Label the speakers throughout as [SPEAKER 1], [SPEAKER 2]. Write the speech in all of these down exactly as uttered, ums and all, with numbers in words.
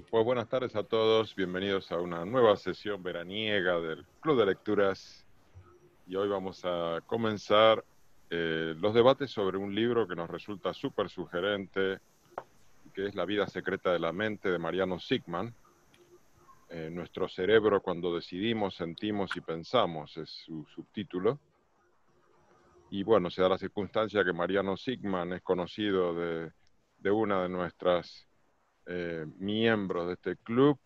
[SPEAKER 1] Pues buenas tardes a todos, bienvenidos a una nueva sesión veraniega del Club de Lecturas y hoy vamos a comenzar eh, los debates sobre un libro que nos resulta súper sugerente, que es La vida secreta de la mente de Mariano Sigman. Eh, nuestro cerebro cuando decidimos, sentimos y pensamos es su subtítulo. Y bueno, se da la circunstancia que Mariano Sigman es conocido de, de una de nuestras eh, miembros de este club,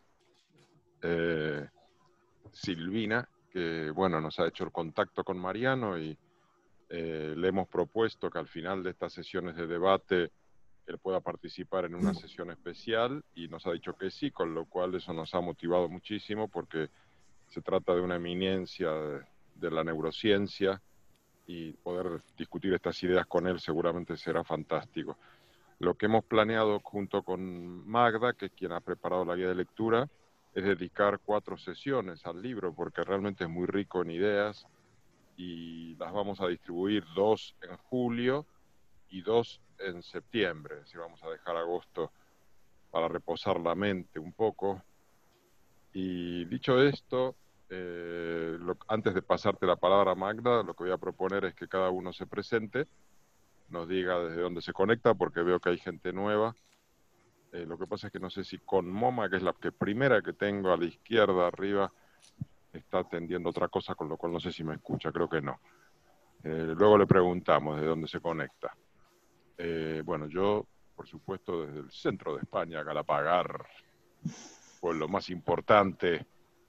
[SPEAKER 1] eh, Silvina, que bueno, nos ha hecho el contacto con Mariano y eh, le hemos propuesto que al final de estas sesiones de debate él pueda participar en una sesión especial y nos ha dicho que sí, con lo cual eso nos ha motivado muchísimo porque se trata de una eminencia de, de la neurociencia y poder discutir estas ideas con él seguramente será fantástico. Lo que hemos planeado junto con Magda, que es quien ha preparado la guía de lectura, es dedicar cuatro sesiones al libro, porque realmente es muy rico en ideas, y las vamos a distribuir dos en julio y dos en septiembre. Es decir, vamos a dejar agosto para reposar la mente un poco. Y dicho esto, eh, lo, antes de pasarte la palabra a Magda, lo que voy a proponer es que cada uno se presente, nos diga desde dónde se conecta, porque veo que hay gente nueva. Eh, lo que pasa es que no sé si con Moma, que es la que primera que tengo a la izquierda arriba, está atendiendo otra cosa, con lo cual no sé si me escucha, creo que no. Eh, luego le preguntamos de dónde se conecta. Eh, bueno, yo, por supuesto, desde el centro de España, Galapagar, pueblo más importante.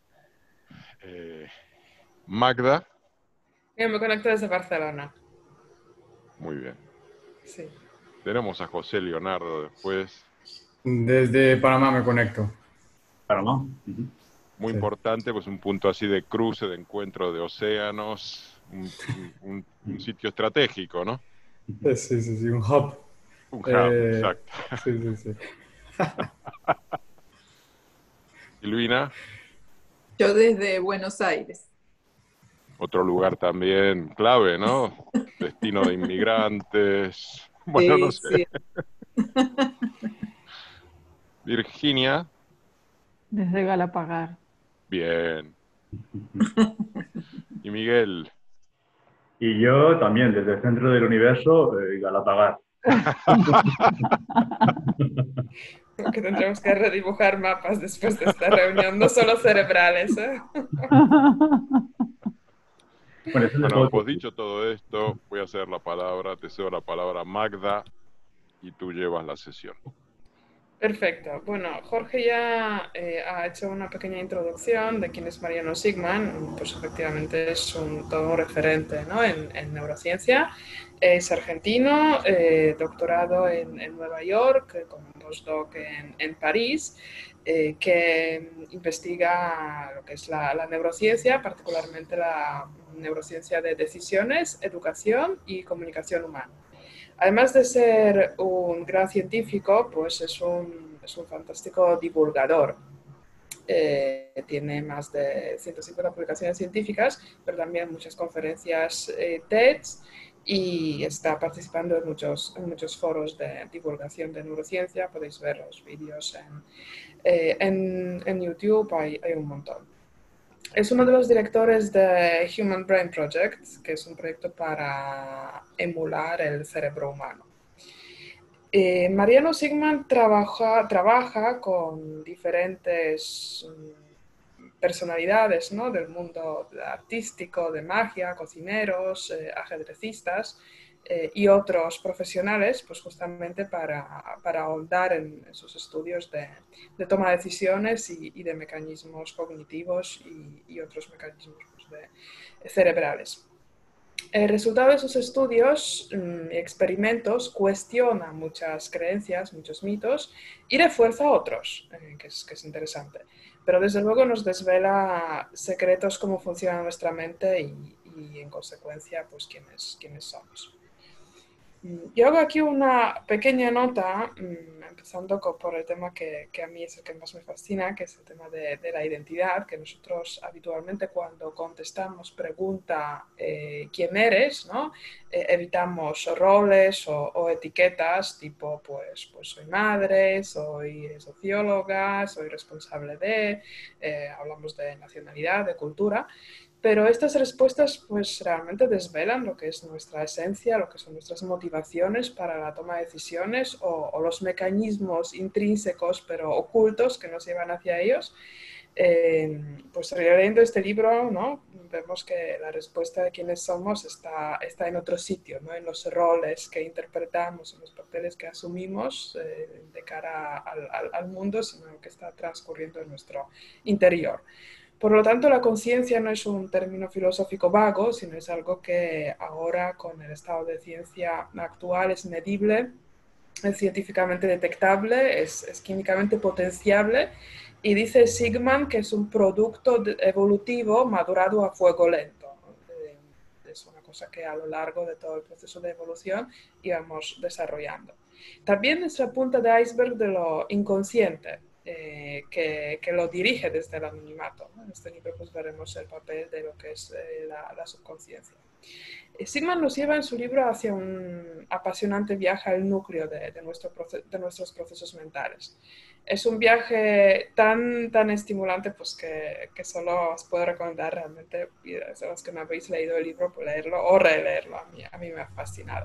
[SPEAKER 1] Eh, Magda.
[SPEAKER 2] Yo me conecto desde Barcelona.
[SPEAKER 1] Muy bien.
[SPEAKER 2] Sí.
[SPEAKER 1] Tenemos a José Leonardo después.
[SPEAKER 3] Desde Panamá me conecto.
[SPEAKER 4] Panamá. Uh-huh.
[SPEAKER 1] Muy
[SPEAKER 3] Sí.
[SPEAKER 1] importante, pues un punto así de cruce, de encuentro de océanos, un, un, un sitio estratégico, ¿no?
[SPEAKER 3] Sí, sí, sí, un hub.
[SPEAKER 1] Un hub,
[SPEAKER 3] Eh,
[SPEAKER 1] exacto.
[SPEAKER 3] Sí, sí, sí.
[SPEAKER 1] Silvina.
[SPEAKER 5] Yo desde Buenos Aires.
[SPEAKER 1] Otro lugar también clave, ¿no? Destino de inmigrantes. Bueno,
[SPEAKER 5] Sí,
[SPEAKER 1] no sé.
[SPEAKER 5] sí.
[SPEAKER 1] Virginia.
[SPEAKER 6] Desde Galapagar.
[SPEAKER 1] Bien. Y Miguel.
[SPEAKER 4] Y yo también, desde el centro del universo, eh, Galapagar.
[SPEAKER 2] Que tendremos que redibujar mapas después de esta reunión, no solo cerebrales, ¿eh?
[SPEAKER 4] Bueno, eso
[SPEAKER 1] Bueno,
[SPEAKER 4] es
[SPEAKER 1] pues dicho todo esto, voy a hacer la palabra, te cedo la palabra a Magda y tú llevas la sesión.
[SPEAKER 2] Perfecto. Bueno, Jorge ya eh, ha hecho una pequeña introducción de quién es Mariano Sigman. Pues efectivamente es un, todo un referente, ¿no? en, en neurociencia. Es argentino, eh, doctorado en, en Nueva York, con un postdoc en, en París, eh, que investiga lo que es la, la neurociencia, particularmente la neurociencia de decisiones, educación y comunicación humana. Además de ser un gran científico, pues es un, es un fantástico divulgador. Eh, tiene más de ciento cincuenta publicaciones científicas, pero también muchas conferencias eh, TED y está participando en muchos, en muchos foros de divulgación de neurociencia. Podéis ver los vídeos en, eh, en, en YouTube, hay, hay un montón. Es uno de los directores de Human Brain Project, que es un proyecto para emular el cerebro humano. Eh, Mariano Sigman trabaja, trabaja con diferentes personalidades, ¿no? del mundo artístico, de magia, cocineros, eh, ajedrecistas eh, y otros profesionales, pues justamente para, para ahondar en, en sus estudios de, de toma de decisiones y, y de mecanismos cognitivos y, y otros mecanismos pues, de, cerebrales. El resultado de sus estudios y mmm, experimentos cuestiona muchas creencias, muchos mitos y refuerza otros, eh, que, es, que es interesante. Pero desde luego nos desvela secretos cómo funciona nuestra mente y, y en consecuencia, pues quiénes, quiénes somos. Yo hago aquí una pequeña nota, mm, empezando co- por el tema que, que a mí es el que más me fascina, que es el tema de, de la identidad, que nosotros habitualmente cuando contestamos pregunta eh, ¿quién eres?, ¿no? Eh, evitamos roles o, o etiquetas tipo pues, pues soy madre, soy socióloga, soy responsable de, eh, hablamos de nacionalidad, de cultura. Pero estas respuestas pues realmente desvelan lo que es nuestra esencia, lo que son nuestras motivaciones para la toma de decisiones o, o los mecanismos intrínsecos pero ocultos que nos llevan hacia ellos. Eh, pues leyendo este libro, ¿no? Vemos que la respuesta de quiénes somos está, está en otro sitio, ¿no? En los roles que interpretamos, en los papeles que asumimos eh, de cara al, al, al mundo, sino que está transcurriendo en nuestro interior. Por lo tanto, la conciencia no es un término filosófico vago, sino es algo que ahora, con el estado de ciencia actual, es medible, es científicamente detectable, es, es químicamente potenciable, y dice Sigman que es un producto evolutivo madurado a fuego lento. Es una cosa que a lo largo de todo el proceso de evolución íbamos desarrollando. También es la punta de iceberg de lo inconsciente, eh, que, que lo dirige desde el anonimato, ¿no? En este libro pues veremos el papel de lo que es eh, la, la subconsciencia. Sigman nos lleva en su libro hacia un apasionante viaje al núcleo de, de, nuestro proces de nuestros procesos mentales. Es un viaje tan, tan estimulante pues que, que solo os puedo recomendar realmente, a los que no habéis leído el libro, pues leerlo o releerlo. A mí, a mí me ha fascinado.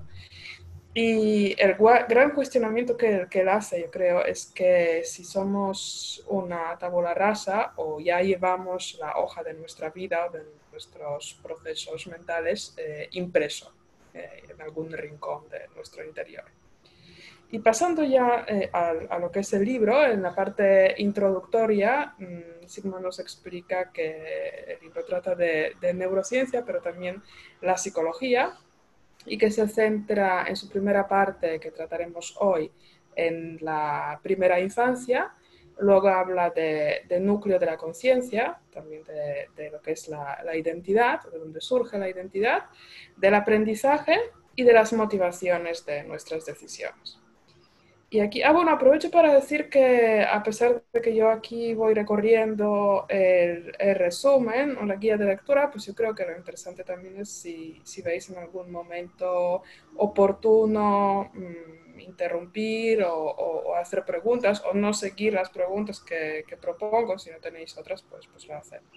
[SPEAKER 2] Y el gran cuestionamiento que, que él hace, yo creo, es que si somos una tabula rasa o ya llevamos la hoja de nuestra vida o de nuestros procesos mentales eh, impreso eh, en algún rincón de nuestro interior. Y pasando ya eh, a, a lo que es el libro, en la parte introductoria, mmm, Sigman nos explica que el libro trata de, de neurociencia, pero también la psicología, y que se centra en su primera parte, que trataremos hoy, en la primera infancia. Luego habla de, de núcleo de la conciencia, también de, de lo que es la, la identidad, de dónde surge la identidad, del aprendizaje y de las motivaciones de nuestras decisiones. Y aquí, ah, bueno, aprovecho para decir que a pesar de que yo aquí voy recorriendo el, el resumen o la guía de lectura, pues yo creo que lo interesante también es si, si veis en algún momento oportuno mmm, interrumpir o, o, o hacer preguntas o no seguir las preguntas que, que propongo. Si no tenéis otras, pues, pues lo hacemos.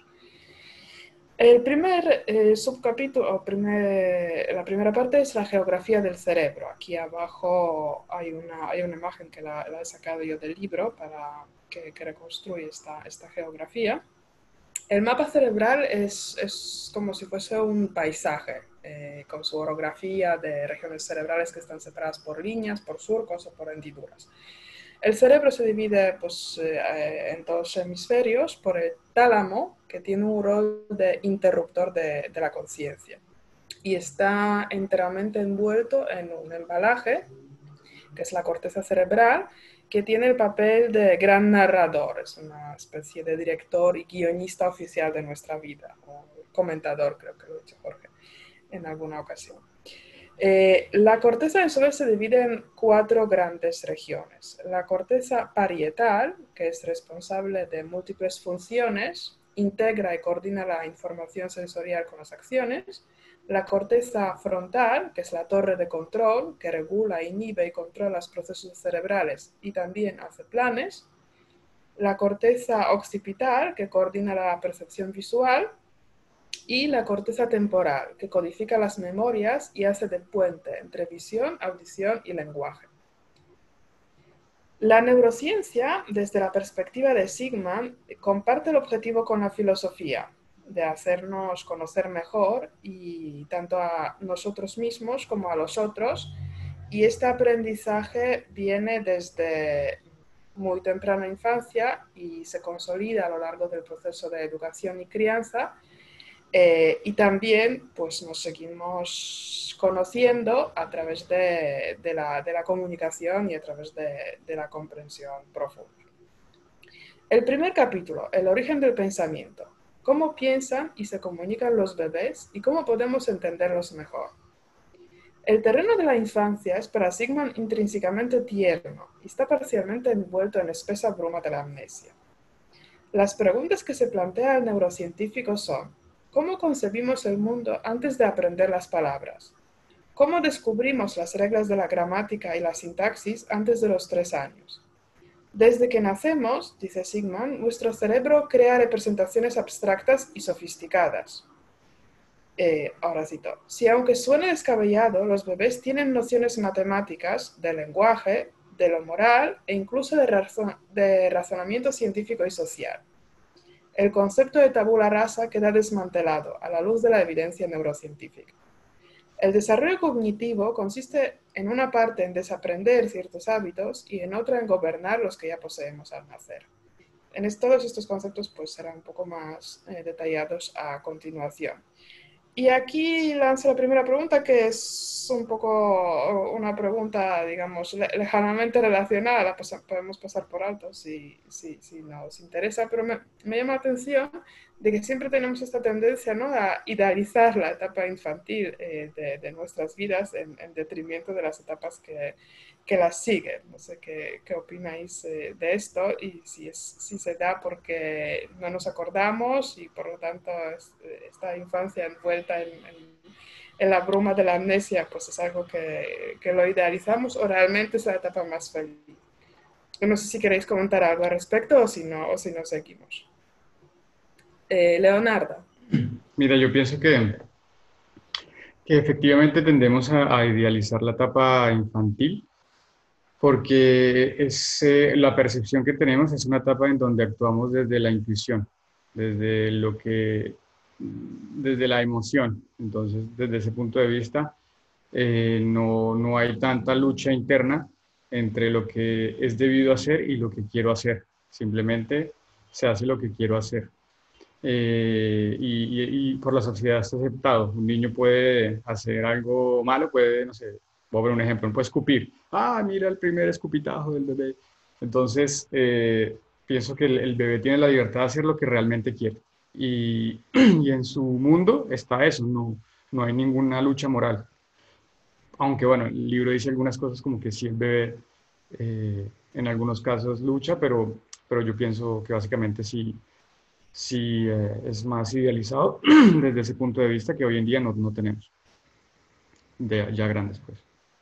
[SPEAKER 2] El primer eh, subcapítulo, o primer, la primera parte es la geografía del cerebro. Aquí abajo hay una, hay una imagen que la, la he sacado yo del libro para que, que reconstruye esta, esta geografía. El mapa cerebral es, es como si fuese un paisaje, eh, con su orografía de regiones cerebrales que están separadas por líneas, por surcos o por hendiduras. El cerebro se divide pues, eh, en dos hemisferios por el tálamo, que tiene un rol de interruptor de, de la conciencia, y está enteramente envuelto en un embalaje, que es la corteza cerebral, que tiene el papel de gran narrador, es una especie de director y guionista oficial de nuestra vida, o comentador, creo que lo ha dicho Jorge en alguna ocasión. Eh, la corteza, a su vez, se divide en cuatro grandes regiones. La corteza parietal, que es responsable de múltiples funciones, integra y coordina la información sensorial con las acciones. La corteza frontal, que es la torre de control, que regula, inhibe y controla los procesos cerebrales y también hace planes. La corteza occipital, que coordina la percepción visual. Y la corteza temporal, que codifica las memorias y hace de puente entre visión, audición y lenguaje. La neurociencia, desde la perspectiva de Sigman, comparte el objetivo con la filosofía, de hacernos conocer mejor y tanto a nosotros mismos como a los otros, y este aprendizaje viene desde muy temprana infancia y se consolida a lo largo del proceso de educación y crianza. Eh, y también pues, nos seguimos conociendo a través de, de, la, de la comunicación y a través de, de la comprensión profunda. El primer capítulo, el origen del pensamiento. ¿Cómo piensan y se comunican los bebés y cómo podemos entenderlos mejor? El terreno de la infancia es para Sigmund intrínsecamente tierno y está parcialmente envuelto en espesa bruma de la amnesia. Las preguntas que se plantea el neurocientífico son: ¿cómo concebimos el mundo antes de aprender las palabras? ¿Cómo descubrimos las reglas de la gramática y la sintaxis antes de los tres años? Desde que nacemos, dice Sigmund, nuestro cerebro crea representaciones abstractas y sofisticadas. Eh, ahora cito: si aunque suene descabellado, los bebés tienen nociones matemáticas, de lenguaje, de lo moral e incluso de, razon de razonamiento científico y social. El concepto de tabula rasa queda desmantelado a la luz de la evidencia neurocientífica. El desarrollo cognitivo consiste en una parte en desaprender ciertos hábitos y en otra en gobernar los que ya poseemos al nacer. En es, todos estos conceptos pues, serán un poco más eh, detallados a continuación. Y aquí lanzo la primera pregunta, que es un poco una pregunta, digamos, lejanamente relacionada, la pas- podemos pasar por alto si, si, si nos interesa, pero me, me llama la atención de que siempre tenemos esta tendencia, ¿no?, a idealizar la etapa infantil eh, de, de nuestras vidas en, en detrimento de las etapas que, que las siguen. No sé qué, qué opináis eh, de esto y si, es, si se da porque no nos acordamos y por lo tanto es, esta infancia envuelta en, en, en la bruma de la amnesia pues es algo que, que lo idealizamos o realmente es la etapa más feliz. No sé si queréis comentar algo al respecto o si no, o si no seguimos. Eh, Leonardo.
[SPEAKER 3] Mira, yo pienso que, que efectivamente tendemos a, a idealizar la etapa infantil porque es, eh, la percepción que tenemos es una etapa en donde actuamos desde la intuición, desde lo que, desde la emoción. Entonces, desde ese punto de vista, eh, no, no hay tanta lucha interna entre lo que es debido hacer y lo que quiero hacer. Simplemente se hace lo que quiero hacer. Eh, y, y, y por la sociedad está aceptado. Un niño puede hacer algo malo, puede, no sé, voy a ver un ejemplo, puede escupir. Ah, mira el primer escupitajo del bebé. Entonces, eh, pienso que el, el bebé tiene la libertad de hacer lo que realmente quiere. Y, y en su mundo está eso, no, no hay ninguna lucha moral. Aunque bueno, el libro dice algunas cosas como que sí el bebé eh, en algunos casos lucha, pero, pero yo pienso que básicamente sí, sí eh, es más idealizado desde ese punto de vista que hoy en día no, no tenemos, de ya grandes pues.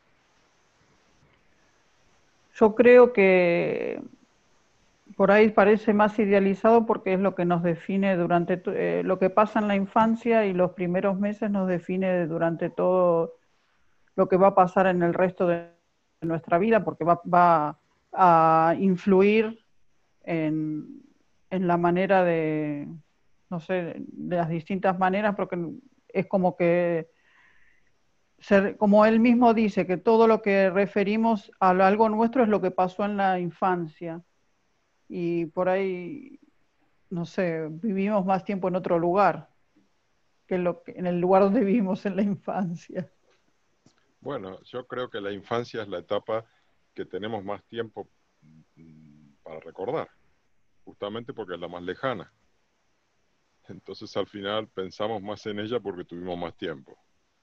[SPEAKER 6] Yo creo que por ahí parece más idealizado porque es lo que nos define durante, eh, lo que pasa en la infancia y los primeros meses nos define durante todo lo que va a pasar en el resto de nuestra vida, porque va, va a influir en, en la manera de, no sé, de las distintas maneras, porque es como que, ser, como él mismo dice, que todo lo que referimos a algo nuestro es lo que pasó en la infancia. Y por ahí, no sé, vivimos más tiempo en otro lugar que, lo que en el lugar donde vivimos en la infancia.
[SPEAKER 1] Bueno, yo creo que la infancia es la etapa que tenemos más tiempo para recordar, justamente porque es la más lejana. Entonces al final pensamos más en ella porque tuvimos más tiempo.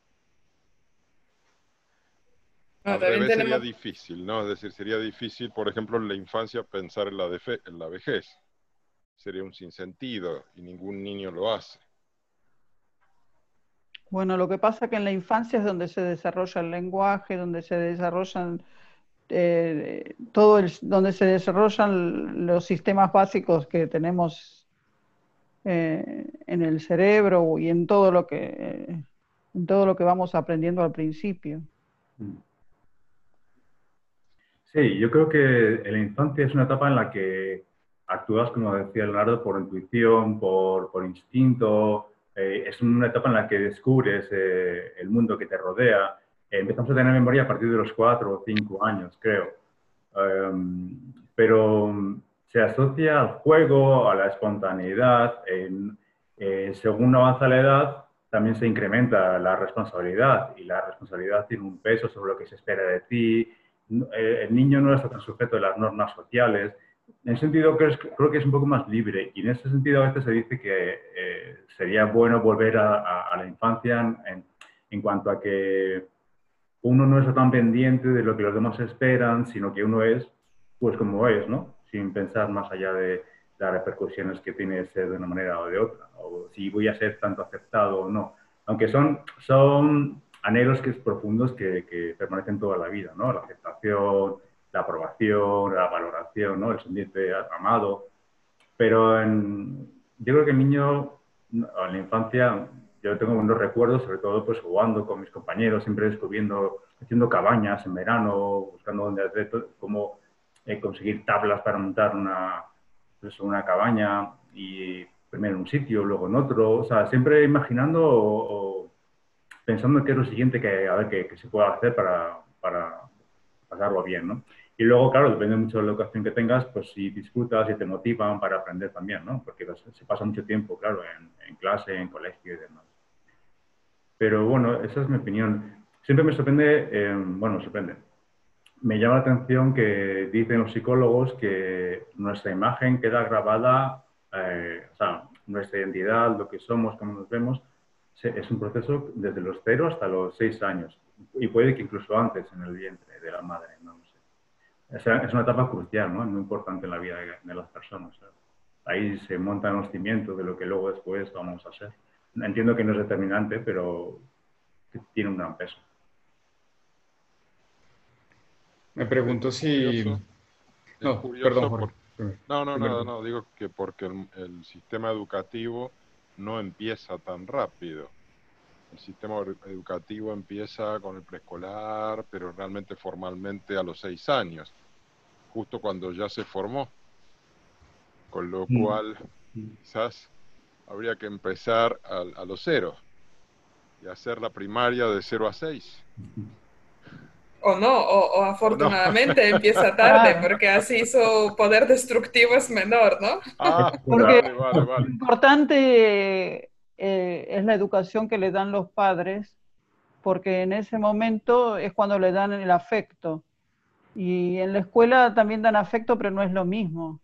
[SPEAKER 2] Bueno,
[SPEAKER 1] Al
[SPEAKER 2] también
[SPEAKER 1] revés sería
[SPEAKER 2] tenemos...
[SPEAKER 1] difícil, ¿no? Es decir, sería difícil, por ejemplo, en la infancia pensar en la, defe en la vejez. Sería un sinsentido y ningún niño lo hace.
[SPEAKER 6] Bueno, lo que pasa es que en la infancia es donde se desarrolla el lenguaje, donde se desarrollan eh, todo el, donde se desarrollan los sistemas básicos que tenemos eh, en el cerebro y en todo lo que eh, en todo lo que vamos aprendiendo al principio.
[SPEAKER 4] Sí, yo creo que en la infancia es una etapa en la que actúas, como decía Leonardo, por intuición, por, por instinto. Eh, es una etapa en la que descubres eh, el mundo que te rodea. Eh, empezamos a tener memoria a partir de los cuatro o cinco años, creo. Um, pero se asocia al juego, a la espontaneidad. En, eh, según avanza la edad, también se incrementa la responsabilidad y la responsabilidad tiene un peso sobre lo que se espera de ti. El niño no está tan sujeto a las normas sociales. En ese sentido, creo, creo que es un poco más libre y en ese sentido a veces se dice que eh, sería bueno volver a, a, a la infancia en, en, en cuanto a que uno no está tan pendiente de lo que los demás esperan, sino que uno es pues como es, ¿no? Sin pensar más allá de las repercusiones que tiene ser de una manera o de otra, o si voy a ser tanto aceptado o no. Aunque son, son anhelos que es profundos que, que permanecen toda la vida, ¿no? La aceptación, la aprobación, la valoración, ¿no? El sentirte amado. Pero en, yo creo que el niño, en la infancia, yo tengo buenos recuerdos, sobre todo pues jugando con mis compañeros, siempre descubriendo, haciendo cabañas en verano, buscando dónde hacer, cómo eh, conseguir tablas para montar una, pues, una cabaña, y primero en un sitio, luego en otro, o sea, siempre imaginando o, o pensando en qué es lo siguiente que, a ver, que, que se pueda hacer para, para pasarlo bien, ¿no? Y luego, claro, depende mucho de la educación que tengas, pues si disfrutas y te motivan para aprender también, ¿no? Porque se pasa mucho tiempo, claro, en, en clase, en colegio y demás. Pero bueno, esa es mi opinión. Siempre me sorprende, eh, bueno, me sorprende. Me llama la atención que dicen los psicólogos que nuestra imagen queda grabada, eh, o sea, nuestra identidad, lo que somos, cómo nos vemos, es un proceso desde los cero hasta los seis años. Y puede que incluso antes, en el vientre de la madre, no lo sé. Es una etapa crucial, ¿no? Muy importante en la vida de las personas. Ahí se montan los cimientos de lo que luego después vamos a ser. Entiendo que no es determinante, pero tiene un gran peso.
[SPEAKER 3] Me pregunto
[SPEAKER 1] Es
[SPEAKER 3] si...
[SPEAKER 1] curioso, es
[SPEAKER 3] No,
[SPEAKER 1] curioso
[SPEAKER 3] perdón, Jorge.
[SPEAKER 1] por- No, no,
[SPEAKER 3] Primero
[SPEAKER 1] nada,
[SPEAKER 3] tú.
[SPEAKER 1] no, digo que porque el, el sistema educativo no empieza tan rápido. El sistema edu- educativo empieza con el preescolar, pero realmente formalmente a los seis años, justo cuando ya se formó. Con lo
[SPEAKER 3] Mm.
[SPEAKER 1] cual, quizás habría que empezar a, a los ceros y hacer la primaria de cero a seis.
[SPEAKER 2] O no, o, o
[SPEAKER 1] ¿O no?
[SPEAKER 2] afortunadamente empieza tarde,
[SPEAKER 6] Claro,
[SPEAKER 2] porque así su poder destructivo es menor, ¿no?
[SPEAKER 1] Ah,
[SPEAKER 6] porque
[SPEAKER 1] vale, vale,
[SPEAKER 6] lo
[SPEAKER 1] vale.
[SPEAKER 6] importante eh, es la educación que le dan los padres, porque en ese momento es cuando le dan el afecto. Y en la escuela también dan afecto, pero no es lo mismo.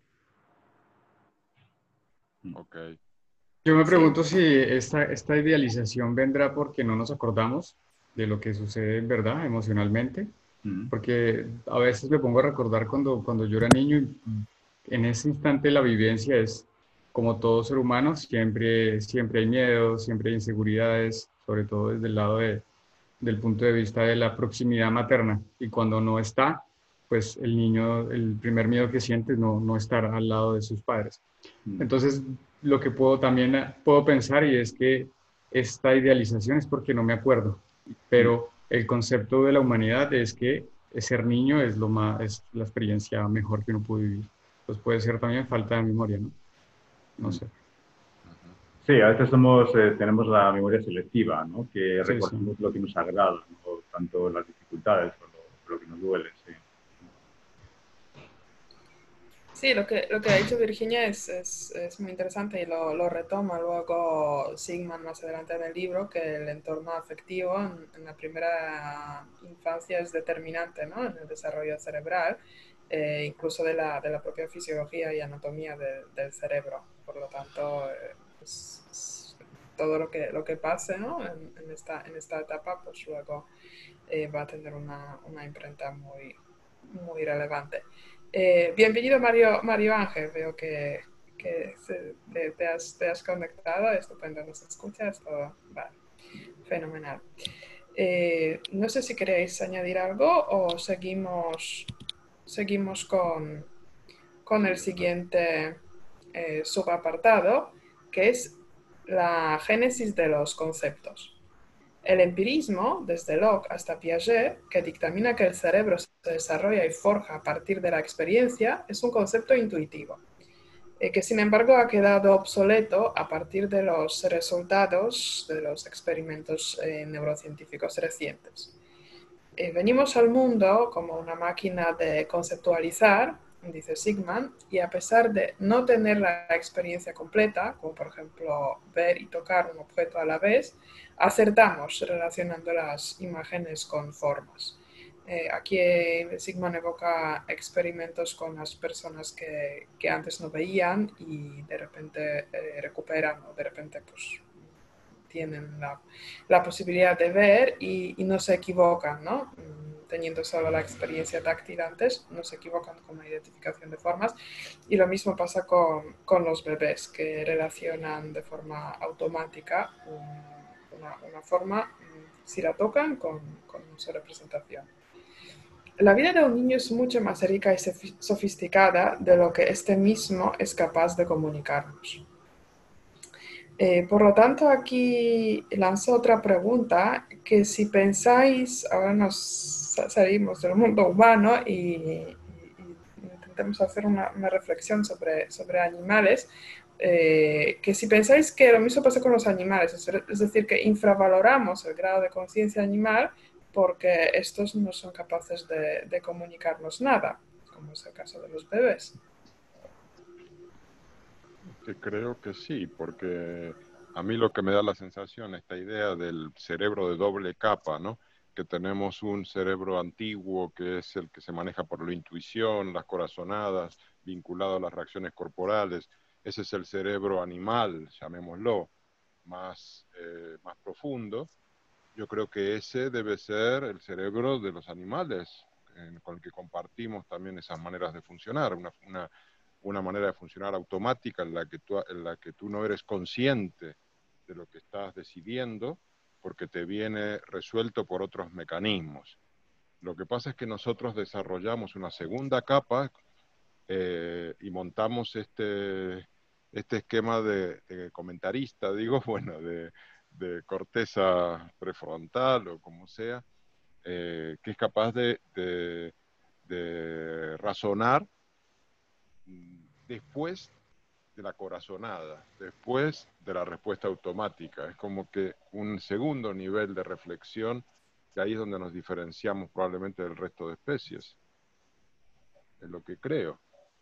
[SPEAKER 1] Ok.
[SPEAKER 3] Yo me
[SPEAKER 2] Sí.
[SPEAKER 3] pregunto si esta, esta idealización vendrá porque no nos acordamos de lo que sucede en verdad emocionalmente,
[SPEAKER 4] Mm.
[SPEAKER 3] porque a veces me pongo a recordar cuando, cuando yo era niño y en ese instante la vivencia es como todo ser humano, siempre, siempre hay miedo, siempre hay inseguridades, sobre todo desde el lado de, del punto de vista de la proximidad materna, y cuando no está, pues el niño, el primer miedo que siente es no, no estar al lado de sus padres.
[SPEAKER 4] Mm.
[SPEAKER 3] Entonces, lo que puedo también eh, puedo pensar y es que esta idealización es porque no me acuerdo, pero el concepto de la humanidad es que ser niño es lo más, es la experiencia mejor que uno puede vivir. Entonces puede ser también falta de memoria, ¿no? No sé.
[SPEAKER 1] Ujú.
[SPEAKER 4] Sí, a veces somos, eh, tenemos la memoria selectiva, ¿no? Que
[SPEAKER 3] Sí, sí.
[SPEAKER 4] recordamos lo que nos agrada, no tanto las dificultades o lo, lo que nos duele. Sí.
[SPEAKER 2] Sí, lo que, lo que ha dicho Virginia es, es, es muy interesante y lo, lo retoma luego Sigman más adelante en el libro, que el entorno afectivo en, en la primera infancia es determinante, ¿no? En el desarrollo cerebral, eh, incluso de la, de la propia fisiología y anatomía de- del cerebro. Por lo tanto, eh, pues, es todo lo que, lo que pase, ¿no? en, en esta, en esta etapa, pues luego eh, va a tener una, una imprenta muy, muy relevante. Eh, bienvenido Mario, Mario Ángel, veo que, que se- te, te has, te has conectado, estupendo, nos escuchas, todo vale, fenomenal. Eh, no sé si queréis añadir algo o seguimos, seguimos con, con el siguiente eh, subapartado, que es la génesis de los conceptos. El empirismo, desde Locke hasta Piaget, que dictamina que el cerebro se desarrolla y forja a partir de la experiencia, es un concepto intuitivo, eh, que sin embargo ha quedado obsoleto a partir de los resultados de los experimentos eh, neurocientíficos recientes. Eh, venimos al mundo como una máquina de conceptualizar, dice Sigman, y a pesar de no tener la experiencia completa, como por ejemplo ver y tocar un objeto a la vez, acertamos relacionando las imágenes con formas. Eh, aquí Sigman evoca experimentos con las personas que, que antes no veían y de repente eh, recuperan o de repente pues tienen la, la posibilidad de ver y, y no se equivocan, ¿no? Teniendo solo la experiencia táctil antes, no se equivocan con la identificación de formas. Y lo mismo pasa con, con los bebés, que relacionan de forma automática un, una, una forma, si la tocan, con, con su representación. La vida de un niño es mucho más rica y sofisticada de lo que este mismo es capaz de comunicarnos. Eh, por lo tanto, aquí lanzo otra pregunta, que si pensáis, ahora nos salimos del mundo humano y, y, y intentemos hacer una, una reflexión sobre, sobre animales, eh, que si pensáis que lo mismo pasa con los animales, es, es decir, que infravaloramos el grado de conciencia animal porque estos no son capaces de, de comunicarnos nada, como es el caso de los bebés.
[SPEAKER 1] Que creo que sí, porque a mí lo que me da la sensación, esta idea del cerebro de doble capa, ¿no? Que tenemos un cerebro antiguo que es el que se maneja por la intuición, las corazonadas, vinculado a las reacciones corporales. Ese es el cerebro animal, llamémoslo, más, eh, más profundo. Yo creo que ese debe ser el cerebro de los animales, eh, con el que compartimos también esas maneras de funcionar, una, una una manera de funcionar automática en la que tú, en la que tú no eres consciente de lo que estás decidiendo porque te viene resuelto por otros mecanismos. Lo que pasa es que nosotros desarrollamos una segunda capa eh, y montamos este, este esquema de, de comentarista, digo, bueno, de, de corteza prefrontal o como sea, eh, que es capaz de, de, de razonar después de la corazonada, después de la respuesta automática. Es como que un segundo nivel de reflexión, que ahí es donde nos diferenciamos probablemente del resto de especies. Es lo que creo.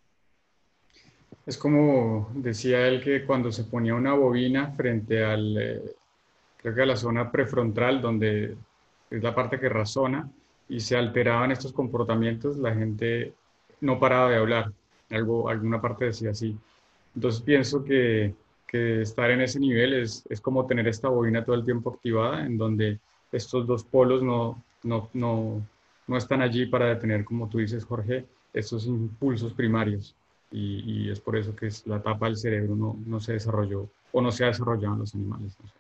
[SPEAKER 3] Es como decía él, que cuando se ponía una bobina frente al, eh, creo que a la zona prefrontal, donde es la parte que razona, y se alteraban estos comportamientos, la gente no paraba de hablar. Algo, alguna parte decía así. Entonces pienso que, que estar en ese nivel es, es como tener esta bobina todo el tiempo activada, en donde estos dos polos no, no, no, no están allí para detener, como tú dices, Jorge, estos impulsos primarios. Y, y es por eso que es, la etapa del cerebro no, no se desarrolló o no se ha desarrollado en los animales. No sé.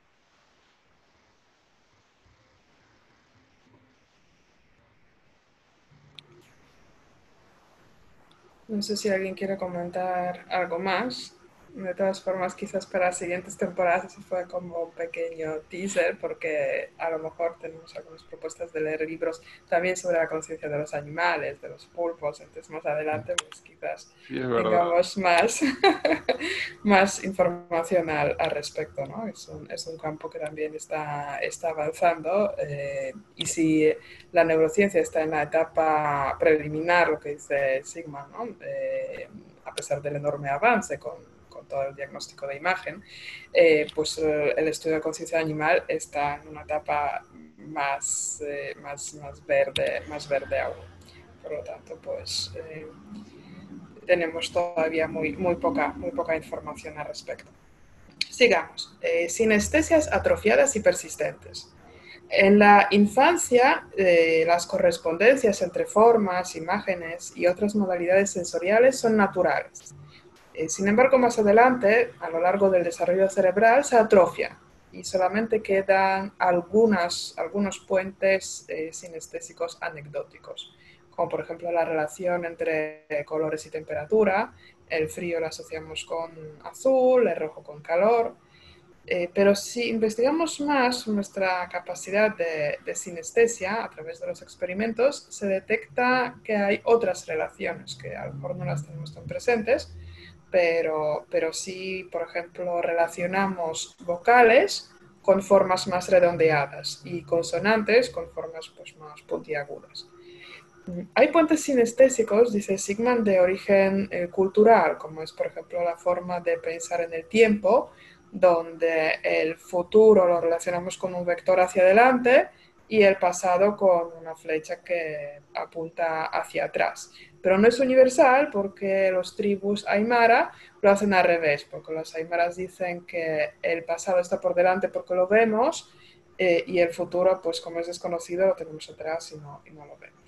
[SPEAKER 2] No sé si alguien quiere comentar algo más. De todas formas, quizás para las siguientes temporadas eso fue como un pequeño teaser, porque a lo mejor tenemos algunas propuestas de leer libros también sobre la conciencia de los animales, de los pulpos. Entonces, más adelante, pues quizás
[SPEAKER 1] Sí, es
[SPEAKER 2] tengamos más, más información al, al respecto, ¿no? Es un, es un campo que también está, está avanzando. Eh, y si la neurociencia está en la etapa preliminar, lo que dice Sigmund, ¿no? Eh, a pesar del enorme avance con con todo el diagnóstico de imagen, eh, pues eh, el estudio de conciencia animal está en una etapa más, eh, más, más, verde, más verde aún. Por lo tanto, pues eh, tenemos todavía muy, muy, poca, muy poca información al respecto. Sigamos. Eh, sinestesias atrofiadas y persistentes. En la infancia, eh, las correspondencias entre formas, imágenes y otras modalidades sensoriales son naturales. Sin embargo, más adelante, a lo largo del desarrollo cerebral, se atrofia y solamente quedan algunas, algunos puentes eh, sinestésicos anecdóticos, como por ejemplo la relación entre colores y temperatura. El frío lo asociamos con azul, el rojo con calor, eh, pero si investigamos más nuestra capacidad de, de sinestesia a través de los experimentos, se detecta que hay otras relaciones que a lo mejor no las tenemos tan presentes, Pero, pero sí, por ejemplo, relacionamos vocales con formas más redondeadas y consonantes con formas pues, más puntiagudas. Hay puentes sinestésicos, dice Sigmund, de origen eh, cultural, como es, por ejemplo, la forma de pensar en el tiempo, donde el futuro lo relacionamos con un vector hacia adelante y el pasado con una flecha que apunta hacia atrás. pero no es universal porque los tribus aymara lo hacen al revés, porque los aymaras dicen que el pasado está por delante porque lo vemos eh, y el futuro, pues como es desconocido, lo tenemos atrás y no, y no lo vemos.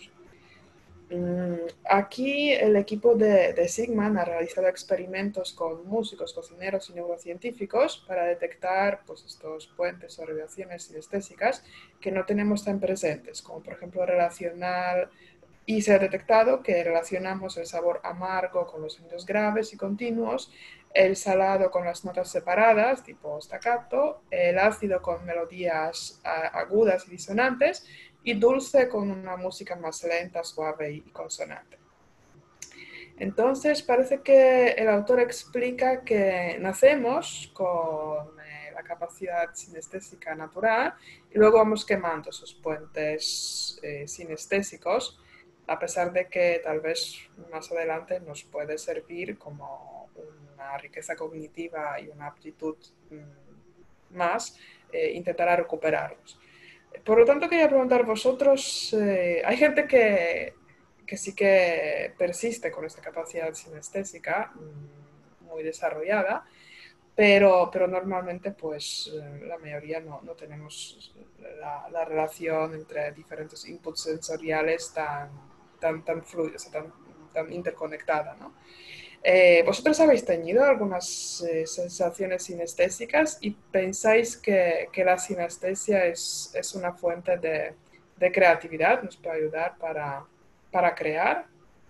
[SPEAKER 2] Aquí el equipo de, de Sigman ha realizado experimentos con músicos, cocineros y neurocientíficos para detectar pues, estos puentes o relaciones sinestésicas que no tenemos tan presentes, como por ejemplo relacionar, y se ha detectado que relacionamos el sabor amargo con los sonidos graves y continuos, el salado con las notas separadas, tipo staccato, el ácido con melodías agudas y disonantes, y dulce con una música más lenta, suave y consonante. Entonces parece que el autor explica que nacemos con eh, la capacidad sinestésica natural y luego vamos quemando esos puentes eh, sinestésicos, a pesar de que tal vez más adelante nos puede servir como una riqueza cognitiva y una aptitud mmm, más, eh, intentar recuperarlos. Por lo tanto, quería preguntar vosotros, eh, hay gente que, que sí que persiste con esta capacidad sinestésica mmm, muy desarrollada, pero, pero normalmente pues eh, la mayoría no, no tenemos la, la relación entre diferentes inputs sensoriales tan, tan, tan fluida, tan, tan interconectada, ¿no? Eh, ¿Vosotros habéis tenido algunas eh, sensaciones sinestésicas y pensáis que, que la sinestesia es, es una fuente de, de creatividad? ¿Nos puede ayudar para, para crear?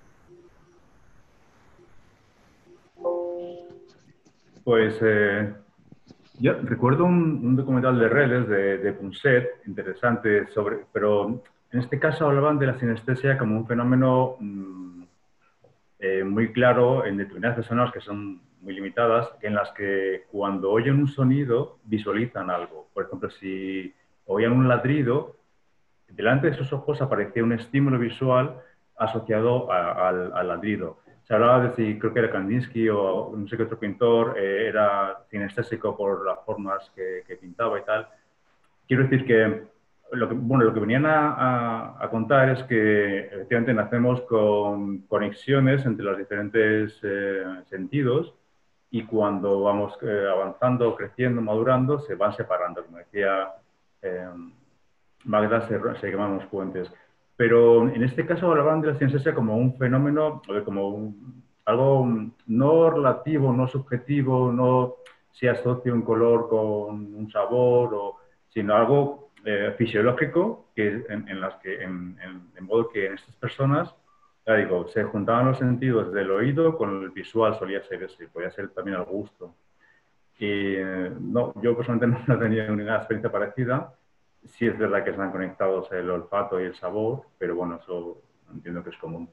[SPEAKER 4] Pues eh, yo recuerdo un, un documental de Reles, de, de Punset, interesante, sobre, pero en este caso hablaban de la sinestesia como un fenómeno mmm, eh, muy claro en determinadas personas que son muy limitadas, en las que cuando oyen un sonido visualizan algo. Por ejemplo, si oían un ladrido, delante de sus ojos aparecía un estímulo visual asociado a, al, al ladrido. Se hablaba de si, creo que era Kandinsky o no sé qué otro pintor, eh, era sinestésico por las formas que, que pintaba y tal. Quiero decir que lo que, bueno, lo que venían a, a, a contar es que efectivamente nacemos con conexiones entre los diferentes eh, sentidos y cuando vamos eh, avanzando, creciendo, madurando, se van separando, como decía eh, Magda, se, se queman los puentes. Pero en este caso hablaban de la sinestesia como un fenómeno, como un, algo no relativo, no subjetivo, no se asocia un color con un sabor, o, sino algo eh, fisiológico, que en, en, las que, en, en, en modo que en estas personas, ya digo, se juntaban los sentidos del oído con el visual, solía ser ese, podía ser también el gusto. Y eh, no, yo personalmente no he tenido ninguna experiencia parecida. Sí es verdad que están conectados el olfato y el sabor, pero bueno, eso entiendo que es común.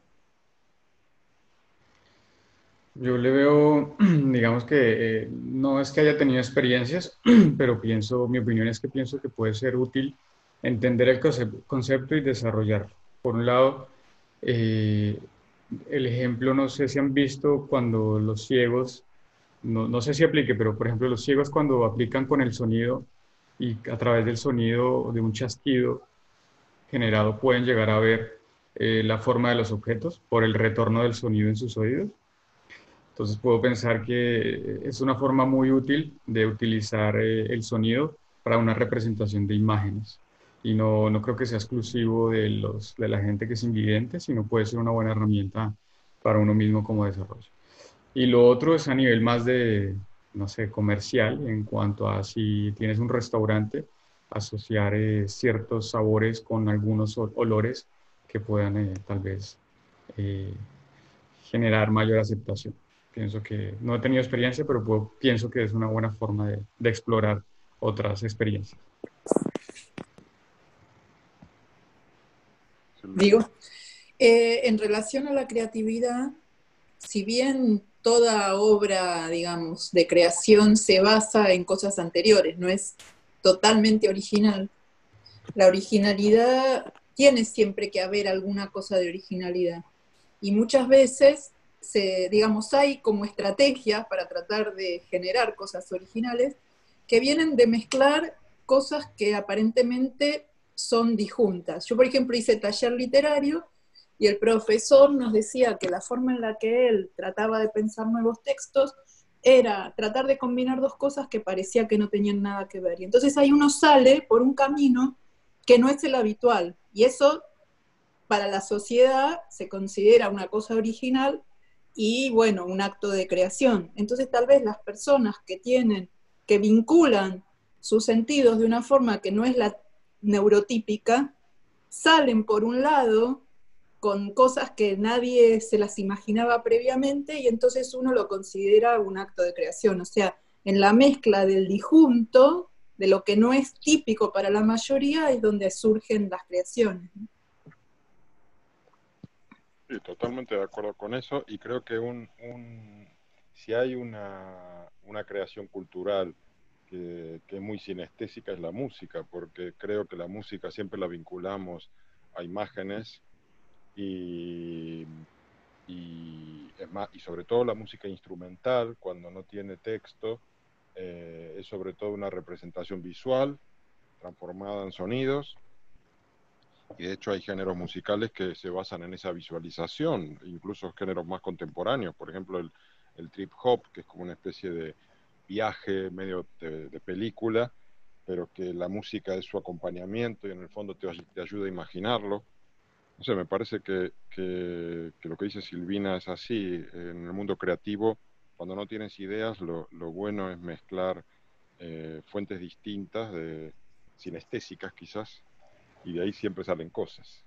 [SPEAKER 3] Yo le veo, digamos que eh, no es que haya tenido experiencias, pero pienso, mi opinión es que pienso que puede ser útil entender el concepto y desarrollarlo. Por un lado, eh, el ejemplo, no sé si han visto cuando los ciegos, no, no sé si aplique, pero por ejemplo los ciegos cuando aplican con el sonido y a través del sonido de un chasquido generado pueden llegar a ver eh, la forma de los objetos por el retorno del sonido en sus oídos. Entonces puedo pensar que es una forma muy útil de utilizar eh, el sonido para una representación de imágenes. Y no, no creo que sea exclusivo de, los, de la gente que es invidente, sino puede ser una buena herramienta para uno mismo como desarrollo. Y lo otro es a nivel más de, no sé, comercial, en cuanto a si tienes un restaurante, asociar eh, ciertos sabores con algunos olores que puedan eh, tal vez eh, generar mayor aceptación. Pienso que no he tenido experiencia, pero puedo, pienso que es una buena forma de, de explorar otras experiencias.
[SPEAKER 5] Digo, eh, en relación a la creatividad, si bien toda obra, digamos, de creación se basa en cosas anteriores, no es totalmente original, la originalidad tiene siempre que haber alguna cosa de originalidad. Y muchas veces, se, digamos, hay como estrategias para tratar de generar cosas originales que vienen de mezclar cosas que aparentemente son disjuntas. Yo, por ejemplo, hice taller literario y el profesor nos decía que la forma en la que él trataba de pensar nuevos textos era tratar de combinar dos cosas que parecía que no tenían nada que ver. Y entonces ahí uno sale por un camino que no es el habitual, y eso para la sociedad se considera una cosa original y, bueno, un acto de creación. Entonces tal vez las personas que tienen, que vinculan sus sentidos de una forma que no es la neurotípica, salen por un lado con cosas que nadie se las imaginaba previamente, y entonces uno lo considera un acto de creación. O sea, en la mezcla del disjunto, de lo que no es típico para la mayoría, es donde surgen las creaciones.
[SPEAKER 1] Sí, totalmente de acuerdo con eso, y creo que un, un, si hay una, una creación cultural que, que es muy sinestésica es la música, porque creo que la música siempre la vinculamos a imágenes y, y, es más, y sobre todo la música instrumental, cuando no tiene texto, eh, es sobre todo una representación visual transformada en sonidos. Y de hecho hay géneros musicales que se basan en esa visualización, incluso géneros más contemporáneos, por ejemplo el, el trip hop, que es como una especie de viaje medio de, de película, pero que la música es su acompañamiento y en el fondo te, te ayuda a imaginarlo. No sé, me parece que, que, que lo que dice Silvina es así. En el mundo creativo, cuando no tienes ideas, lo, lo bueno es mezclar eh, fuentes distintas, de, sinestésicas quizás, y de ahí siempre salen cosas.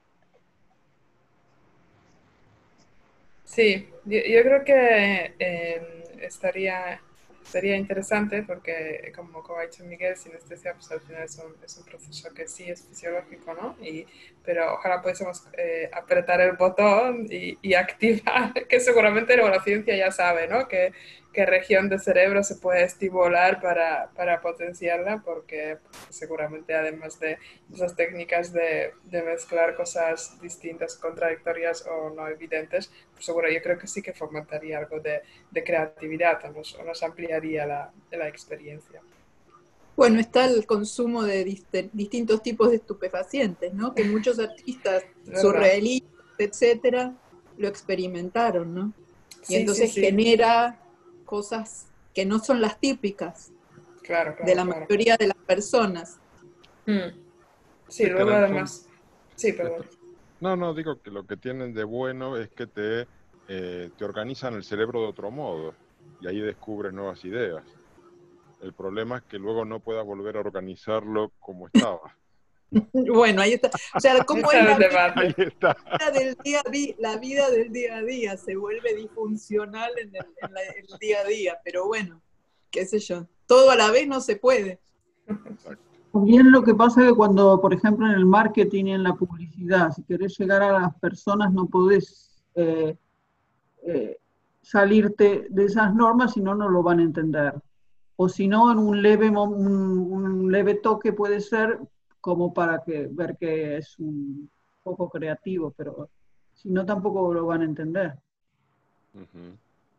[SPEAKER 2] Sí, yo, yo creo que eh, estaría, sería interesante porque, como, como ha dicho Miguel, sinestesia pues al final es un, es un proceso que sí es fisiológico, ¿no? Y, pero ojalá pudiésemos eh, apretar el botón y, y activar, que seguramente la neurociencia ya sabe, ¿no? Que, qué región del cerebro se puede estimular para, para potenciarla, porque seguramente además de esas técnicas de, de mezclar cosas distintas, contradictorias o no evidentes, pues seguro yo creo que sí que fomentaría algo de, de creatividad, o nos, o nos ampliaría la, la experiencia.
[SPEAKER 5] Bueno, está el consumo de dist distintos tipos de estupefacientes, ¿no? Que muchos artistas surrealistas, etcétera, lo experimentaron, ¿no? Y
[SPEAKER 2] sí,
[SPEAKER 5] entonces
[SPEAKER 2] sí, sí.
[SPEAKER 5] genera cosas que no son las típicas
[SPEAKER 2] claro, claro,
[SPEAKER 5] de la
[SPEAKER 2] claro.
[SPEAKER 5] mayoría de las personas.
[SPEAKER 2] Mm. Sí,
[SPEAKER 1] sí,
[SPEAKER 2] luego además... Sí, perdón.
[SPEAKER 1] No, no, digo que lo que tienen de bueno es que te, eh, te organizan el cerebro de otro modo y ahí descubres nuevas ideas. El problema es que luego no puedas volver a organizarlo como estaba.
[SPEAKER 5] Bueno, ahí está. O sea, ¿cómo
[SPEAKER 2] está
[SPEAKER 5] es la
[SPEAKER 2] el debate.
[SPEAKER 1] Ahí está.
[SPEAKER 5] vida del día a día? La vida del día a día se vuelve disfuncional en el, en la, el día a día, pero bueno, qué sé yo. Todo a la vez no se puede.
[SPEAKER 1] Exacto.
[SPEAKER 6] O bien lo que pasa es que cuando, por ejemplo, en el marketing y en la publicidad, si querés llegar a las personas no podés eh, eh, salirte de esas normas, si no, no lo van a entender. O si no, en un leve, un, un leve toque puede ser como para que, ver que es un poco creativo, pero si no, tampoco lo van a entender.
[SPEAKER 1] Uh-huh.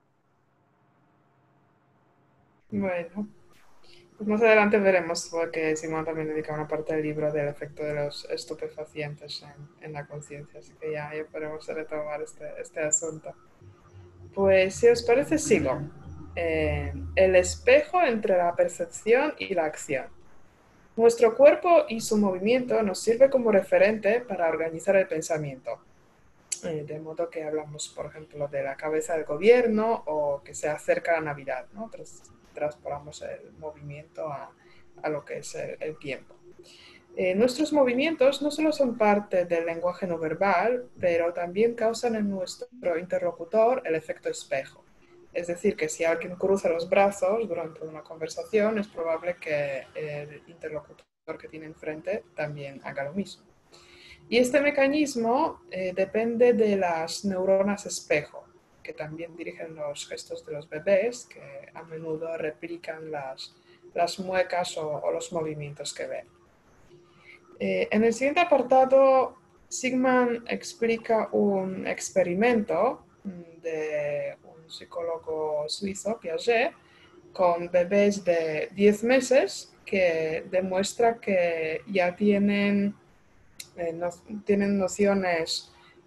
[SPEAKER 2] Bueno, pues más adelante veremos, porque Simón también dedica una parte del libro del efecto de los estupefacientes en, en la conciencia, así que ya, ya podemos retomar este, este asunto. Pues si os parece, sigo. Eh, el espejo entre la percepción y la acción. Nuestro cuerpo y su movimiento nos sirve como referente para organizar el pensamiento. Eh, de modo que hablamos, por ejemplo, de la cabeza del gobierno o que se acerca la Navidad, ¿no? Tras, traspolamos el movimiento a, a lo que es el, el tiempo. Eh, nuestros movimientos no solo son parte del lenguaje no verbal, pero también causan en nuestro interlocutor el efecto espejo. Es decir, que si alguien cruza los brazos durante una conversación, es probable que el interlocutor que tiene enfrente también haga lo mismo. Y este mecanismo eh, depende de las neuronas espejo, que también dirigen los gestos de los bebés, que a menudo replican las, las muecas o, o los movimientos que ven. Eh, en el siguiente apartado, Sigman explica un experimento de un psicólogo suizo, Piaget, con bebés de diez meses que demuestra que ya tienen, eh, no, tienen nociones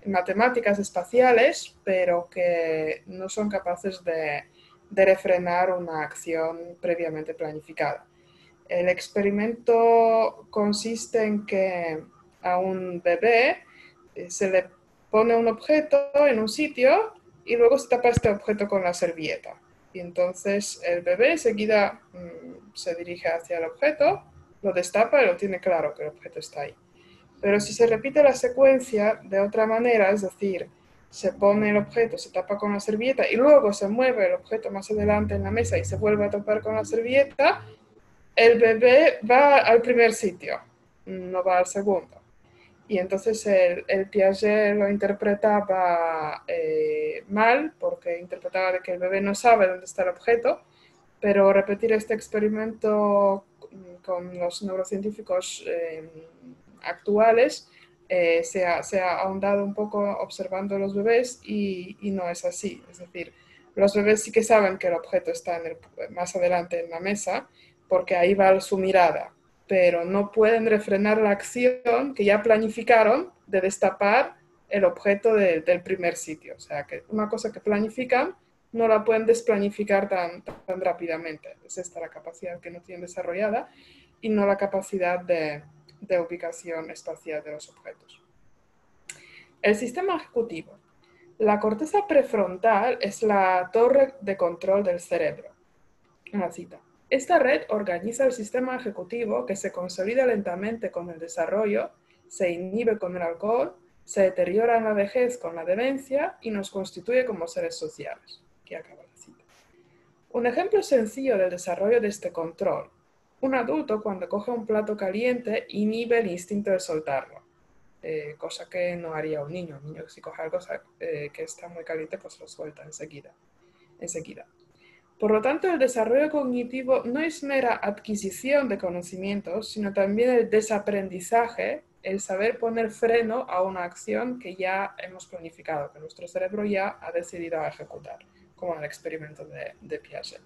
[SPEAKER 2] matemáticas espaciales, pero que no son capaces de, de refrenar una acción previamente planificada. El experimento consiste en que a un bebé se le pone un objeto en un sitio y luego se tapa este objeto con la servilleta. Y entonces el bebé enseguida mmm, se dirige hacia el objeto, lo destapa y lo tiene claro que el objeto está ahí. Pero si se repite la secuencia de otra manera, es decir, se pone el objeto, se tapa con la servilleta y luego se mueve el objeto más adelante en la mesa y se vuelve a tapar con la servilleta, el bebé va al primer sitio, no va al segundo. Y entonces el, el Piaget lo interpretaba eh, mal, porque interpretaba que el bebé no sabe dónde está el objeto, pero repetir este experimento con los neurocientíficos eh, actuales eh, se, ha, se ha ahondado un poco observando los bebés y, y no es así. Es decir, los bebés sí que saben que el objeto está en el, más adelante en la mesa, porque ahí va su mirada, pero no pueden refrenar la acción que ya planificaron de destapar el objeto de, del primer sitio. O sea, que una cosa que planifican no la pueden desplanificar tan, tan rápidamente. Es esta la capacidad que no tienen desarrollada y no la capacidad de, de ubicación espacial de los objetos. El sistema ejecutivo. La corteza prefrontal es la torre de control del cerebro. Una cita. Esta red organiza el sistema ejecutivo que se consolida lentamente con el desarrollo, se inhibe con el alcohol, se deteriora en la vejez con la demencia y nos constituye como seres sociales. Aquí acaba la cita. Un ejemplo sencillo del desarrollo de este control. Un adulto cuando coge un plato caliente inhibe el instinto de soltarlo, eh, cosa que no haría un niño. Un niño si coge algo eh, que está muy caliente pues lo suelta enseguida. enseguida. Por lo tanto, el desarrollo cognitivo no es mera adquisición de conocimientos, sino también el desaprendizaje, el saber poner freno a una acción que ya hemos planificado, que nuestro cerebro ya ha decidido ejecutar, como en el experimento de, de Piaget.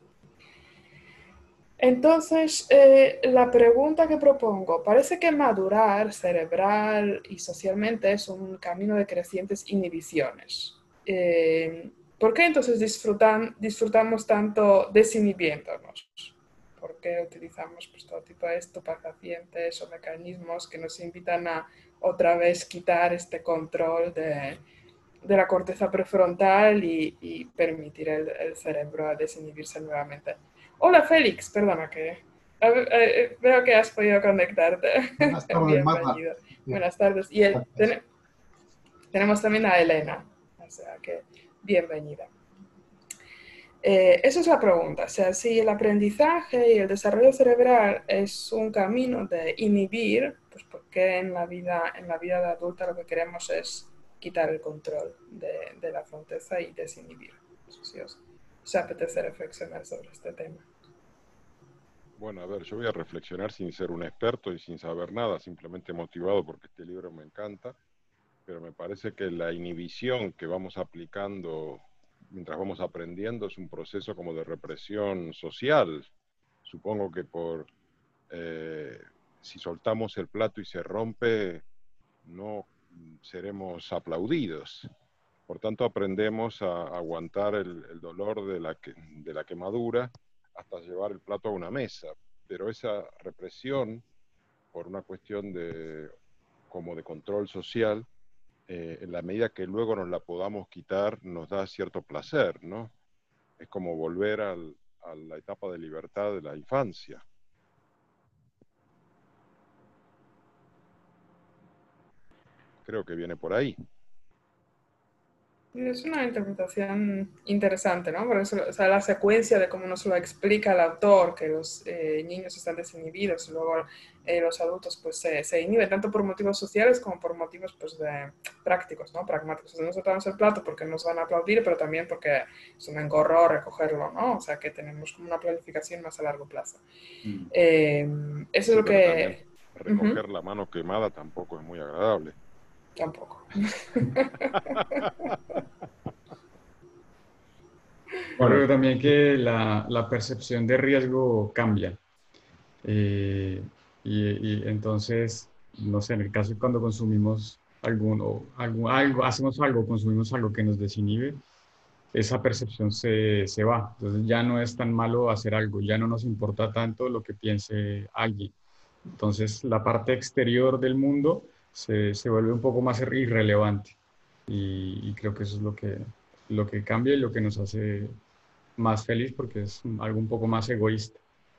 [SPEAKER 2] Entonces, eh, la pregunta que propongo, parece que madurar cerebral y socialmente es un camino de crecientes inhibiciones. Eh, ¿Por qué entonces disfrutan, disfrutamos tanto desinhibiéndonos? ¿Por qué utilizamos pues, todo tipo de estupefacientes o mecanismos que nos invitan a otra vez quitar este control de, de la corteza prefrontal y, y permitir el, el cerebro a desinhibirse nuevamente? Hola Félix, perdona que eh, eh, veo que has podido conectarte. Bienvenido. Buenas tardes. Y el, ten, tenemos también a Elena, o sea que bienvenida. Eh, esa es la pregunta, o sea, si el aprendizaje y el desarrollo cerebral es un camino de inhibir, pues porque en la vida, en la vida de adulta lo que queremos es quitar el control de, de la corteza y desinhibir. Eso sí, os, os apetece reflexionar sobre este tema.
[SPEAKER 1] Bueno, a ver, yo voy a reflexionar sin ser un experto y sin saber nada, simplemente motivado porque este libro me encanta, pero me parece que la inhibición que vamos aplicando mientras vamos aprendiendo es un proceso como de represión social. Supongo que por eh, si soltamos el plato y se rompe, no seremos aplaudidos. Por tanto, aprendemos a aguantar el, el dolor de la, que, de la quemadura hasta llevar el plato a una mesa. Pero esa represión, por una cuestión de, como de control social, eh, en la medida que luego nos la podamos quitar, nos da cierto placer, ¿no? Es como volver al, a la etapa de libertad de la infancia. Creo que viene por ahí.
[SPEAKER 2] Es una interpretación interesante, ¿no? Por eso, o sea, la secuencia de cómo nos lo explica el autor, que los eh, niños están desinhibidos y luego eh, los adultos pues se, se inhiben, tanto por motivos sociales como por motivos pues de, prácticos, ¿no? Pragmáticos. O sea, nosotros damos el plato porque nos van a aplaudir, pero también porque es un engorro recogerlo, ¿no? O sea, que tenemos como una planificación más a largo plazo. Mm. Eh, eso sí, es lo que...
[SPEAKER 1] Recoger uh-huh. la mano quemada tampoco es muy agradable.
[SPEAKER 2] Tampoco.
[SPEAKER 3] Bueno, creo también que la, la percepción de riesgo cambia. Eh, y, y entonces, no sé, en el caso de cuando consumimos alguno, algo, algo, hacemos algo, consumimos algo que nos desinhibe, esa percepción se, se va. Entonces ya no es tan malo hacer algo, ya no nos importa tanto lo que piense alguien. Entonces la parte exterior del mundo se, se vuelve un poco más irrelevante y, y creo que eso es lo que, lo que cambia y lo que nos hace más feliz porque es algo un poco más egoísta.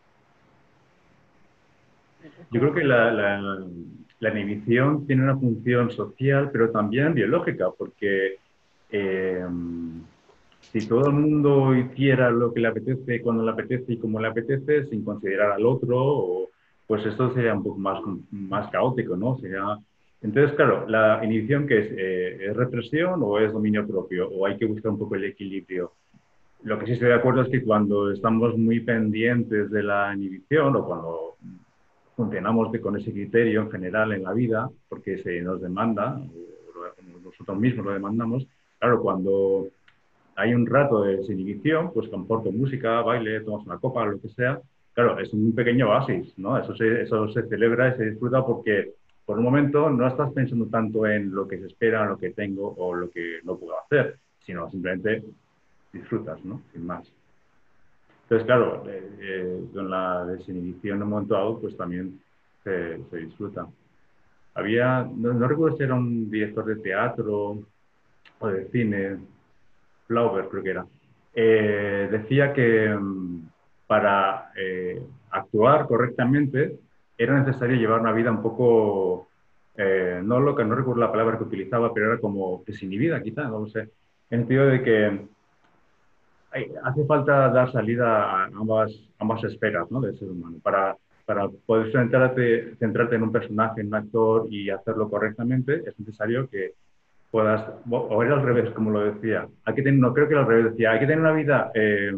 [SPEAKER 4] Yo creo que la, la, la inhibición tiene una función social, pero también biológica, porque eh, si todo el mundo hiciera lo que le apetece, cuando le apetece y como le apetece, sin considerar al otro, o, pues esto sería un poco más, más caótico, ¿no? Sería... Entonces, claro, la inhibición, ¿qué es? Eh, ¿Es represión o es dominio propio? ¿O hay que buscar un poco el equilibrio? Lo que sí estoy de acuerdo es que cuando estamos muy pendientes de la inhibición o cuando funcionamos de, con ese criterio en general en la vida, porque se nos demanda, o nosotros mismos lo demandamos, claro, cuando hay un rato de desinhibición, pues comporto música, baile, tomas una copa, lo que sea, claro, es un pequeño oasis, ¿no? Eso se, eso se celebra y se disfruta porque por un momento no estás pensando tanto en lo que se espera, lo que tengo o lo que no puedo hacer, sino simplemente disfrutas, ¿no? Sin más. Entonces, claro, eh, eh, con la desinhibición en un momento dado, pues también se, se disfruta. Había, no, no recuerdo si era un director de teatro o de cine, Flaubert creo que era, eh, decía que um, para eh, actuar correctamente era necesario llevar una vida un poco, eh, no loca, no recuerdo la palabra que utilizaba, pero era como desinhibida quizá, no lo sé, en el sentido de que hace falta dar salida a ambas, ambas esferas, ¿no?, del ser humano. Para, para poder centrarte, centrarte en un personaje, en un actor y hacerlo correctamente, es necesario que puedas, o era al revés, como lo decía, hay que tener, no creo que era al revés, decía, hay que tener una vida eh,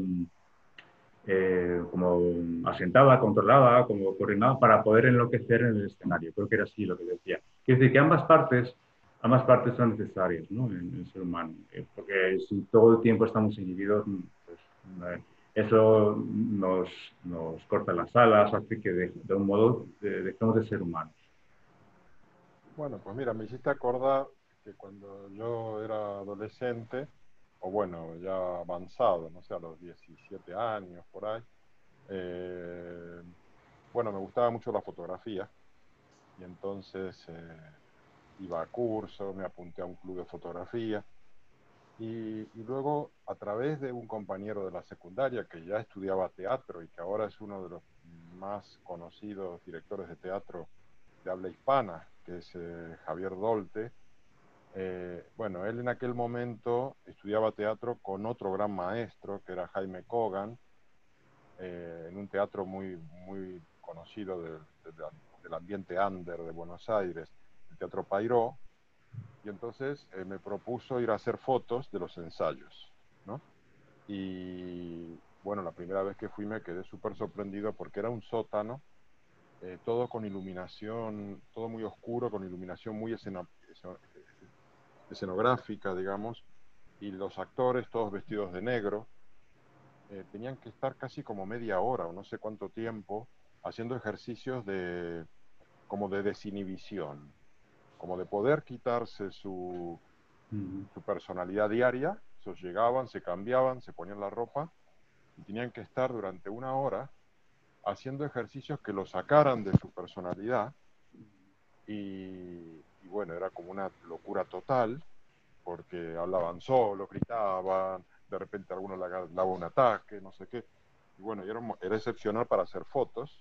[SPEAKER 4] eh, como asentada, controlada, como coordinada, para poder enloquecer en el escenario. Creo que era así lo que decía. Quiere decir que ambas partes, ambas partes son necesarias, ¿no?, en, en el ser humano. Eh, porque si todo el tiempo estamos inhibidos, pues, eh, eso nos, nos corta las alas, hace que de, de un modo de, dejemos de ser humanos.
[SPEAKER 1] Bueno, pues mira, me hiciste acordar que cuando yo era adolescente, o bueno, ya avanzado, no sé, a los diecisiete años, por ahí, eh, bueno, me gustaba mucho la fotografía y entonces eh, iba a cursos, me apunté a un club de fotografía y, y luego a través de un compañero de la secundaria que ya estudiaba teatro y que ahora es uno de los más conocidos directores de teatro de habla hispana, que es eh, Javier Dolte. Eh, bueno, él en aquel momento estudiaba teatro con otro gran maestro, que era Jaime Kogan, eh, en un teatro muy, muy conocido de, de, de, del ambiente under de Buenos Aires, el Teatro Pairó, y entonces eh, me propuso ir a hacer fotos de los ensayos, ¿no? Y bueno, la primera vez que fui me quedé súper sorprendido porque era un sótano, eh, todo con iluminación, todo muy oscuro, con iluminación muy escena, escenográfica, digamos, y los actores todos vestidos de negro. Eh, tenían que estar casi como media hora o no sé cuánto tiempo haciendo ejercicios de como de desinhibición, como de poder quitarse su, uh-huh. su personalidad diaria. Ellos llegaban, se cambiaban, se ponían la ropa y tenían que estar durante una hora haciendo ejercicios que lo sacaran de su personalidad y, y bueno, era como una locura total porque hablaban solo, gritaban, de repente alguno le daba un ataque, no sé qué. Y bueno, era, era excepcional para hacer fotos.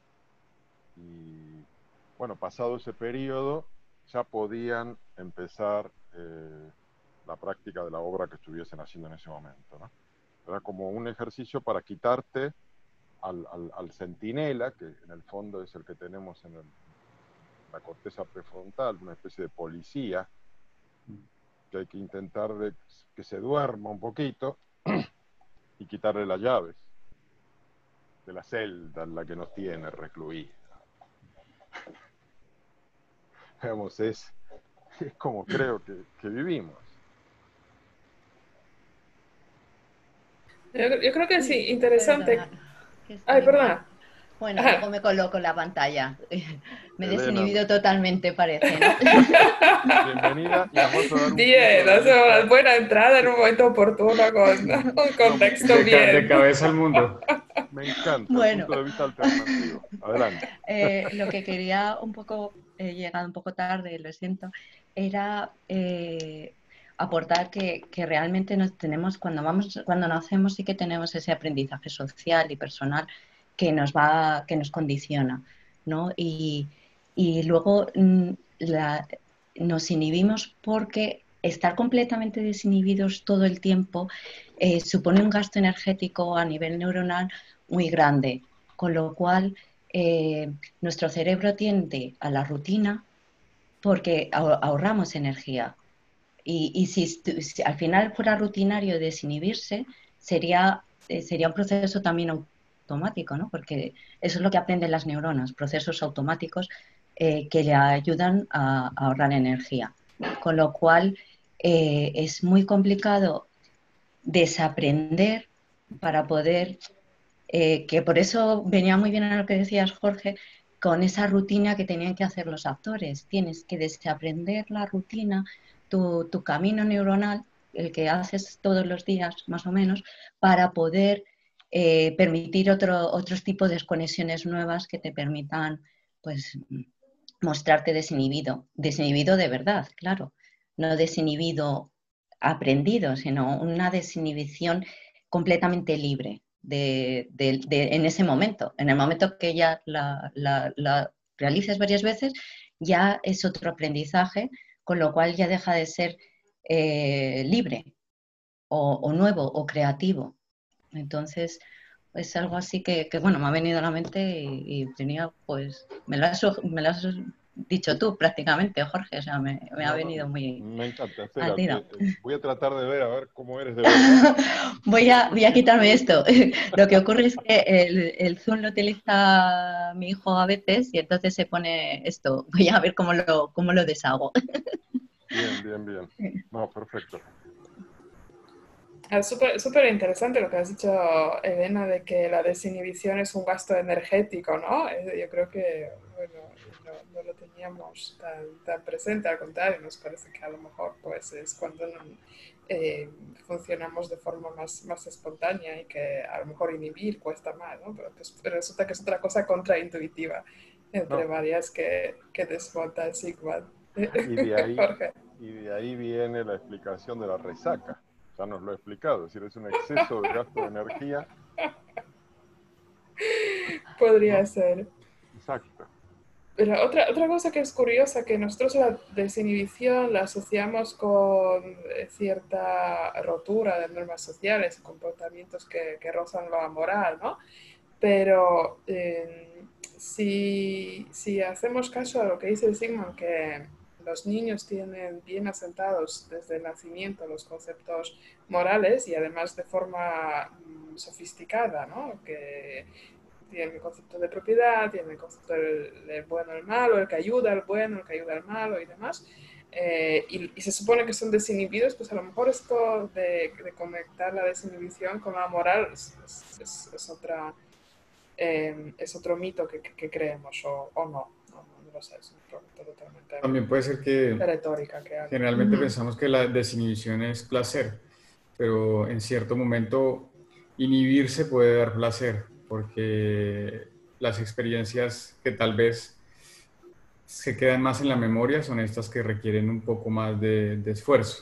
[SPEAKER 1] Y bueno, pasado ese periodo, ya podían empezar eh, la práctica de la obra que estuviesen haciendo en ese momento, ¿no? Era como un ejercicio para quitarte al, al, al centinela, que en el fondo es el que tenemos en el, la corteza prefrontal, una especie de policía, que hay que intentar de que se duerma un poquito y quitarle las llaves de la celda en la que nos tiene recluidos. Digamos, es, es como creo que, que vivimos.
[SPEAKER 2] Yo, yo creo que sí, interesante. Ay, perdona.
[SPEAKER 7] Bueno, luego me coloco la pantalla. Me he
[SPEAKER 1] Elena.
[SPEAKER 7] desinhibido totalmente, parece, ¿no?
[SPEAKER 1] Bienvenida y nos vas a dar un
[SPEAKER 2] Bien,
[SPEAKER 1] punto de
[SPEAKER 2] hacemos una
[SPEAKER 1] vista.
[SPEAKER 2] buena entrada en un momento oportuno con un contexto
[SPEAKER 3] De, ca- de
[SPEAKER 2] bien.
[SPEAKER 3] cabeza al mundo.
[SPEAKER 1] Me encanta,
[SPEAKER 7] Bueno.
[SPEAKER 1] el punto de vista alternativo. Adelante.
[SPEAKER 7] Eh, lo que quería un poco, he llegado un poco tarde, lo siento, era eh, aportar que, que realmente nos tenemos, cuando vamos, cuando nacemos sí que tenemos ese aprendizaje social y personal que nos va, que nos condiciona, ¿no? Y, y luego mm, la, nos inhibimos porque estar completamente desinhibidos todo el tiempo eh, supone un gasto energético a nivel neuronal muy grande, con lo cual eh, nuestro cerebro tiende a la rutina porque ahorramos energía. Y, y si, si al final fuera rutinario desinhibirse, sería, eh, sería un proceso también automático, ¿no? Porque eso es lo que aprenden las neuronas, procesos automáticos eh, que le ayudan a, a ahorrar energía. Con lo cual eh, es muy complicado desaprender para poder eh, que por eso venía muy bien a lo que decías, Jorge, con esa rutina que tenían que hacer los actores. Tienes que desaprender la rutina, tu, tu camino neuronal, el que haces todos los días, más o menos, para poder eh, permitir otro, otros tipos de conexiones nuevas que te permitan, pues, mostrarte desinhibido. Desinhibido de verdad, claro. No desinhibido aprendido, sino una desinhibición completamente libre. De, de, de, en ese momento. En el momento que ya la, la, la realices varias veces, ya es otro aprendizaje, con lo cual ya deja de ser eh, libre o, o nuevo o creativo. Entonces, es algo así que, que, bueno, me ha venido a la mente y, y tenía, pues, me lo, has, me lo has dicho tú prácticamente, Jorge, o sea, me, me
[SPEAKER 1] No,
[SPEAKER 7] ha venido
[SPEAKER 1] no,
[SPEAKER 7] muy...
[SPEAKER 1] me encanta, espera,
[SPEAKER 7] al tiro.
[SPEAKER 1] que, eh, voy a tratar de ver a ver cómo eres de verdad.
[SPEAKER 7] voy, a, voy a quitarme esto. Lo que ocurre es que el, el Zoom lo utiliza mi hijo a veces y entonces se pone esto. Voy a ver cómo lo, cómo lo deshago.
[SPEAKER 1] Bien, bien, bien. No, perfecto.
[SPEAKER 2] Es súper súper interesante lo que has dicho, Elena, de que la desinhibición es un gasto energético, ¿no? Yo creo que, bueno, no, no lo teníamos tan, tan presente, al contrario, nos parece que a lo mejor pues es cuando eh, funcionamos de forma más, más espontánea y que a lo mejor inhibir cuesta más, ¿no? Pero pues, resulta que es otra cosa contraintuitiva, entre
[SPEAKER 1] No.
[SPEAKER 2] varias que, que desmonta Sigmund.
[SPEAKER 1] Y de ahí,
[SPEAKER 2] Jorge.
[SPEAKER 1] y de ahí viene la explicación de la resaca. Ya nos lo he explicado, es decir, es un exceso de gasto de energía.
[SPEAKER 2] Podría
[SPEAKER 1] No.
[SPEAKER 2] ser.
[SPEAKER 1] Exacto.
[SPEAKER 2] Pero otra, otra cosa que es curiosa, que nosotros la desinhibición la asociamos con cierta rotura de normas sociales, comportamientos que, que rozan la moral, ¿no? Pero eh, si, si hacemos caso a lo que dice Sigmund, que los niños tienen bien asentados desde el nacimiento los conceptos morales y además de forma mm, sofisticada, ¿no? Que tienen el concepto de propiedad, tienen el concepto del, del bueno y el malo, el que ayuda al bueno, el que ayuda al malo y demás. Eh, y, y se supone que son desinhibidos, pues a lo mejor esto de, de conectar la desinhibición con la moral es, es, es otra, eh, es otro mito que, que, que creemos, o, o no. No, no lo sé, es un pregunta totalmente
[SPEAKER 3] También puede ser que
[SPEAKER 2] retórica que hago.
[SPEAKER 3] generalmente
[SPEAKER 5] Ujú.
[SPEAKER 3] pensamos que la desinhibición es placer, pero en cierto momento inhibirse puede dar placer, porque las experiencias que tal vez se quedan más en la memoria son estas que requieren un poco más de, de esfuerzo.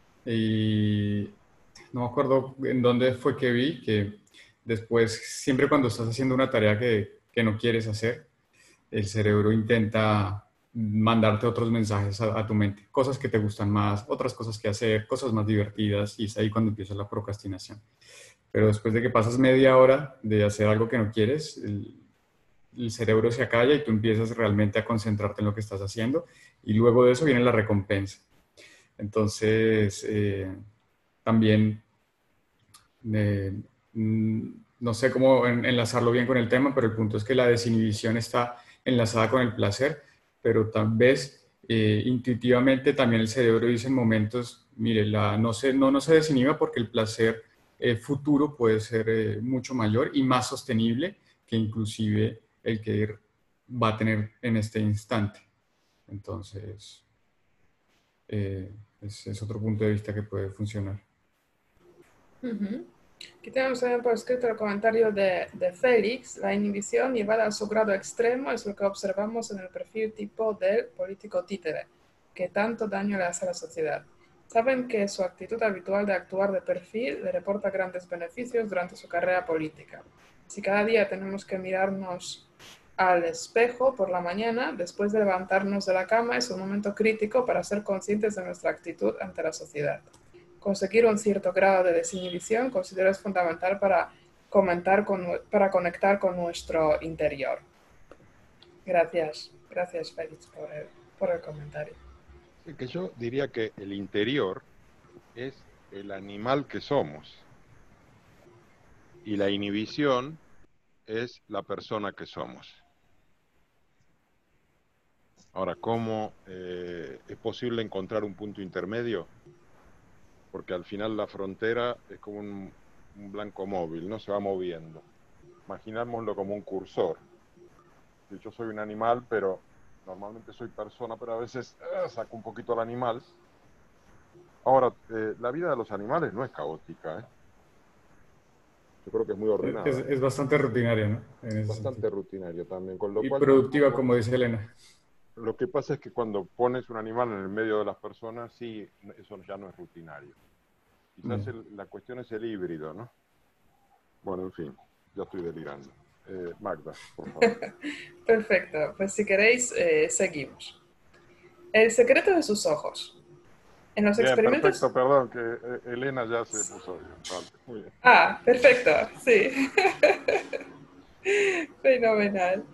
[SPEAKER 3] Y no me acuerdo en dónde fue que vi que después, siempre cuando estás haciendo una tarea que, que no quieres hacer, el cerebro intenta mandarte otros mensajes a, a tu mente, cosas que te gustan más, otras cosas que hacer, cosas más divertidas, y es ahí cuando empieza la procrastinación. Pero después de que pasas media hora de hacer algo que no quieres, el, el cerebro se acalla y tú empiezas realmente a concentrarte en lo que estás haciendo, y luego de eso viene la recompensa. Entonces, eh, también, eh, no sé cómo enlazarlo bien con el tema, pero el punto es que la desinhibición está enlazada con el placer, pero tal vez eh, intuitivamente también el cerebro dice en momentos, mire, la, no, se, no, no se desinhiba porque el placer eh, futuro puede ser eh, mucho mayor y más sostenible que inclusive el que va a tener en este instante. Entonces, eh, es, es otro punto de vista que puede funcionar.
[SPEAKER 2] Uh-huh. Aquí tenemos también por escrito el comentario de, de Félix. La inhibición llevada a su grado extremo es lo que observamos en el perfil tipo del político títere, que tanto daño le hace a la sociedad. Saben que su actitud habitual de actuar de perfil le reporta grandes beneficios durante su carrera política. Si cada día tenemos que mirarnos al espejo por la mañana, después de levantarnos de la cama, es un momento crítico para ser conscientes de nuestra actitud ante la sociedad. Conseguir un cierto grado de desinhibición considero es fundamental para, comentar con, para conectar con nuestro interior. Gracias, gracias Félix por el, por el comentario.
[SPEAKER 1] Que yo diría que el interior es el animal que somos y la inhibición es la persona que somos. Ahora, ¿cómo eh, es posible encontrar un punto intermedio? Porque al final la frontera es como un, un blanco móvil, ¿no? Se va moviendo. Imaginémoslo como un cursor. Yo soy un animal, pero normalmente soy persona, pero a veces eh, saco un poquito al animal. Ahora, eh, la vida de los animales no es caótica, ¿eh? Yo creo que es muy ordenada.
[SPEAKER 3] Es, es bastante rutinaria, ¿no? En ese
[SPEAKER 1] bastante
[SPEAKER 3] sentido.
[SPEAKER 1] rutinaria también. Con lo
[SPEAKER 3] Y
[SPEAKER 1] cual
[SPEAKER 3] productiva,
[SPEAKER 1] tampoco,
[SPEAKER 3] como dice Elena.
[SPEAKER 1] Lo que pasa es que cuando pones un animal en el medio de las personas, sí, eso ya no es rutinario. Quizás el, la cuestión es el híbrido, ¿no? Bueno, en fin, ya estoy delirando. Eh, Magda, por favor.
[SPEAKER 2] Perfecto, pues si queréis, eh, seguimos. El secreto de sus ojos. En los
[SPEAKER 1] Bien,
[SPEAKER 2] experimentos...
[SPEAKER 1] perfecto, perdón, que eh, Elena ya se puso bien. Vale, muy bien.
[SPEAKER 2] Ah, perfecto, sí. Fenomenal.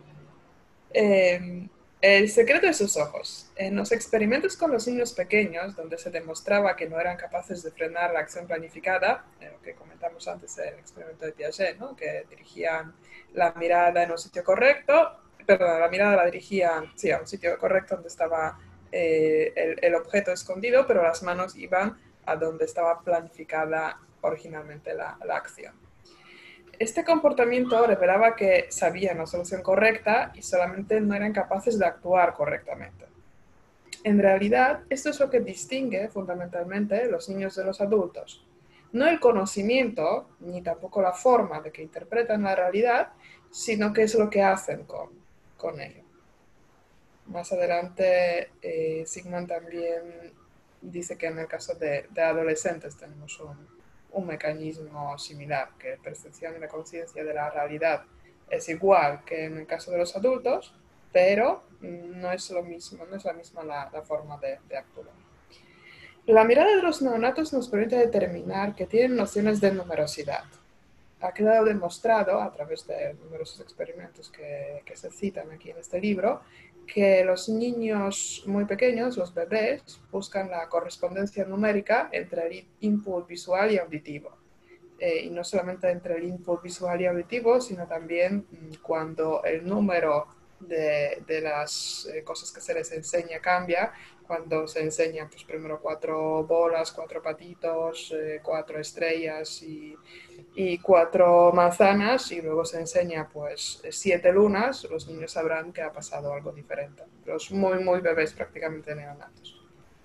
[SPEAKER 2] Eh, el secreto de sus ojos. En los experimentos con los niños pequeños, donde se demostraba que no eran capaces de frenar la acción planificada, eh, lo que comentamos antes el experimento de Piaget, ¿no? Que dirigían la mirada en un sitio correcto, perdón, la mirada la dirigían, sí, a un sitio correcto donde estaba eh, el, el objeto escondido, pero las manos iban a donde estaba planificada originalmente la, la acción. Este comportamiento revelaba que sabían la solución correcta y solamente no eran capaces de actuar correctamente. En realidad, esto es lo que distingue fundamentalmente los niños de los adultos. No el conocimiento, ni tampoco la forma de que interpretan la realidad, sino qué es lo que hacen con, con ello. Más adelante, eh, Sigmund también dice que en el caso de, de adolescentes tenemos un, un mecanismo similar, que percepción y la conciencia de la realidad es igual que en el caso de los adultos, pero no es lo mismo, no es la misma la, la forma de, de actuar. La mirada de los neonatos nos permite determinar que tienen nociones de numerosidad. Ha quedado demostrado a través de numerosos experimentos que, que se citan aquí en este libro, que los niños muy pequeños, los bebés, buscan la correspondencia numérica entre el input visual y auditivo. Eh, y no solamente entre el input visual y auditivo, sino también cuando el número de, de las eh, cosas que se les enseña cambia, cuando se enseñan pues, primero cuatro bolas, cuatro patitos, eh, cuatro estrellas y, y cuatro manzanas, y luego se enseña pues siete lunas, los niños sabrán que ha pasado algo diferente. Los muy, muy bebés, prácticamente neonatos.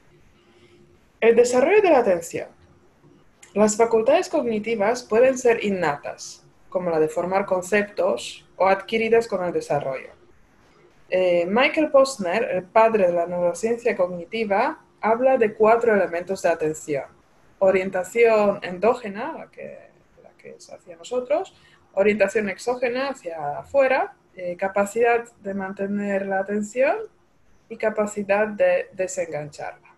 [SPEAKER 2] El desarrollo de la atención. Las facultades cognitivas pueden ser innatas, como la de formar conceptos, o adquiridas con el desarrollo. Eh, Michael Posner, el padre de la neurociencia cognitiva, habla de cuatro elementos de atención. Orientación endógena, la que, la que es hacia nosotros, orientación exógena hacia afuera, eh, capacidad de mantener la atención y capacidad de desengancharla.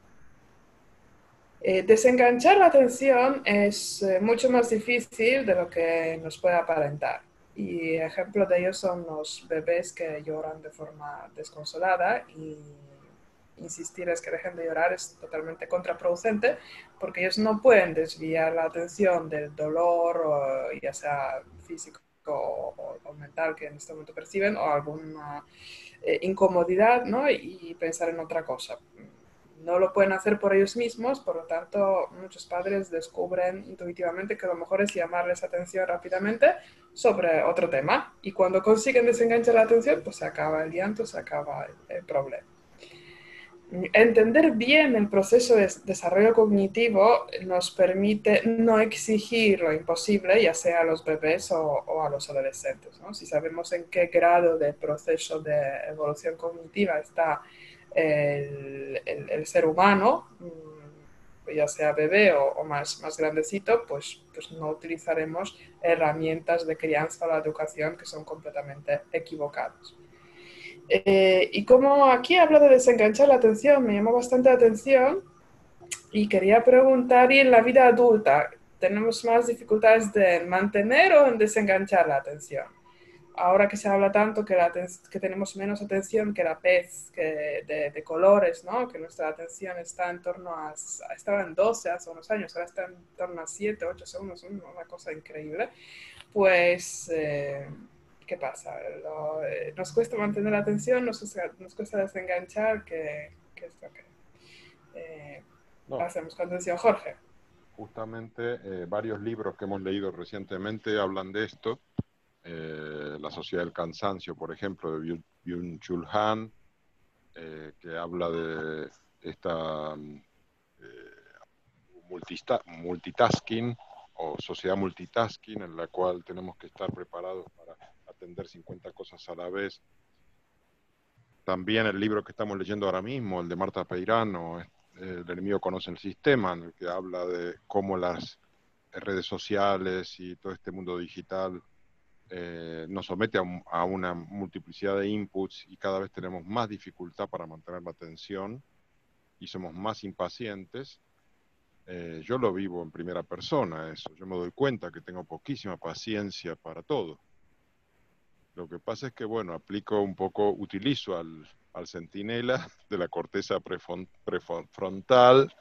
[SPEAKER 2] Eh, desenganchar la atención es eh, mucho más difícil de lo que nos puede aparentar. Y ejemplo de ello son los bebés que lloran de forma desconsolada, y insistirles que dejen de llorar es totalmente contraproducente porque ellos no pueden desviar la atención del dolor, o, ya sea físico o, o mental, que en este momento perciben, o alguna eh, incomodidad, ¿no? Y pensar en otra cosa. no lo pueden hacer por ellos mismos, por lo tanto muchos padres descubren intuitivamente que lo mejor es llamarles atención rápidamente sobre otro tema, y cuando consiguen desenganchar la atención, pues se acaba el llanto, se acaba el, el problema. Entender bien el proceso de desarrollo cognitivo nos permite no exigir lo imposible, ya sea a los bebés o, o a los adolescentes, ¿no? Si sabemos en qué grado de proceso de evolución cognitiva está el, el, el ser humano, ya sea bebé o, o más, más grandecito, pues, pues no utilizaremos herramientas de crianza o la educación que son completamente equivocadas. Eh, y como aquí habla de desenganchar la atención, me llamó bastante la atención y quería preguntar, ¿y en la vida adulta tenemos más dificultades de mantener o en desenganchar la atención? Ahora que se habla tanto que, la que tenemos menos atención que la pez, que de, de colores, ¿no? Que nuestra atención está en torno a, estaba en doce hace unos años, ahora está en torno a siete, ocho segundos, una cosa increíble, pues... Eh, ¿qué pasa? Lo, eh, nos cuesta mantener la atención, nos, nos cuesta desenganchar, ¿qué, qué es lo que eh, no. hacemos con atención? Jorge.
[SPEAKER 1] Justamente eh, varios libros que hemos leído recientemente hablan de esto. Eh, La Sociedad del Cansancio, por ejemplo, de Byung-Chul Han, eh, que habla de esta eh, multista multitasking o sociedad multitasking, en la cual tenemos que estar preparados para atender cincuenta cosas a la vez. También el libro que estamos leyendo ahora mismo, el de Marta Peirano, El enemigo conoce el sistema, en el que habla de cómo las redes sociales y todo este mundo digital eh, nos somete a, un, a una multiplicidad de inputs y cada vez tenemos más dificultad para mantener la atención y somos más impacientes. Eh, yo lo vivo en primera persona eso, yo me doy cuenta que tengo poquísima paciencia para todo. Lo que pasa es que, bueno, aplico un poco, utilizo al, al centinela de la corteza prefrontal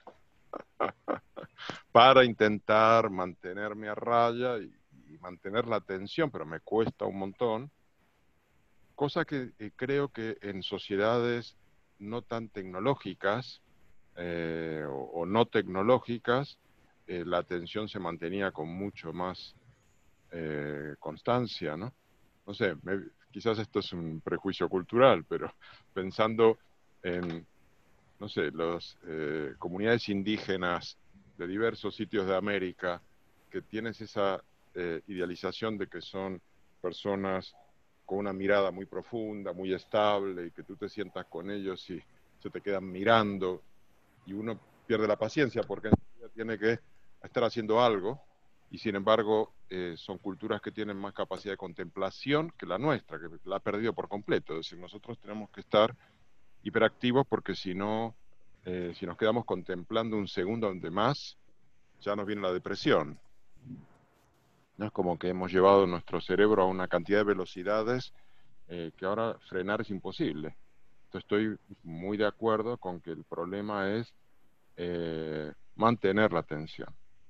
[SPEAKER 1] para intentar mantenerme a raya y, y mantener la atención, pero me cuesta un montón. Cosa que eh, creo que en sociedades no tan tecnológicas eh, o, o no tecnológicas, eh, la atención se mantenía con mucho más eh, constancia, ¿no? No sé, me, quizás esto es un prejuicio cultural, pero pensando en, no sé, las eh, comunidades indígenas de diversos sitios de América, que tienes esa eh, idealización de que son personas con una mirada muy profunda, muy estable, y que tú te sientas con ellos y se te quedan mirando, y uno pierde la paciencia porque tiene que estar haciendo algo, y sin embargo eh, son culturas que tienen más capacidad de contemplación que la nuestra, que la ha perdido por completo. Es decir, nosotros tenemos que estar hiperactivos porque si no, eh, si nos quedamos contemplando un segundo de más, ya nos viene la depresión. ¿No? Es como que hemos llevado nuestro cerebro a una cantidad de velocidades eh, que ahora frenar es imposible. Entonces estoy muy de acuerdo con que el problema es eh, mantener la atención.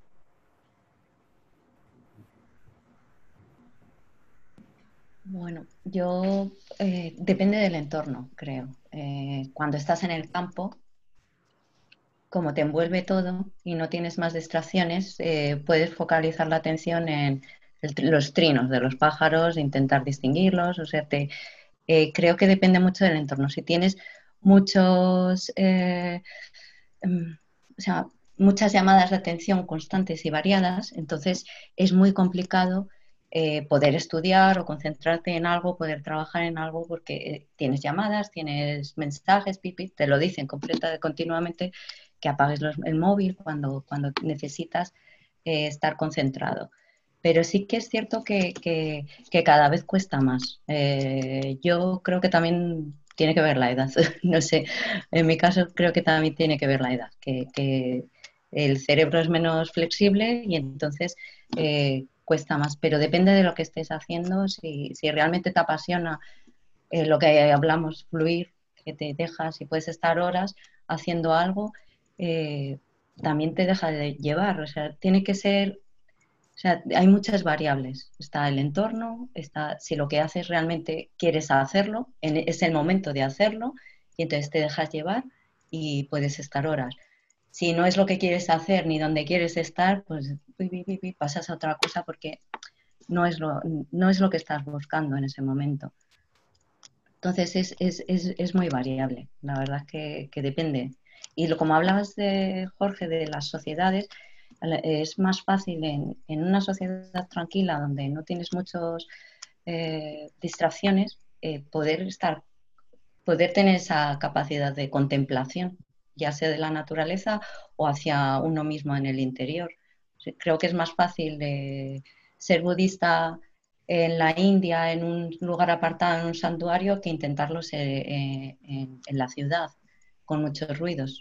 [SPEAKER 7] Bueno, yo eh, depende del entorno, creo. Eh, cuando estás en el campo, como te envuelve todo y no tienes más distracciones, eh, puedes focalizar la atención en el, los trinos de los pájaros, intentar distinguirlos. O sea, te, eh, creo que depende mucho del entorno. Si tienes muchos, eh, um, o sea, muchas llamadas de atención constantes y variadas, entonces es muy complicado Eh, poder estudiar o concentrarte en algo, poder trabajar en algo, porque eh, tienes llamadas, tienes mensajes, pipi, te lo dicen completa, continuamente, que apagues los, el móvil cuando, cuando necesitas eh, estar concentrado. Pero sí que es cierto que, que, que cada vez cuesta más. Eh, yo creo que también tiene que ver la edad. No sé, en mi caso creo que también tiene que ver la edad, que, que el cerebro es menos flexible y entonces eh, cuesta más, pero depende de lo que estés haciendo, si, si realmente te apasiona eh, lo que hablamos, fluir, que te dejas y puedes estar horas haciendo algo, eh, también te deja de llevar, o sea, tiene que ser, o sea, hay muchas variables, está el entorno, está si lo que haces realmente quieres hacerlo, en, es el momento de hacerlo y entonces te dejas llevar, y puedes estar horas. Si no es lo que quieres hacer ni donde quieres estar, pues pasas a otra cosa porque no es lo, no es lo que estás buscando en ese momento. Entonces es, es, es, es muy variable, la verdad es que, que depende. Y lo, como hablabas de, Jorge, de las sociedades, es más fácil en, en una sociedad tranquila donde no tienes muchas eh, distracciones, eh, poder estar, poder tener esa capacidad de contemplación, ya sea de la naturaleza o hacia uno mismo en el interior. Creo que es más fácil de ser budista en la India, en un lugar apartado, en un santuario, que intentarlo ser eh, en, en la ciudad, con muchos ruidos.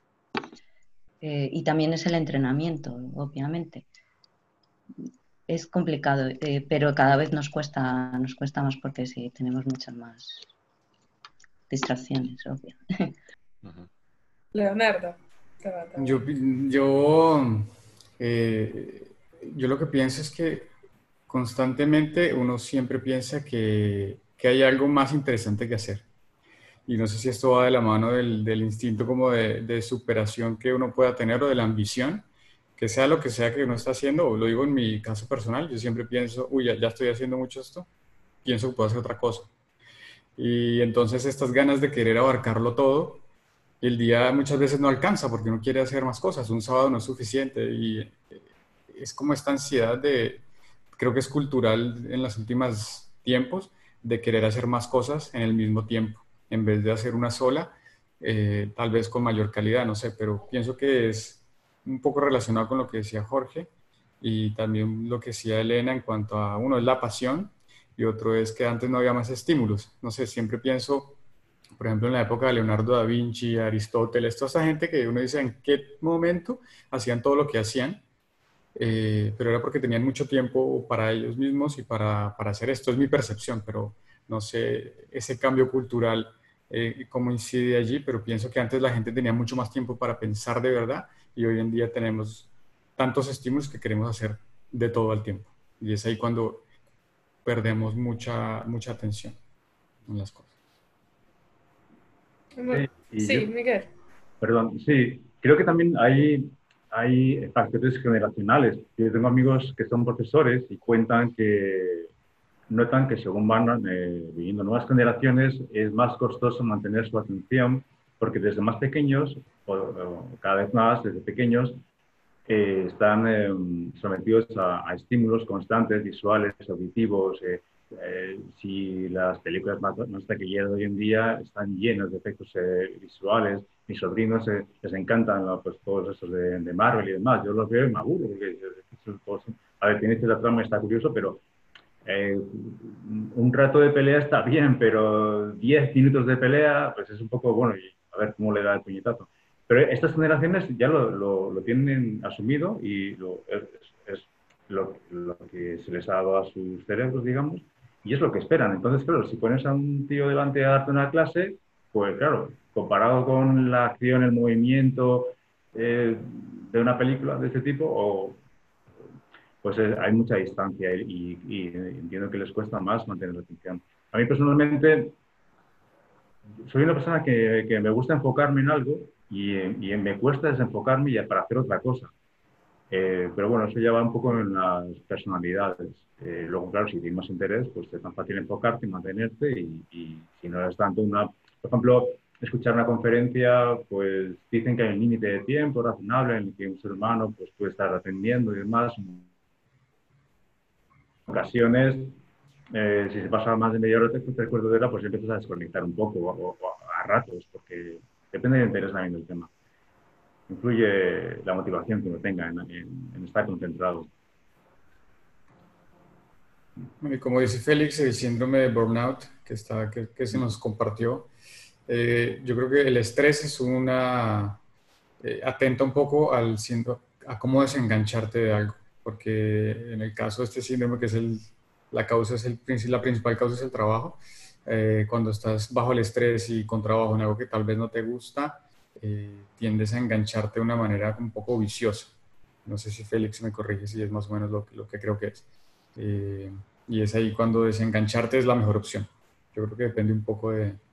[SPEAKER 7] Eh, y también es el entrenamiento, obviamente. Es complicado, eh, pero cada vez nos cuesta, nos cuesta más porque sí, tenemos muchas más distracciones, obvio.
[SPEAKER 2] Uh-huh. Leonardo.
[SPEAKER 3] Yo, yo, eh, yo lo que pienso es que constantemente uno siempre piensa que, que hay algo más interesante que hacer. Y no sé si esto va de la mano del, del instinto como de, de superación que uno pueda tener o de la ambición, que sea lo que sea que uno está haciendo, o lo digo en mi caso personal, yo siempre pienso, uy, ya, ya estoy haciendo mucho esto, pienso que puedo hacer otra cosa. Y entonces estas ganas de querer abarcarlo todo, el día muchas veces no alcanza porque uno quiere hacer más cosas, un sábado no es suficiente y es como esta ansiedad de, creo que es cultural en los últimos tiempos, de querer hacer más cosas en el mismo tiempo, en vez de hacer una sola, eh, tal vez con mayor calidad, no sé, pero pienso que es un poco relacionado con lo que decía Jorge y también lo que decía Elena en cuanto a, uno es la pasión y otro es que antes no había más estímulos, no sé, siempre pienso, por ejemplo, en la época de Leonardo da Vinci, Aristóteles, toda esta gente que uno dice en qué momento hacían todo lo que hacían, eh, pero era porque tenían mucho tiempo para ellos mismos y para, para hacer esto. Es mi percepción, pero no sé ese cambio cultural, eh, cómo incide allí, pero pienso que antes la gente tenía mucho más tiempo para pensar de verdad y hoy en día tenemos tantos estímulos que queremos hacer de todo al tiempo. Y es ahí cuando perdemos mucha, mucha atención en las cosas.
[SPEAKER 2] Sí, sí yo, Miguel.
[SPEAKER 4] Perdón, sí, creo que también hay, hay factores generacionales. Yo tengo amigos que son profesores y cuentan que notan que según van eh, viviendo nuevas generaciones es más costoso mantener su atención porque desde más pequeños, o, o cada vez más desde pequeños, eh, están eh, sometidos a, a estímulos constantes, visuales, auditivos. Eh, eh, si las películas más, más taquilleras de hoy en día están llenas de efectos eh, visuales, mis sobrinos eh, les encantan ¿no? Pues, todos esos de, de Marvel y demás. Yo los veo y me aburro. Porque, pues, a ver, tiene la trama, está curioso, pero eh, un rato de pelea está bien, pero diez minutos de pelea, pues es un poco, bueno, y a ver cómo le da el puñetazo. Pero estas generaciones ya lo, lo, lo tienen asumido y lo, es, es lo, lo que se les ha dado a sus cerebros, digamos, y es lo que esperan. Entonces, claro, si pones a un tío delante a darte una clase, pues claro, comparado con la acción, el movimiento eh, de una película de este tipo, o, pues eh, hay mucha distancia y, y, y entiendo que les cuesta más mantener la atención. A mí personalmente, soy una persona que, que me gusta enfocarme en algo y, y me cuesta desenfocarme ya para hacer otra cosa. Eh, pero bueno, eso ya va un poco en las personalidades. Eh, luego, claro, si tienes más interés, pues es tan fácil enfocarte y mantenerte y, y si no es tanto una... Por ejemplo, escuchar una conferencia, pues dicen que hay un límite de tiempo razonable en el que un ser humano pues, puede estar atendiendo y demás. En ocasiones, eh, si se pasa más de media hora, te, te recuerdo de la, pues empiezas a desconectar un poco o, o a ratos, porque depende del interés también del tema. Influye la motivación que uno tenga en, en, en estar concentrado.
[SPEAKER 3] Y como dice Félix, el síndrome de burnout que, está, que, que se nos compartió, eh, yo creo que el estrés es una... Eh, atenta un poco al síndrome, a cómo desengancharte de algo, porque en el caso de este síndrome, que es el, la causa, es el, la principal causa es el trabajo, eh, cuando estás bajo el estrés y con trabajo en algo que tal vez no te gusta, eh, tiendes a engancharte de una manera un poco viciosa. No sé si Félix me corrige si es más o menos lo, lo que creo que es. Eh, y es ahí cuando desengancharte es la mejor opción. Yo creo que depende un poco de,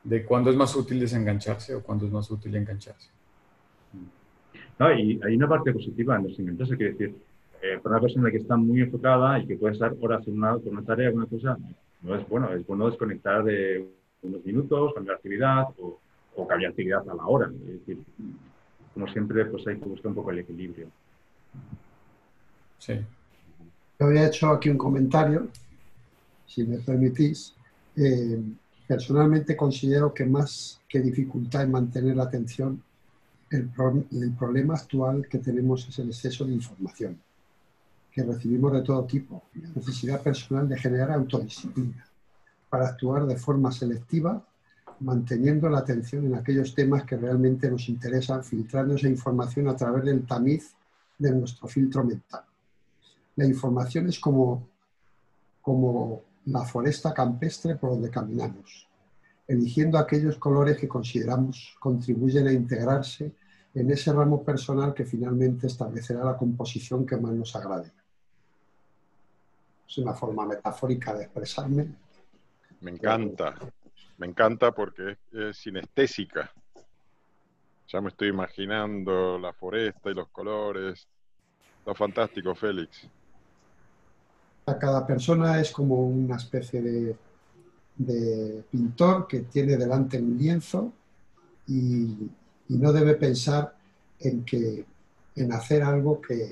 [SPEAKER 3] de cuándo es más útil desengancharse o cuándo es más útil engancharse.
[SPEAKER 4] No, y hay una parte positiva en desengancharse, quiere decir, eh, para una persona que está muy enfocada y que puede estar horas en una, con una tarea, una cosa, no es bueno, es bueno desconectar de unos minutos, cambiar actividad o, o cambiar actividad a la hora. Es decir, como siempre, pues hay que buscar un poco el equilibrio.
[SPEAKER 3] Sí.
[SPEAKER 8] Yo había hecho aquí un comentario, si me permitís. Eh, personalmente considero que más que dificultad en mantener la atención, el, pro el problema actual que tenemos es el exceso de información que recibimos de todo tipo, la necesidad personal de generar autodisciplina para actuar de forma selectiva, manteniendo la atención en aquellos temas que realmente nos interesan, filtrando esa información a través del tamiz de nuestro filtro mental. La información es como, como la foresta campestre por donde caminamos, eligiendo aquellos colores que consideramos contribuyen a integrarse en ese ramo personal que finalmente establecerá la composición que más nos agrade. Es una forma metafórica de expresarme.
[SPEAKER 1] Me encanta, me encanta porque es, es sinestésica. Ya me estoy imaginando la foresta y los colores. Está fantástico, Félix.
[SPEAKER 8] Cada persona es como una especie de, de pintor que tiene delante un lienzo y, y no debe pensar en, que, en hacer algo que,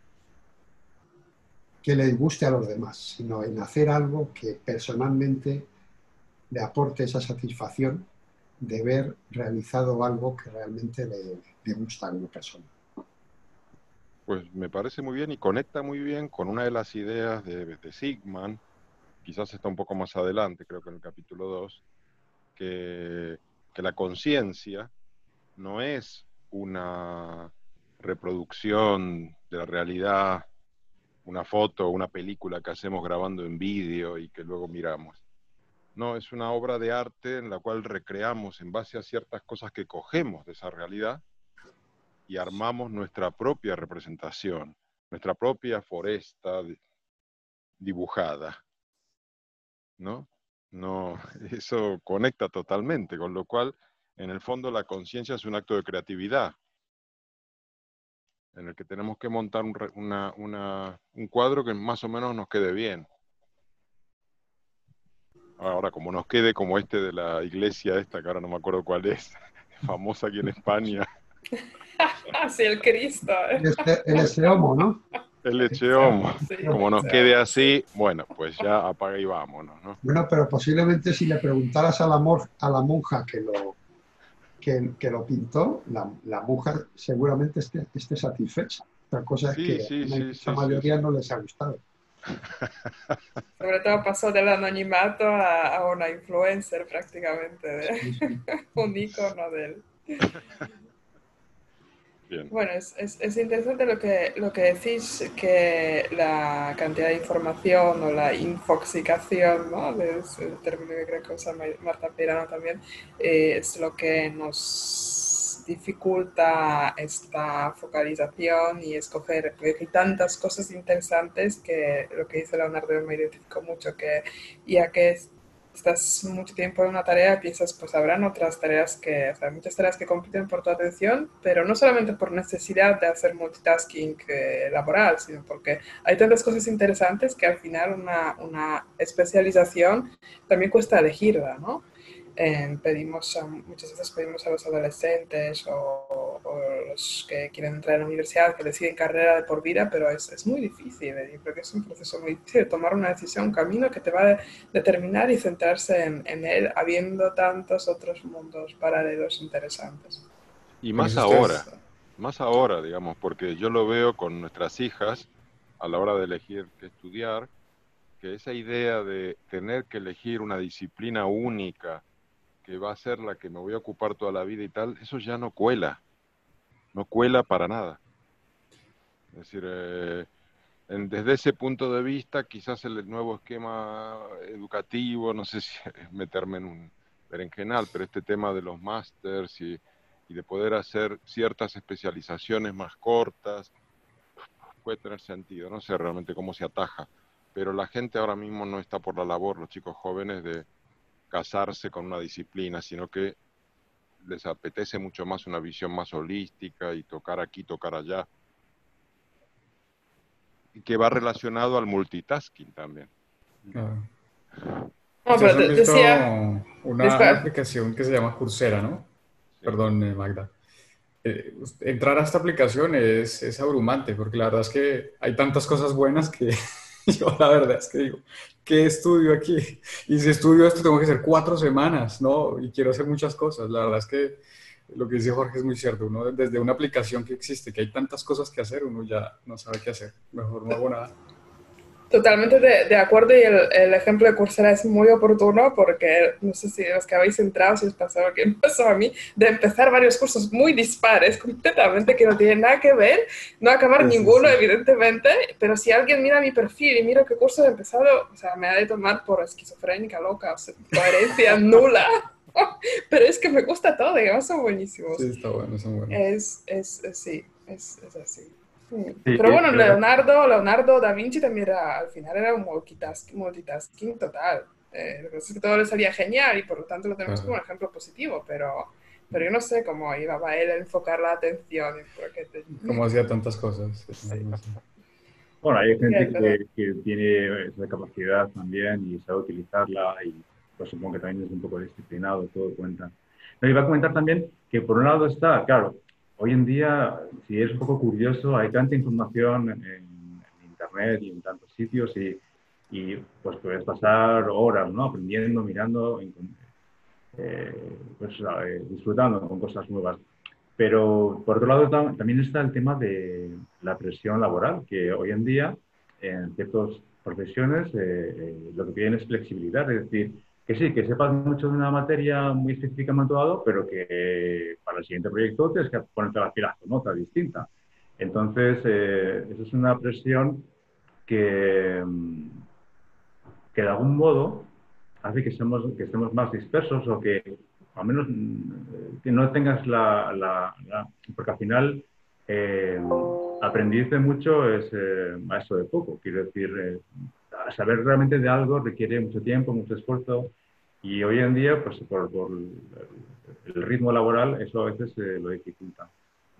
[SPEAKER 8] que le guste a los demás, sino en hacer algo que personalmente le aporte esa satisfacción de ver realizado algo que realmente le, le gusta a una persona.
[SPEAKER 1] Pues me parece muy bien y conecta muy bien con una de las ideas de, de Sigman, quizás está un poco más adelante, creo que en el capítulo dos, que, que la conciencia no es una reproducción de la realidad, una foto, una película que hacemos grabando en vídeo y que luego miramos. No, es una obra de arte en la cual recreamos en base a ciertas cosas que cogemos de esa realidad y armamos nuestra propia representación, nuestra propia foresta dibujada, ¿no? No, eso conecta totalmente, con lo cual, en el fondo, la conciencia es un acto de creatividad, en el que tenemos que montar un, una, una, un cuadro que más o menos nos quede bien. Ahora, como nos quede como este de la iglesia esta, que ahora no me acuerdo cuál es, famosa aquí en España.
[SPEAKER 2] Sí, el Cristo.
[SPEAKER 8] El Eseomo, ¿no?
[SPEAKER 1] El Echeomo.
[SPEAKER 2] Sí,
[SPEAKER 1] Como nos quede así, bueno, pues ya apaga y vámonos, ¿no?
[SPEAKER 8] Bueno, pero posiblemente si le preguntaras a la, a la monja que lo, que, que lo pintó, la, la monja seguramente esté, esté satisfecha. Otra cosa
[SPEAKER 1] sí,
[SPEAKER 8] es que
[SPEAKER 1] sí,
[SPEAKER 8] a la
[SPEAKER 1] sí,
[SPEAKER 8] inmensa
[SPEAKER 1] sí,
[SPEAKER 8] mayoría
[SPEAKER 1] sí.
[SPEAKER 8] no les ha gustado.
[SPEAKER 2] Sobre todo pasó del anonimato a, a una influencer prácticamente, de,
[SPEAKER 8] Sí, sí.
[SPEAKER 2] un icono del...
[SPEAKER 1] Bien.
[SPEAKER 2] Bueno, es, es, es interesante lo que, lo que decís, que la cantidad de información o la infoxicación, ¿no? Es el término que creo que usa Marta Peirano también, eh, es lo que nos dificulta esta focalización y escoger, porque hay tantas cosas interesantes que lo que dice Leonardo me identifico mucho, que ya que estás mucho tiempo en una tarea, piensas, pues habrán otras tareas que, o sea, muchas tareas que compiten por tu atención, pero no solamente por necesidad de hacer multitasking eh, laboral, sino porque hay tantas cosas interesantes que al final una, una especialización también cuesta elegirla, ¿no? Eh, pedimos a, muchas veces pedimos a los adolescentes o, o los que quieren entrar a la universidad que deciden carrera de por vida, pero es, es muy difícil. Yo creo que es un proceso muy difícil de tomar una decisión, un camino que te va a determinar y centrarse en, en él, habiendo tantos otros mundos paralelos interesantes.
[SPEAKER 1] Y más
[SPEAKER 3] Pues
[SPEAKER 1] ahora,
[SPEAKER 3] ustedes-
[SPEAKER 1] más ahora, digamos, porque yo lo veo con nuestras hijas a la hora de elegir qué estudiar, que esa idea de tener que elegir una disciplina única, que va a ser la que me voy a ocupar toda la vida y tal, eso ya no cuela, no cuela para nada. Es decir, eh, en, desde ese punto de vista, quizás el nuevo esquema educativo, no sé si es meterme en un berenjenal, pero este tema de los másters y, y de poder hacer ciertas especializaciones más cortas, puede tener sentido, no sé realmente cómo se ataja, pero la gente ahora mismo no está por la labor, los chicos jóvenes, de casarse con una disciplina, sino que les apetece mucho más una visión más holística y tocar aquí, tocar allá. Y que va relacionado al multitasking también.
[SPEAKER 3] Claro.
[SPEAKER 2] No,
[SPEAKER 3] Ustedes
[SPEAKER 2] pero
[SPEAKER 3] han
[SPEAKER 2] te-
[SPEAKER 3] visto
[SPEAKER 2] decía,
[SPEAKER 3] una, una
[SPEAKER 2] disculpa,
[SPEAKER 3] aplicación que se llama Coursera, ¿no?
[SPEAKER 1] Sí.
[SPEAKER 3] Perdón, eh, Magda. Eh, us- entrar a esta aplicación es, es abrumante, porque la verdad es que hay tantas cosas buenas que yo la verdad es que digo, ¿qué estudio aquí? Y si estudio esto tengo que hacer cuatro semanas, ¿no? Y quiero hacer muchas cosas. La verdad es que lo que dice Jorge es muy cierto. Uno desde una aplicación que existe, que hay tantas cosas que hacer, uno ya no sabe qué hacer. Mejor no hago nada.
[SPEAKER 2] totalmente de, de acuerdo, y el, el ejemplo de Coursera es muy oportuno porque no sé si los que habéis entrado, si os pasó lo que me pasó a mí, de empezar varios cursos muy dispares, completamente, que no tienen nada que ver, no acabar
[SPEAKER 3] Sí, sí,
[SPEAKER 2] ninguno,
[SPEAKER 3] sí.
[SPEAKER 2] evidentemente, pero si alguien mira mi perfil y miro qué curso he empezado, o sea, me ha de tomar por esquizofrénica, loca, o sea, coherencia nula, pero es que me gusta todo, y además son buenísimos.
[SPEAKER 3] Sí, está bueno, son buenos.
[SPEAKER 2] Es, es, es- sí, es, es así. Mm.
[SPEAKER 4] Sí,
[SPEAKER 2] Pero bueno,
[SPEAKER 4] pero-
[SPEAKER 2] Leonardo, Leonardo da Vinci también era, al final era un multitasking, multitasking total. Eh, lo que pasa es que todo le salía genial y por lo tanto lo tenemos
[SPEAKER 3] Claro.
[SPEAKER 2] como un ejemplo positivo, pero, pero yo no sé cómo iba a él a enfocar la atención. Porque te-
[SPEAKER 3] Como hacía tantas cosas. Sí,
[SPEAKER 2] Sí.
[SPEAKER 3] no sé.
[SPEAKER 4] Bueno, hay gente
[SPEAKER 2] Bien, pero-
[SPEAKER 4] que, que tiene esa capacidad también y sabe utilizarla y pues supongo que también es un poco disciplinado, todo cuenta. No, iba a comentar también que por un lado está, claro, hoy en día, si es un poco curioso, hay tanta información en, en Internet y en tantos sitios y, y, pues puedes pasar horas, ¿no? Aprendiendo, mirando, en- eh, pues, eh, disfrutando con cosas nuevas. Pero por otro lado tam- también está el tema de la presión laboral, que hoy en día en ciertas profesiones eh, eh, lo que piden es flexibilidad, es decir, que sí, que sepas mucho de una materia muy específicamente dado, pero que eh, para el siguiente proyecto tienes que ponerte las pilas con otra distinta. Entonces, eh, eso es una presión que, mm, que de algún modo hace que, somos, que estemos más dispersos o que al menos mm, que no tengas la... la- la- porque al final eh, aprendiz de mucho es eh, maestro de poco. Quiero decir, eh, saber realmente de algo requiere mucho tiempo, mucho esfuerzo y hoy en día, pues por, por el ritmo laboral, eso a veces eh, lo dificulta.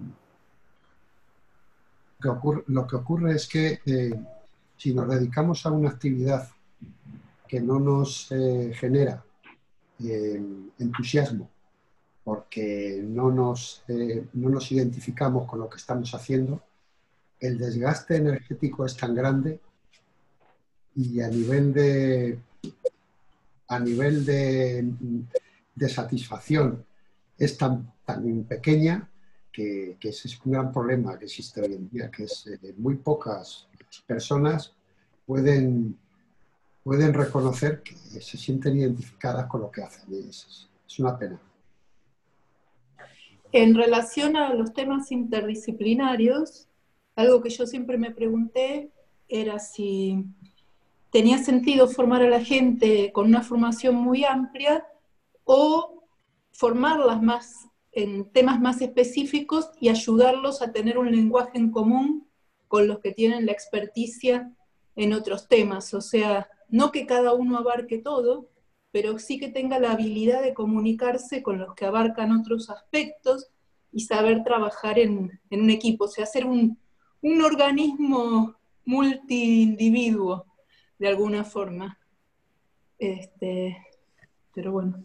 [SPEAKER 8] Lo que ocurre, lo que ocurre es que eh, si nos dedicamos a una actividad que no nos eh, genera eh, entusiasmo, porque no nos, eh, no nos identificamos con lo que estamos haciendo, el desgaste energético es tan grande y a nivel de, a nivel de, de satisfacción es tan, tan pequeña que, que ese es un gran problema que existe hoy en día, que es eh, muy pocas personas pueden, pueden reconocer que se sienten identificadas con lo que hacen. Es, es una pena.
[SPEAKER 5] En relación a los temas interdisciplinarios, algo que yo siempre me pregunté era si tenía sentido formar a la gente con una formación muy amplia o formarlas más en temas más específicos y ayudarlos a tener un lenguaje en común con los que tienen la experticia en otros temas. O sea, no que cada uno abarque todo, pero sí que tenga la habilidad de comunicarse con los que abarcan otros aspectos y saber trabajar en, en un equipo, o sea, ser un, un organismo multiindividuo, de alguna forma. Este, pero bueno.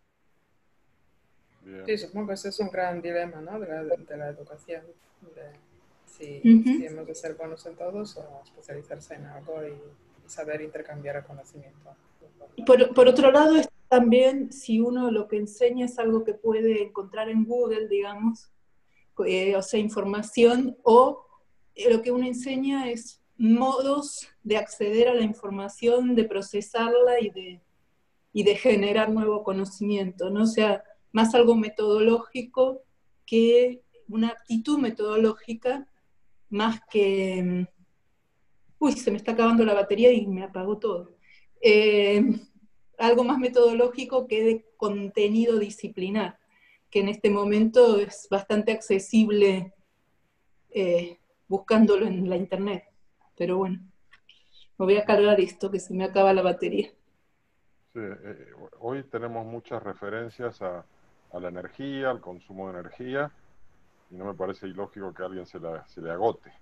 [SPEAKER 1] Bien.
[SPEAKER 2] Sí, supongo que ese es un gran dilema, ¿no? de, la, de la educación, de si,
[SPEAKER 5] Uh-huh.
[SPEAKER 2] si hemos de ser buenos en todos o especializarse en algo y, y saber intercambiar el conocimiento.
[SPEAKER 5] Por, por otro lado, es también si uno lo que enseña es algo que puede encontrar en Google, digamos, eh, o sea, información, o eh, lo que uno enseña es modos de acceder a la información, de procesarla y de, y de generar nuevo conocimiento, ¿no? O sea, más algo metodológico que una actitud metodológica, más que... Uy, se me está acabando la batería y me apagó todo. Eh, algo más metodológico que de contenido disciplinar, que en este momento es bastante accesible eh, buscándolo en la internet. Pero bueno, me voy a cargar esto, que se me acaba la batería.
[SPEAKER 1] Sí, eh, hoy tenemos muchas referencias a, a la energía, al consumo de energía, y no me parece ilógico que a alguien se, la, se le agote.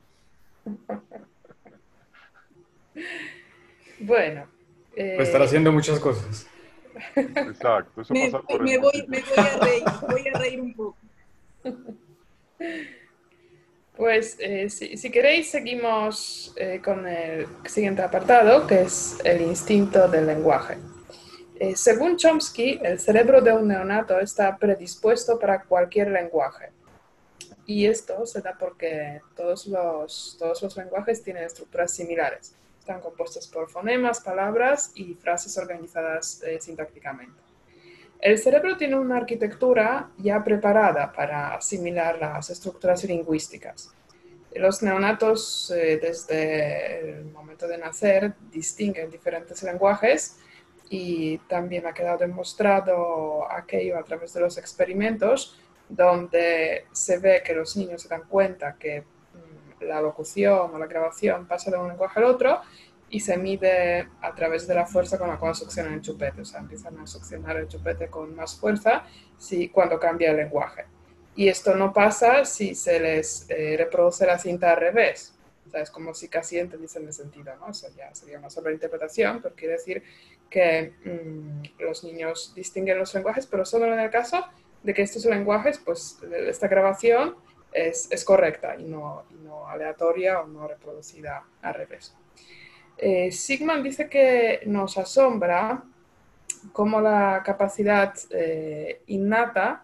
[SPEAKER 2] Bueno.
[SPEAKER 3] Por estar haciendo muchas cosas.
[SPEAKER 1] Exacto, eso
[SPEAKER 5] Me,
[SPEAKER 1] pasa por
[SPEAKER 5] me
[SPEAKER 1] el
[SPEAKER 5] voy, me
[SPEAKER 1] multitasking.
[SPEAKER 5] voy a reír, voy a reír un poco.
[SPEAKER 2] Pues eh, si, si queréis seguimos eh, con el siguiente apartado, que es el instinto del lenguaje. Eh, según Chomsky, el cerebro de un neonato está predispuesto para cualquier lenguaje. Y esto se da porque todos los, todos los lenguajes tienen estructuras similares. Están compuestos por fonemas, palabras y frases organizadas eh, sintácticamente. El cerebro tiene una arquitectura ya preparada para asimilar las estructuras lingüísticas. Los neonatos, eh, desde el momento de nacer, distinguen diferentes lenguajes y también ha quedado demostrado aquello a través de los experimentos, donde se ve que los niños se dan cuenta que mm, la locución o la grabación pasa de un lenguaje al otro y se mide a través de la fuerza con la cual succionan el chupete. O sea, empiezan a succionar el chupete con más fuerza si, cuando cambia el lenguaje. Y esto no pasa si se les eh, reproduce la cinta al revés. O sea, es como si casi entendiesen el sentido, ¿no? Eso ya sería una sobreinterpretación, pero quiere decir que mmm, los niños distinguen los lenguajes, pero solo en el caso de que estos lenguajes, pues esta grabación es, es correcta y no, y no aleatoria o no reproducida al revés. Eh, Sigman dice que nos asombra cómo la capacidad eh, innata,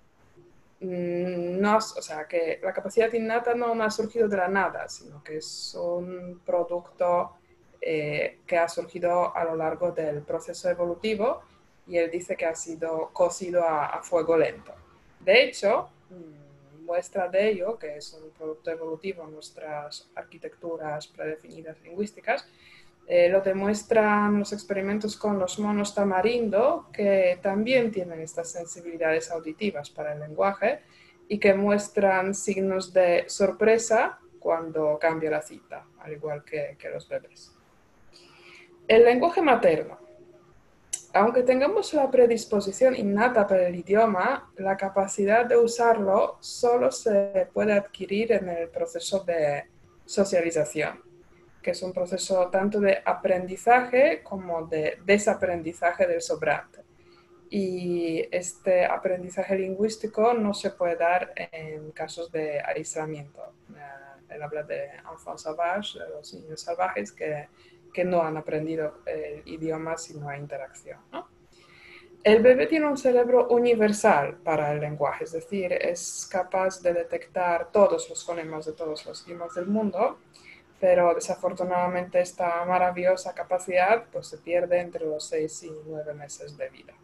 [SPEAKER 2] no, o sea, que la capacidad innata no, no ha surgido de la nada, sino que es un producto eh, que ha surgido a lo largo del proceso evolutivo, y él dice que ha sido cocido a, a fuego lento. De hecho, muestra de ello, que es un producto evolutivo en nuestras arquitecturas predefinidas lingüísticas, Eh, lo demuestran los experimentos con los monos tamarindo, que también tienen estas sensibilidades auditivas para el lenguaje y que muestran signos de sorpresa cuando cambia la cita, al igual que, que los bebés. El lenguaje materno. Aunque tengamos la predisposición innata para el idioma, la capacidad de usarlo solo se puede adquirir en el proceso de socialización, que es un proceso tanto de aprendizaje como de desaprendizaje del sobrante. Y este aprendizaje lingüístico no se puede dar en casos de aislamiento. Él habla de enfants sauvages, de los niños salvajes que, que no han aprendido el idioma si no hay interacción, ¿no? El bebé tiene un cerebro universal para el lenguaje, es decir, es capaz de detectar todos los fonemas de todos los idiomas del mundo, pero desafortunadamente esta maravillosa capacidad pues, se pierde entre los seis y nueve meses de vida.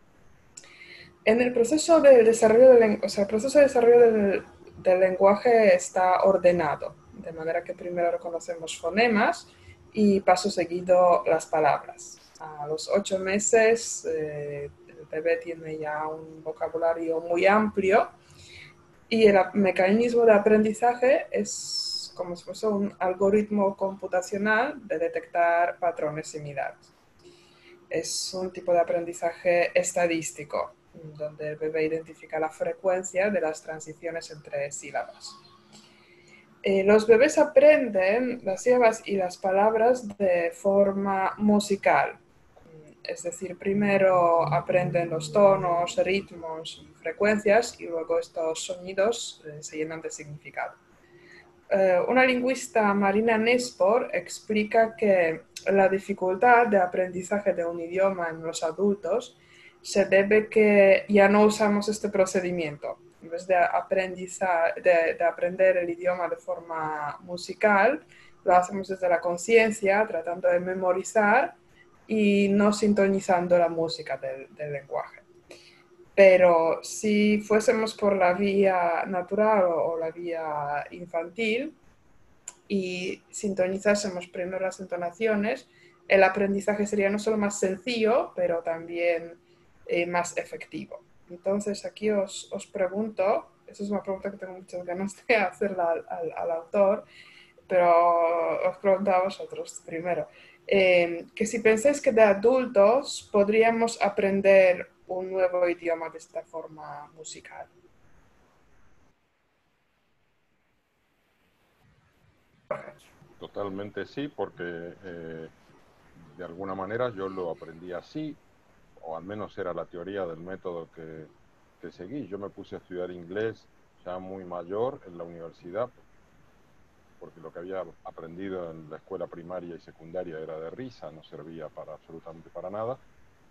[SPEAKER 2] En el proceso de desarrollo del, o sea, el proceso de desarrollo del, del lenguaje está ordenado, de manera que primero reconocemos fonemas y paso seguido las palabras. A los ocho meses eh, el bebé tiene ya un vocabulario muy amplio y el mecanismo de aprendizaje es como si fuese un algoritmo computacional de detectar patrones similares. Es un tipo de aprendizaje estadístico, donde el bebé identifica la frecuencia de las transiciones entre sílabas. Eh, los bebés aprenden las sílabas y las palabras de forma musical. Es decir, primero aprenden los tonos, ritmos y frecuencias y luego estos sonidos eh, se llenan de significado. Eh, una lingüista, Marina Nespor, explica que la dificultad de aprendizaje de un idioma en los adultos se debe a que ya no usamos este procedimiento. En vez de, de, de aprender el idioma de forma musical, lo hacemos desde la conciencia, tratando de memorizar y no sintonizando la música del, del lenguaje. Pero si fuésemos por la vía natural o, o la vía infantil y sintonizásemos primero las entonaciones, el aprendizaje sería no solo más sencillo, pero también eh, más efectivo. Entonces aquí os, os pregunto, esa es una pregunta que tengo muchas ganas de hacerla al, al, al autor, pero os pregunto a vosotros primero. eh, que si pensáis que de adultos podríamos aprender un nuevo idioma de esta forma musical.
[SPEAKER 1] Totalmente sí, porque eh, de alguna manera yo lo aprendí así, o al menos era la teoría del método que, que seguí. Yo me puse a estudiar inglés ya muy mayor en la universidad, porque lo que había aprendido en la escuela primaria y secundaria era de risa, no servía para absolutamente para nada,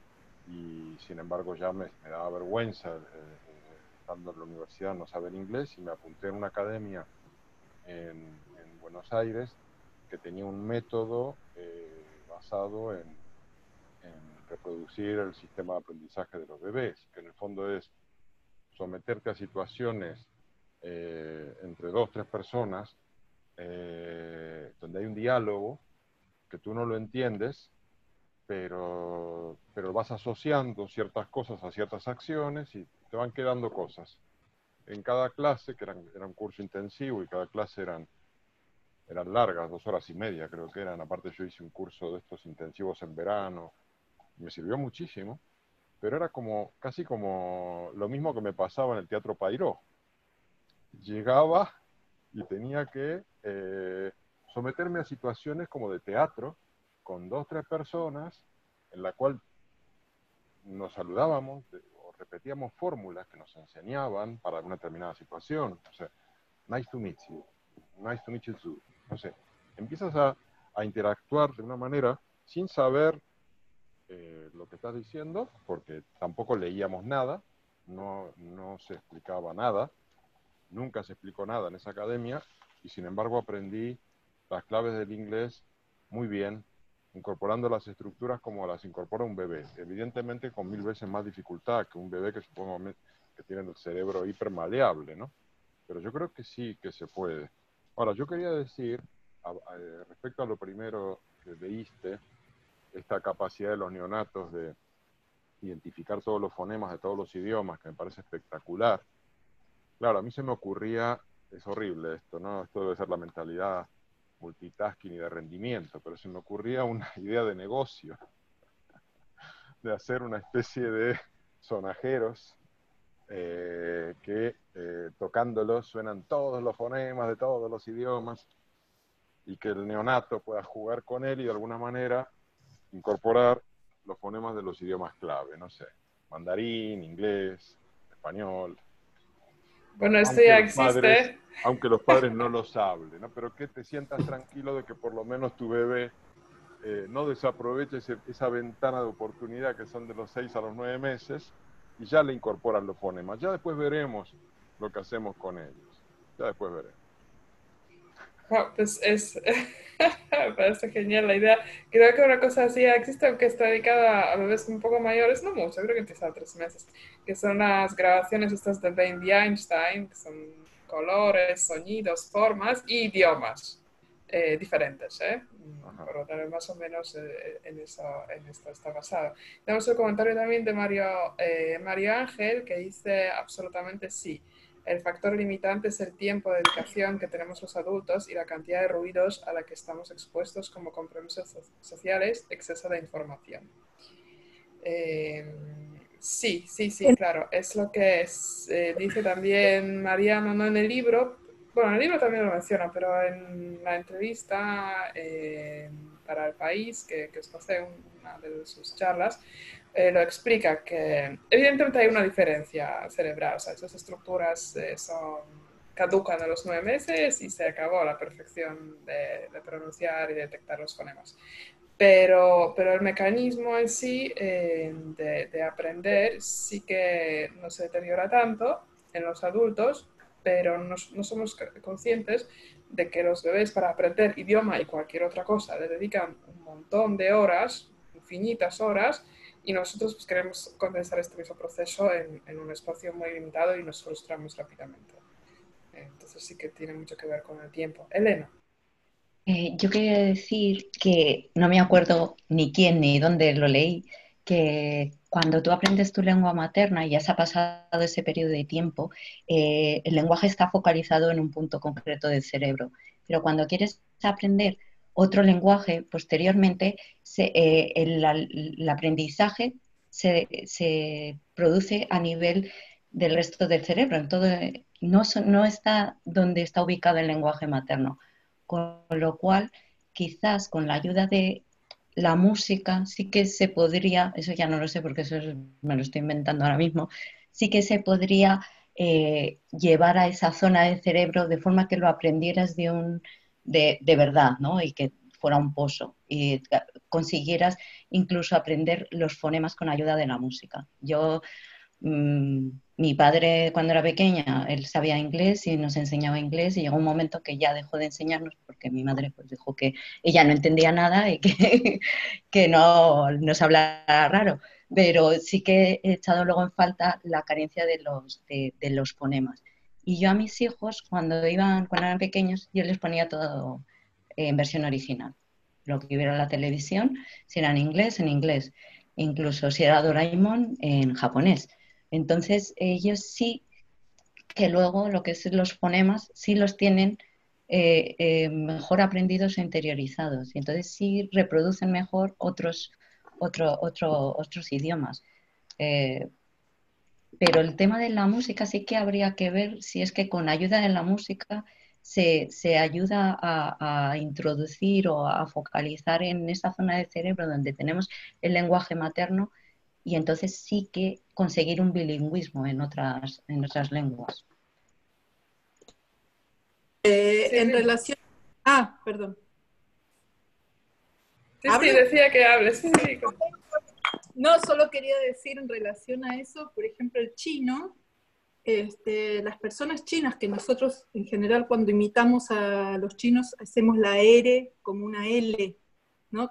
[SPEAKER 1] y sin embargo ya me, me daba vergüenza, eh, estando en la universidad, no saber inglés, y me apunté en una academia en, en Buenos Aires que tenía un método eh, basado en, en reproducir el sistema de aprendizaje de los bebés, que en el fondo es someterte a situaciones eh, entre dos, tres personas, eh, donde hay un diálogo que tú no lo entiendes, pero, pero vas asociando ciertas cosas a ciertas acciones y te van quedando cosas. En cada clase, que eran, era un curso intensivo y cada clase eran, eran largas, dos horas y media creo que eran, aparte yo hice un curso de estos intensivos en verano, me sirvió muchísimo, pero era como, casi como lo mismo que me pasaba en el Teatro Payró. Llegaba y tenía que eh, someterme a situaciones como de teatro, con dos, tres personas, en la cual nos saludábamos o repetíamos fórmulas que nos enseñaban para una determinada situación. O sea, nice to meet you, nice to meet you too. No sé, empiezas a, a interactuar de una manera sin saber eh, lo que estás diciendo, porque tampoco leíamos nada, no, no se explicaba nada, nunca se explicó nada en esa academia, y sin embargo aprendí las claves del inglés muy bien, incorporando las estructuras como las incorpora un bebé, evidentemente con mil veces más dificultad que un bebé que supongo que tiene el cerebro hipermaleable, ¿no? Pero yo creo que sí que se puede. Ahora, yo quería decir, a, a, respecto a lo primero que leíste, esta capacidad de los neonatos de identificar todos los fonemas de todos los idiomas, que me parece espectacular. Claro, a mí se me ocurría, es horrible esto, ¿no? Esto debe ser la mentalidad multitasking y de rendimiento, pero se me ocurría una idea de negocio, de hacer una especie de sonajeros eh, que eh, tocándolos suenan todos los fonemas de todos los idiomas y que el neonato pueda jugar con él y de alguna manera incorporar los fonemas de los idiomas clave, no sé, mandarín, inglés, español.
[SPEAKER 2] Bueno, esto ya existe.
[SPEAKER 1] Padres, aunque los padres no los hablen, ¿no? Pero que te sientas tranquilo de que por lo menos tu bebé eh, no desaproveche ese, esa ventana de oportunidad que son de los seis a los nueve meses y ya le incorporan los fonemas. Ya después veremos lo que hacemos con ellos. Ya después veremos.
[SPEAKER 2] Wow, pues es, me parece genial la idea. Creo que una cosa así existe, aunque está dedicada a bebés un poco mayores, no mucho, creo que empieza a tres meses, que son las grabaciones estas de Baby Einstein, que son colores, sonidos, formas y idiomas eh, diferentes, ¿eh? Pero también más o menos eh, en, eso, en esto está basado. Tenemos el comentario también de Mario, eh, Mario Ángel, que dice absolutamente sí. El factor limitante es el tiempo de dedicación que tenemos los adultos y la cantidad de ruidos a la que estamos expuestos como compromisos sociales, exceso de información. Eh, sí, sí, sí, claro, es lo que es, eh, dice también Mariano, no en el libro, bueno, en el libro también lo menciona, pero en la entrevista eh, para El País, que, que os pasé una de sus charlas, Eh, lo explica que evidentemente hay una diferencia cerebral, o sea, esas estructuras eh, son, caducan a los nueve meses y se acabó la perfección de, de pronunciar y detectar los fonemas. Pero, pero el mecanismo en sí eh, de, de aprender sí que no se deteriora tanto en los adultos, pero no, no somos conscientes de que los bebés para aprender idioma y cualquier otra cosa le dedican un montón de horas, infinitas horas, y nosotros pues, queremos condensar este mismo proceso en, en un espacio muy limitado y nos frustramos rápidamente. Entonces sí que tiene mucho que ver con el tiempo. Elena.
[SPEAKER 7] Eh, yo quería decir que no me acuerdo ni quién ni dónde lo leí, que cuando tú aprendes tu lengua materna y ya se ha pasado ese periodo de tiempo, eh, el lenguaje está focalizado en un punto concreto del cerebro. Pero cuando quieres aprender otro lenguaje, posteriormente se, eh, el, el aprendizaje se, se produce a nivel del resto del cerebro. Entonces, no, no está donde está ubicado el lenguaje materno. Con lo cual, quizás con la ayuda de la música sí que se podría, eso ya no lo sé porque eso es, me lo estoy inventando ahora mismo, sí que se podría eh, llevar a esa zona del cerebro de forma que lo aprendieras de, un, de, de verdad, ¿no? Y que fuera un pozo y consiguieras incluso aprender los fonemas con ayuda de la música. Yo, mmm, mi padre cuando era pequeña, él sabía inglés y nos enseñaba inglés y llegó un momento que ya dejó de enseñarnos porque mi madre pues dijo que ella no entendía nada y que, que no nos hablara raro. Pero sí que he echado luego en falta la carencia de los, de, de los fonemas. Y yo a mis hijos, cuando, iban, cuando eran pequeños, yo les ponía todo en versión original. Lo que hubiera en la televisión, si era en inglés, en inglés. Incluso si era Doraemon, en japonés. Entonces, ellos sí que luego lo que es los fonemas, sí los tienen eh, eh, mejor aprendidos e interiorizados. Y entonces sí reproducen mejor otros, otro, otro, otros idiomas. Eh, pero el tema de la música sí que habría que ver si es que con ayuda de la música se, se ayuda a, a introducir o a focalizar en esa zona del cerebro donde tenemos el lenguaje materno y entonces sí que conseguir un bilingüismo en otras, en otras lenguas.
[SPEAKER 5] Eh,
[SPEAKER 2] Sí,
[SPEAKER 5] en
[SPEAKER 2] sí.
[SPEAKER 5] relación... Ah, perdón.
[SPEAKER 2] Sí,
[SPEAKER 5] ¿Hablo?
[SPEAKER 2] sí, decía que hables. Sí, sí.
[SPEAKER 5] No, solo quería decir en relación a eso, por ejemplo, el chino, este, las personas chinas que nosotros en general cuando imitamos a los chinos hacemos la R como una L, ¿no?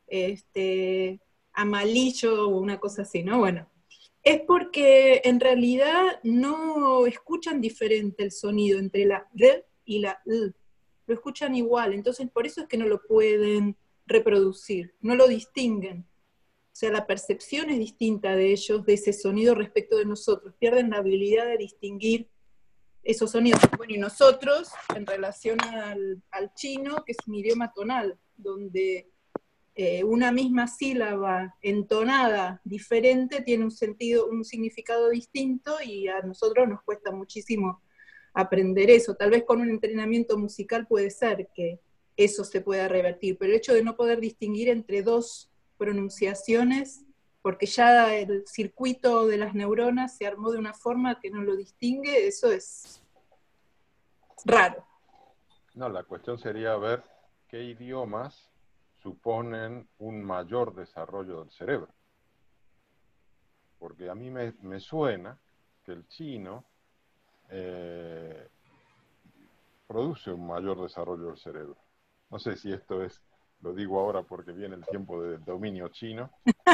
[SPEAKER 5] Este, amalillo o una cosa así, ¿no? Bueno, es porque en realidad no escuchan diferente el sonido entre la D y la L, lo escuchan igual, entonces por eso es que no lo pueden reproducir, no lo distinguen. O sea, la percepción es distinta de ellos, de ese sonido respecto de nosotros. Pierden la habilidad de distinguir esos sonidos. Bueno, y nosotros, en relación al, al chino, que es un idioma tonal, donde eh, una misma sílaba entonada diferente tiene un sentido, un significado distinto, y a nosotros nos cuesta muchísimo aprender eso. Tal vez con un entrenamiento musical puede ser que eso se pueda revertir, pero el hecho de no poder distinguir entre dos pronunciaciones, porque ya el circuito de las neuronas se armó de una forma que no lo distingue, eso es raro.
[SPEAKER 1] No, la cuestión sería ver qué idiomas suponen un mayor desarrollo del cerebro. Porque a mí me, me suena que el chino eh, produce un mayor desarrollo del cerebro. No sé si esto es, lo digo ahora porque viene el tiempo de dominio chino.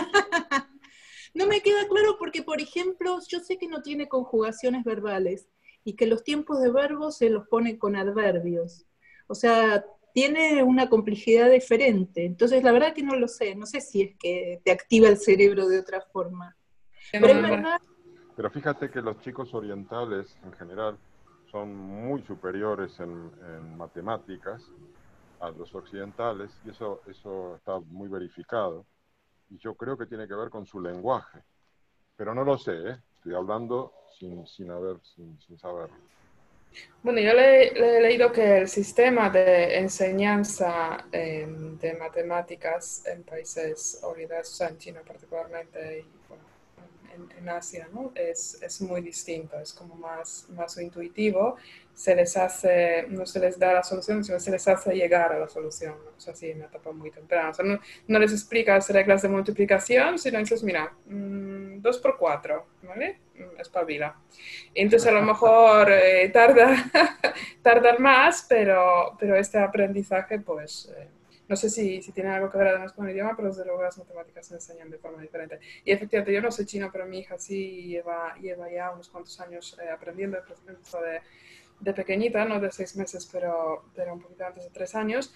[SPEAKER 5] No me queda claro porque, por ejemplo, yo sé que no tiene conjugaciones verbales y que los tiempos de verbos se los pone con adverbios. O sea, tiene una complejidad diferente. Entonces, la verdad que no lo sé. No sé si es que te activa el cerebro de otra forma. Pero es verdad.
[SPEAKER 1] Pero fíjate que los chicos orientales, en general, son muy superiores en, en matemáticas a los occidentales, y eso, eso está muy verificado. Y yo creo que tiene que ver con su lenguaje. Pero no lo sé, ¿eh? Estoy hablando sin, sin, haber, sin, sin saberlo.
[SPEAKER 2] Bueno, yo le, le he leído que el sistema de enseñanza eh, de matemáticas en países orientales, o sea, en China particularmente, y bueno, en, en Asia, ¿no? Es, es muy distinto, es como más, más intuitivo, se les hace, no se les da la solución, sino se les hace llegar a la solución, ¿no? O sea, sí, en una etapa muy temprana. O sea, no, no les explicas reglas de multiplicación, sino dices, mira, mmm, dos por cuatro, ¿vale? Espabila. Entonces a lo mejor eh, tarda, tardar más, pero, pero este aprendizaje, pues, eh, no sé si, si tiene algo que ver además con el idioma, pero desde luego las matemáticas se enseñan de forma diferente. Y efectivamente, yo no soy chino, pero mi hija sí lleva, lleva ya unos cuantos años eh, aprendiendo, de, de pequeñita, no de seis meses, pero, pero un poquito antes de tres años.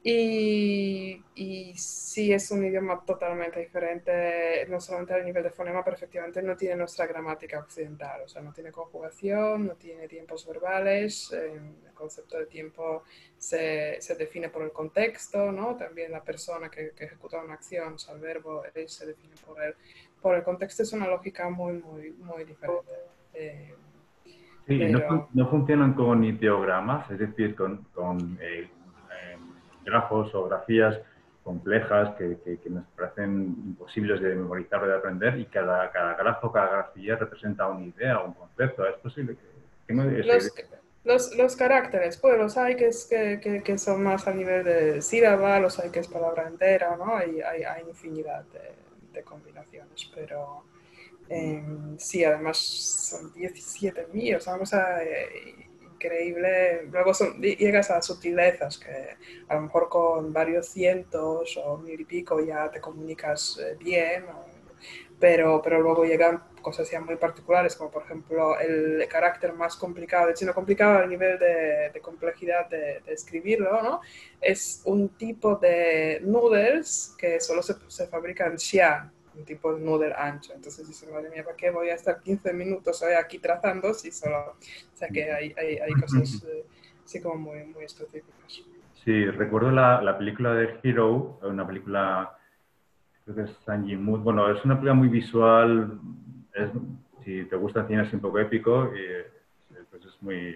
[SPEAKER 2] Y, y sí es un idioma totalmente diferente, no solamente al nivel de fonema, pero efectivamente no tiene nuestra gramática occidental, o sea, no tiene conjugación, no tiene tiempos verbales, eh, el concepto de tiempo se, se define por el contexto, ¿no? También la persona que, que ejecuta una acción, o sea, el verbo él se define por el, por el contexto, es una lógica muy, muy, muy diferente. Eh,
[SPEAKER 4] Sí, y no, fun-
[SPEAKER 2] pero...
[SPEAKER 4] no funcionan con ideogramas, es decir, con, con eh, eh, grafos o grafías complejas que, que- que nos parecen imposibles de memorizar o de aprender, y cada, cada grafo, cada grafía representa una idea o un concepto. Es posible que tengo esa idea.
[SPEAKER 2] Los, los, los caracteres, pues los hay que, es, que, que, que son más a nivel de sílaba, los hay que es palabra entera, ¿no? Hay, hay, hay infinidad de, de combinaciones, pero eh, sí, además son diecisiete mil, o sea, una cosa eh, increíble. Luego son, llegas a sutilezas que a lo mejor con varios cientos o mil y pico ya te comunicas eh, bien, o, pero, pero luego llegan cosas ya muy particulares, como por ejemplo el carácter más complicado, de hecho no complicado a nivel de, de complejidad de, de, escribirlo, ¿no? Es un tipo de noodles que solo se, se fabrica en Xi'an, un tipo de noodle ancho. Entonces dices, madre mía, ¿para qué voy a estar quince minutos hoy aquí trazando si solo... O sea que hay, hay, hay cosas eh, así como muy, muy específicas.
[SPEAKER 4] Sí, recuerdo la, la película de Hero, una película, creo que es Sanji Mood. Bueno, es una película muy visual, es, si te gusta el cine es un poco épico, y pues es muy,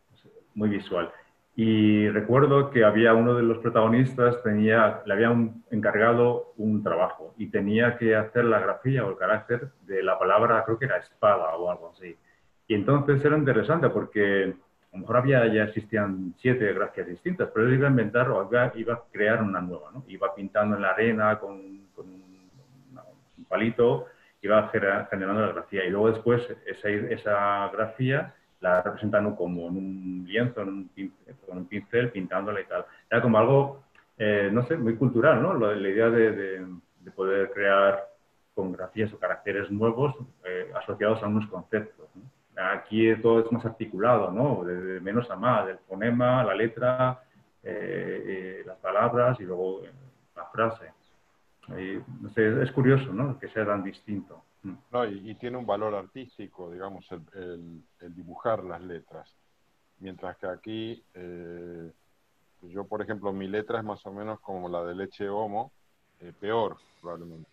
[SPEAKER 4] muy visual. Y recuerdo que había uno de los protagonistas, tenía, le habían encargado un trabajo y tenía que hacer la grafía o el carácter de la palabra, creo que era espada o algo así. Y entonces era interesante porque a lo mejor había, ya existían siete grafías distintas, pero él iba a inventar o iba, iba a crear una nueva, ¿no? Iba pintando en la arena con, con un, un palito, iba generando la grafía y luego después esa, esa grafía la representan como en un lienzo, en un pincel, con un pincel, pintándola y tal. Era como algo, eh, no sé, muy cultural, ¿no? La, la idea de, de, de, poder crear con grafías o caracteres nuevos eh, asociados a unos conceptos, ¿no? Aquí todo es más articulado, ¿no? De, de menos a más, el fonema, la letra, eh, eh, las palabras y luego eh, la frase. Y, no sé, es curioso, ¿no? Que sea tan distinto.
[SPEAKER 1] No, y, y tiene un valor artístico, digamos, el, el, el dibujar las letras. Mientras que aquí, eh, yo, por ejemplo, mi letra es más o menos como la de Leche Homo, eh, peor, probablemente.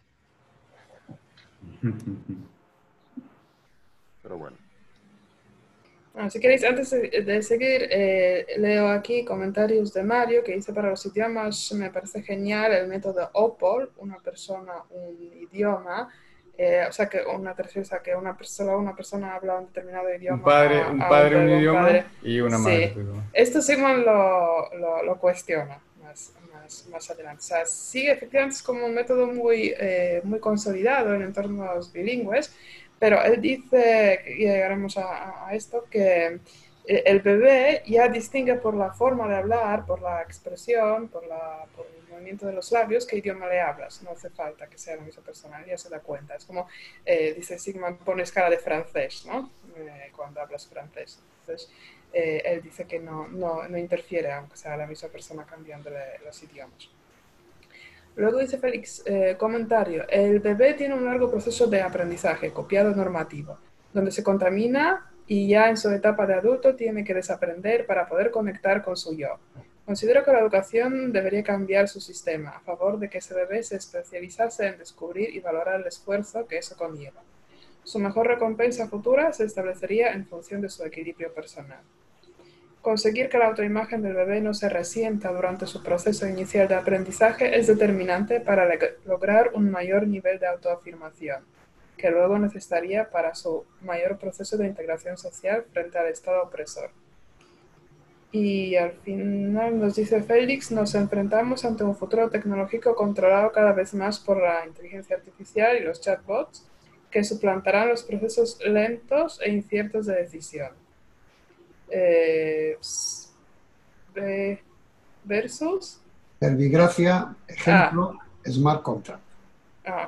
[SPEAKER 1] Pero bueno.
[SPEAKER 2] Bueno, si queréis, antes de seguir, eh, leo aquí comentarios de Mario que dice: para los idiomas me parece genial el método O P O L, una persona, un idioma. Eh, o sea, que una tercera, que una persona, una persona habla un determinado idioma
[SPEAKER 3] un padre,
[SPEAKER 2] a,
[SPEAKER 3] un,
[SPEAKER 2] a
[SPEAKER 3] padre,
[SPEAKER 2] un,
[SPEAKER 3] un
[SPEAKER 2] un
[SPEAKER 3] idioma
[SPEAKER 2] padre.
[SPEAKER 3] y una
[SPEAKER 2] Sí.
[SPEAKER 3] madre. Pero...
[SPEAKER 2] Esto Sigmund lo, lo, lo cuestiona más, más, más adelante. O sea, sí, efectivamente es como un método muy, eh, muy consolidado en entornos bilingües, pero él dice, y llegaremos a, a esto, que el bebé ya distingue por la forma de hablar, por la expresión, por, la, por el movimiento de los labios, qué idioma le hablas. No hace falta que sea la misma persona, ya se da cuenta. Es como, eh, dice Sigmund, pones cara de francés, ¿no? Eh, cuando hablas francés. Entonces, eh, él dice que no, no, no interfiere, aunque sea la misma persona cambiándole los idiomas. Luego dice Félix, eh, comentario, el bebé tiene un largo proceso de aprendizaje, copiado normativo, donde se contamina y ya en su etapa de adulto tiene que desaprender para poder conectar con su yo. Considero que la educación debería cambiar su sistema a favor de que ese bebé se especializase en descubrir y valorar el esfuerzo que eso conlleva. Su mejor recompensa futura se establecería en función de su equilibrio personal. Conseguir que la autoimagen del bebé no se resienta durante su proceso inicial de aprendizaje es determinante para lograr un mayor nivel de autoafirmación, que luego necesitaría para su mayor proceso de integración social frente al Estado opresor. Y al final nos dice Félix, nos enfrentamos ante un futuro tecnológico controlado cada vez más por la inteligencia artificial y los chatbots, que suplantarán los procesos lentos e inciertos de decisión. Eh, de versus
[SPEAKER 8] Verbigracia, ejemplo, ah. Smart Contract.
[SPEAKER 2] Ah.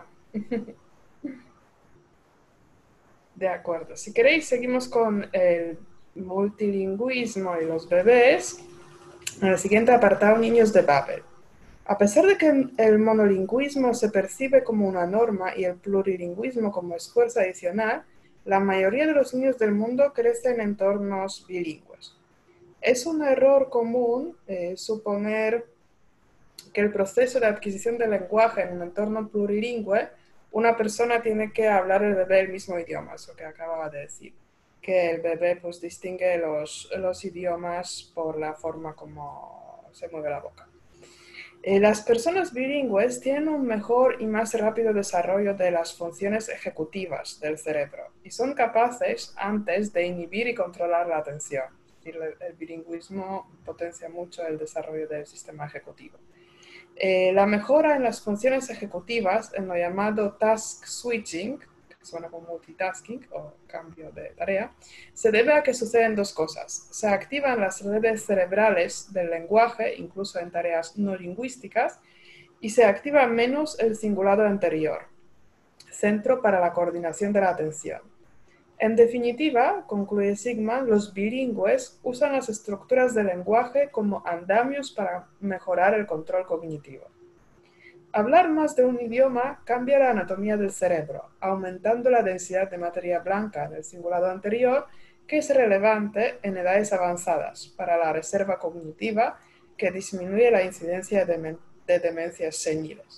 [SPEAKER 2] De acuerdo. Si queréis, seguimos con el multilingüismo y los bebés. En el siguiente apartado, niños de Babel. A pesar de que el monolingüismo se percibe como una norma y el plurilingüismo como esfuerzo adicional, la mayoría de los niños del mundo crecen en entornos bilingües. Es un error común eh, suponer que el proceso de adquisición del lenguaje en un entorno plurilingüe, una persona tiene que hablar el bebé el mismo idioma, eso que acababa de decir, que el bebé pues distingue los, los idiomas por la forma como se mueve la boca. Eh, las personas bilingües tienen un mejor y más rápido desarrollo de las funciones ejecutivas del cerebro y son capaces antes de inhibir y controlar la atención. Es decir, el, el bilingüismo potencia mucho el desarrollo del sistema ejecutivo. Eh, la mejora en las funciones ejecutivas, en lo llamado task switching, que suena como multitasking o cambio de tarea, se debe a que suceden dos cosas. Se activan las redes cerebrales del lenguaje, incluso en tareas no lingüísticas, y se activa menos el cingulado anterior, centro para la coordinación de la atención. En definitiva, concluye Sigman, los bilingües usan las estructuras del lenguaje como andamios para mejorar el control cognitivo. Hablar más de un idioma cambia la anatomía del cerebro, aumentando la densidad de materia blanca en el cingulado anterior, que es relevante en edades avanzadas para la reserva cognitiva, que disminuye la incidencia de, demen de demencias seniles.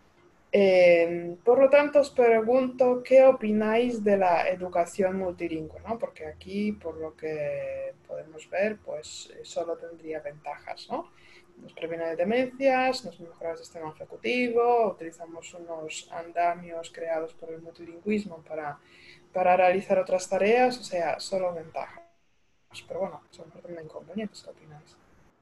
[SPEAKER 2] Eh, por lo tanto, os pregunto qué opináis de la educación multilingüe, ¿no? Porque aquí, por lo que podemos ver, pues solo tendría ventajas, ¿no? Nos previene de demencias, nos mejora el sistema ejecutivo, utilizamos unos andamios creados por el multilingüismo para, para realizar otras tareas, o sea, solo ventajas. Pero bueno, son también inconvenientes, ¿qué opináis?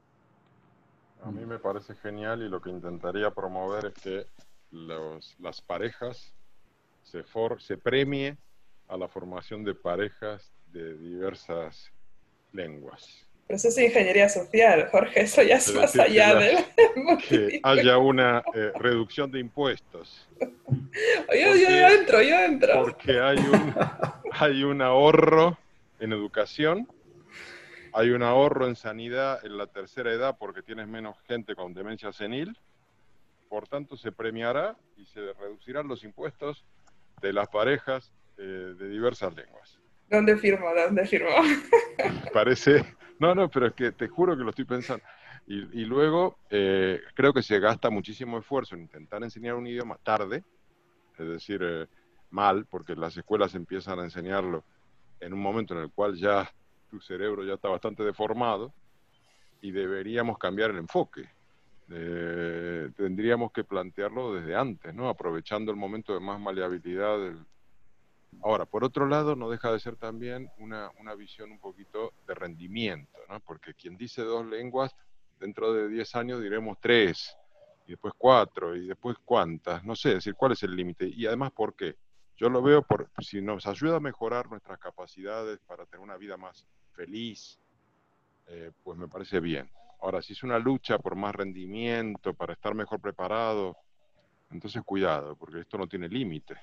[SPEAKER 1] A mí me parece genial y lo que intentaría promover es que Los, las parejas se, for, se premie a la formación de parejas de diversas lenguas.
[SPEAKER 2] Pero eso es ingeniería social, Jorge, eso ya es, es más
[SPEAKER 1] decir,
[SPEAKER 2] allá
[SPEAKER 1] que,
[SPEAKER 2] del...
[SPEAKER 1] que haya una eh, reducción de impuestos.
[SPEAKER 2] Yo, porque, yo, yo entro, yo entro.
[SPEAKER 1] Porque hay un, hay un ahorro en educación, hay un ahorro en sanidad en la tercera edad porque tienes menos gente con demencia senil. Por tanto, se premiará y se reducirán los impuestos de las parejas eh, de diversas lenguas.
[SPEAKER 2] ¿Dónde firmo? ¿Dónde firmo?
[SPEAKER 1] Parece... No, no, pero es que te juro que lo estoy pensando. Y, y luego, eh, creo que se gasta muchísimo esfuerzo en intentar enseñar un idioma tarde, es decir, eh, mal, porque las escuelas empiezan a enseñarlo en un momento en el cual ya tu cerebro ya está bastante deformado, y deberíamos cambiar el enfoque. Eh, tendríamos que plantearlo desde antes, ¿no? Aprovechando el momento de más maleabilidad. Del... Ahora, por otro lado, no deja de ser también una, una visión un poquito de rendimiento, ¿no? Porque quien dice dos lenguas, dentro de diez años diremos tres, y después cuatro, y después cuántas, no sé, es decir, ¿cuál es el límite? Y además, ¿por qué? Yo lo veo por si nos ayuda a mejorar nuestras capacidades para tener una vida más feliz, eh, pues me parece bien. Ahora, si es una lucha por más rendimiento, para estar mejor preparado, entonces cuidado, porque esto no tiene límite.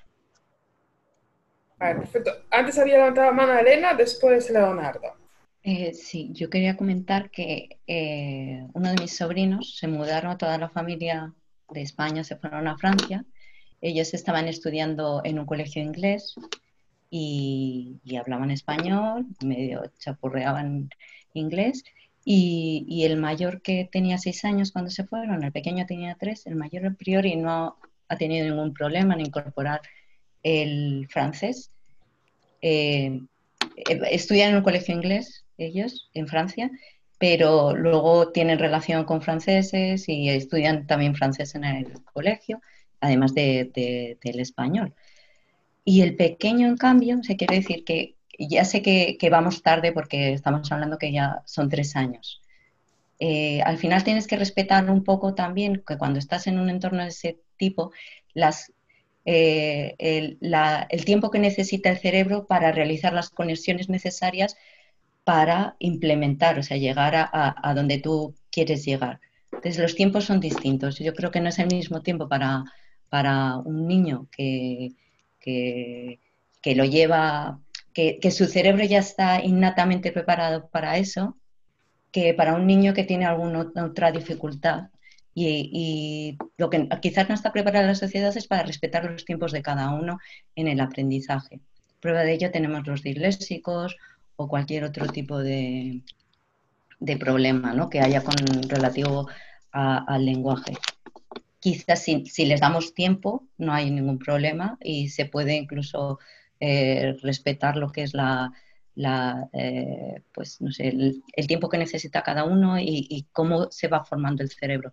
[SPEAKER 2] Vale, perfecto. Antes había levantado la mano Elena, después Leonardo.
[SPEAKER 7] Eh, sí, yo quería comentar que eh, uno de mis sobrinos se mudaron, toda la familia de España se fueron a Francia. Ellos estaban estudiando en un colegio inglés y, y hablaban español, medio chapurreaban inglés. Y, y el mayor, que tenía seis años cuando se fueron, el pequeño tenía tres, el mayor a priori no ha tenido ningún problema en incorporar el francés. Eh, estudian en un colegio inglés ellos en Francia, pero luego tienen relación con franceses y estudian también francés en el colegio, además de, de, del español. Y el pequeño, en cambio, se quiere decir que ya sé que, que vamos tarde porque estamos hablando que ya son tres años. Eh, al final tienes que respetar un poco también que cuando estás en un entorno de ese tipo, las, eh, el, la, el tiempo que necesita el cerebro para realizar las conexiones necesarias para implementar, o sea, llegar a, a, a donde tú quieres llegar. Entonces los tiempos son distintos. Yo creo que no es el mismo tiempo para, para un niño que, que, que lo lleva... Que, que su cerebro ya está innatamente preparado para eso, que para un niño que tiene alguna otra dificultad Y, y lo que quizás no está preparada la sociedad es para respetar los tiempos de cada uno en el aprendizaje. Prueba de ello tenemos los disléxicos o cualquier otro tipo de, de problema, ¿no?, que haya con relativo a, al lenguaje. Quizás si, si les damos tiempo no hay ningún problema y se puede incluso eh, respetar lo que es la, la eh, pues no sé, el, el tiempo que necesita cada uno y, y cómo se va formando el cerebro.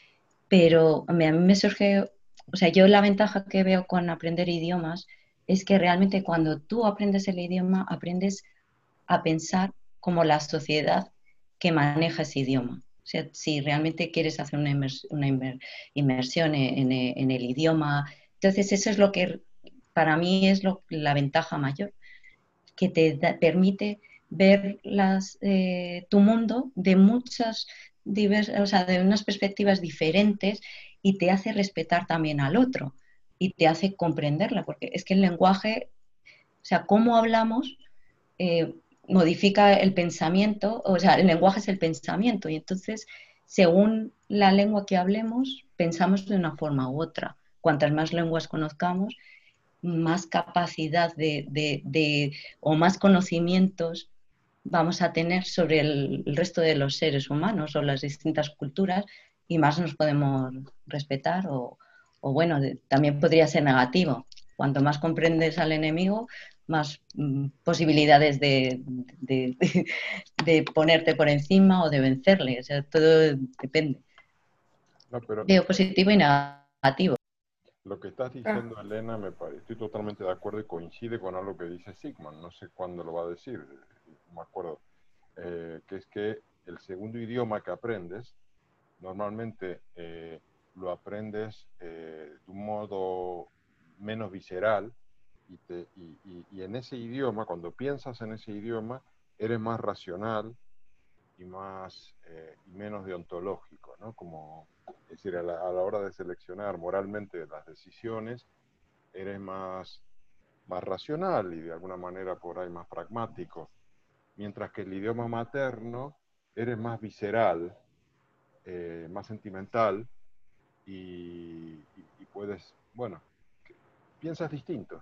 [SPEAKER 7] Pero a mí, a mí me surge, o sea, yo la ventaja que veo con aprender idiomas es que realmente cuando tú aprendes el idioma, aprendes a pensar como la sociedad que maneja ese idioma. O sea, si realmente quieres hacer una, inmers una inmer inmersión en, en, en el idioma, entonces eso es lo que para mí es lo, la ventaja mayor, que te da, permite ver las, eh, tu mundo de muchas diversas, o sea, de unas perspectivas diferentes y te hace respetar también al otro y te hace comprenderla, porque es que el lenguaje, o sea, cómo hablamos, eh, modifica el pensamiento, o sea, el lenguaje es el pensamiento y entonces, según la lengua que hablemos, pensamos de una forma u otra. Cuantas más lenguas conozcamos, más capacidad de, de, de o más conocimientos vamos a tener sobre el, el resto de los seres humanos o las distintas culturas y más nos podemos respetar o, o bueno, de, también podría ser negativo. Cuanto más comprendes al enemigo, más mm, posibilidades de, de, de, de ponerte por encima o de vencerle. O sea, todo depende.
[SPEAKER 1] No, pero
[SPEAKER 7] Veo positivo y negativo.
[SPEAKER 1] lo que estás diciendo, Elena, me parece, estoy totalmente de acuerdo y coincide con algo que dice Sigmund. No sé cuándo lo va a decir, no me acuerdo. Eh, que es que el segundo idioma que aprendes, normalmente eh, lo aprendes eh, de un modo menos visceral y, te, y, y, y en ese idioma, cuando piensas en ese idioma, eres más racional y más eh, y menos deontológico, ¿no? Como, es decir, a la, a la hora de seleccionar moralmente las decisiones, eres más, más racional y de alguna manera por ahí más pragmático, mientras que el idioma materno eres más visceral, eh, más sentimental y, y, y puedes, bueno, piensas distinto.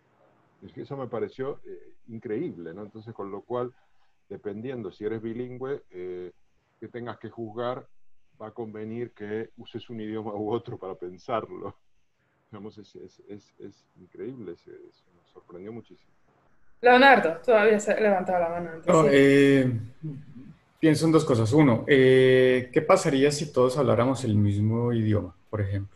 [SPEAKER 1] Es que eso me pareció eh, increíble, ¿no? Entonces, con lo cual, dependiendo si eres bilingüe, eh, que tengas que juzgar, va a convenir que uses un idioma u otro para pensarlo. Digamos, es, es, es, es increíble, es, es, me sorprendió muchísimo.
[SPEAKER 2] Leonardo, todavía se levantaba la mano antes.
[SPEAKER 3] No,
[SPEAKER 2] Sí.
[SPEAKER 3] eh, pienso en dos cosas. Uno, eh, ¿qué pasaría si todos habláramos el mismo idioma, por ejemplo?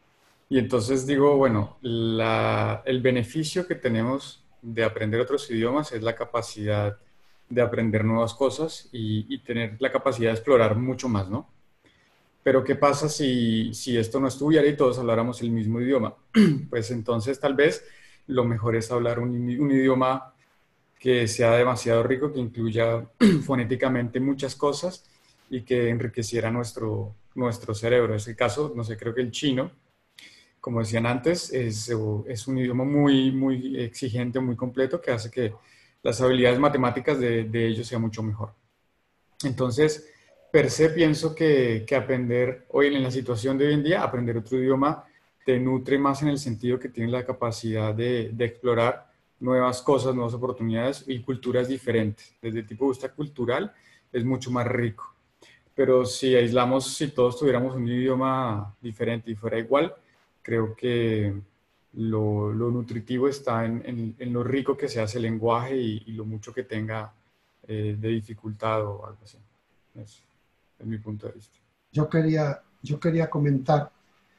[SPEAKER 3] Y entonces digo, bueno, la, el beneficio que tenemos de aprender otros idiomas es la capacidad de aprender nuevas cosas y, y tener la capacidad de explorar mucho más, ¿no? Pero ¿qué pasa si, si esto no estuviera y todos habláramos el mismo idioma? Pues entonces tal vez lo mejor es hablar un, un idioma que sea demasiado rico, que incluya fonéticamente muchas cosas y que enriqueciera nuestro, nuestro cerebro. En ese caso, no sé, creo que el chino, como decían antes, es, es un idioma muy, muy exigente, muy completo, que hace que las habilidades matemáticas de, de ellos sean mucho mejor. Entonces, per se pienso que, que aprender hoy en la situación de hoy en día, aprender otro idioma te nutre más en el sentido que tienes la capacidad de, de explorar nuevas cosas, nuevas oportunidades y culturas diferentes. Desde el tipo de vista cultural es mucho más rico. Pero si aislamos, si todos tuviéramos un idioma diferente y fuera igual, creo que lo, lo nutritivo está en, en, en, lo rico que se hace el lenguaje y, y lo mucho que tenga eh, de dificultad o algo así. Eso es mi punto de vista.
[SPEAKER 8] Yo quería, yo quería comentar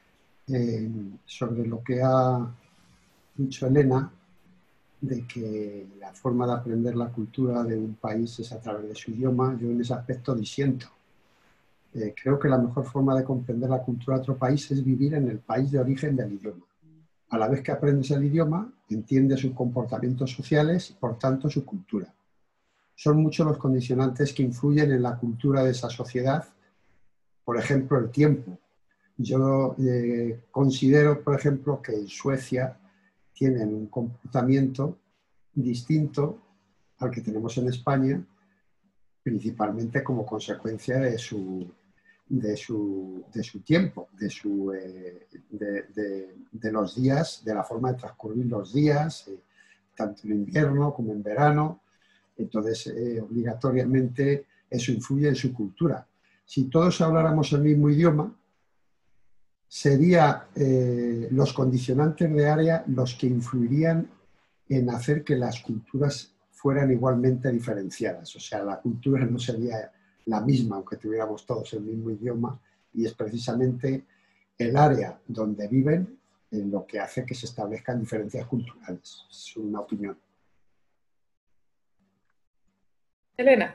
[SPEAKER 8] eh, sobre lo que ha dicho Elena, de que la forma de aprender la cultura de un país es a través de su idioma. Yo en ese aspecto disiento. Eh, creo que la mejor forma de comprender la cultura de otro país es vivir en el país de origen del idioma. A la vez que aprendes el idioma, entiendes sus comportamientos sociales y, por tanto, su cultura. Son muchos los condicionantes que influyen en la cultura de esa sociedad. Por ejemplo, el tiempo. Yo eh, considero, por ejemplo, que en Suecia tienen un comportamiento distinto al que tenemos en España, principalmente como consecuencia de su, de su, de su tiempo, de, su, eh, de, de, de los días, de la forma de transcurrir los días, eh, tanto en invierno como en verano. Entonces, eh, obligatoriamente, eso influye en su cultura. Si todos habláramos el mismo idioma, serían eh, los condicionantes de área los que influirían en hacer que las culturas fueran igualmente diferenciadas. O sea, la cultura no sería la misma, aunque tuviéramos todos el mismo idioma, y es precisamente el área donde viven en lo que hace que se establezcan diferencias culturales. Es una opinión.
[SPEAKER 2] Elena.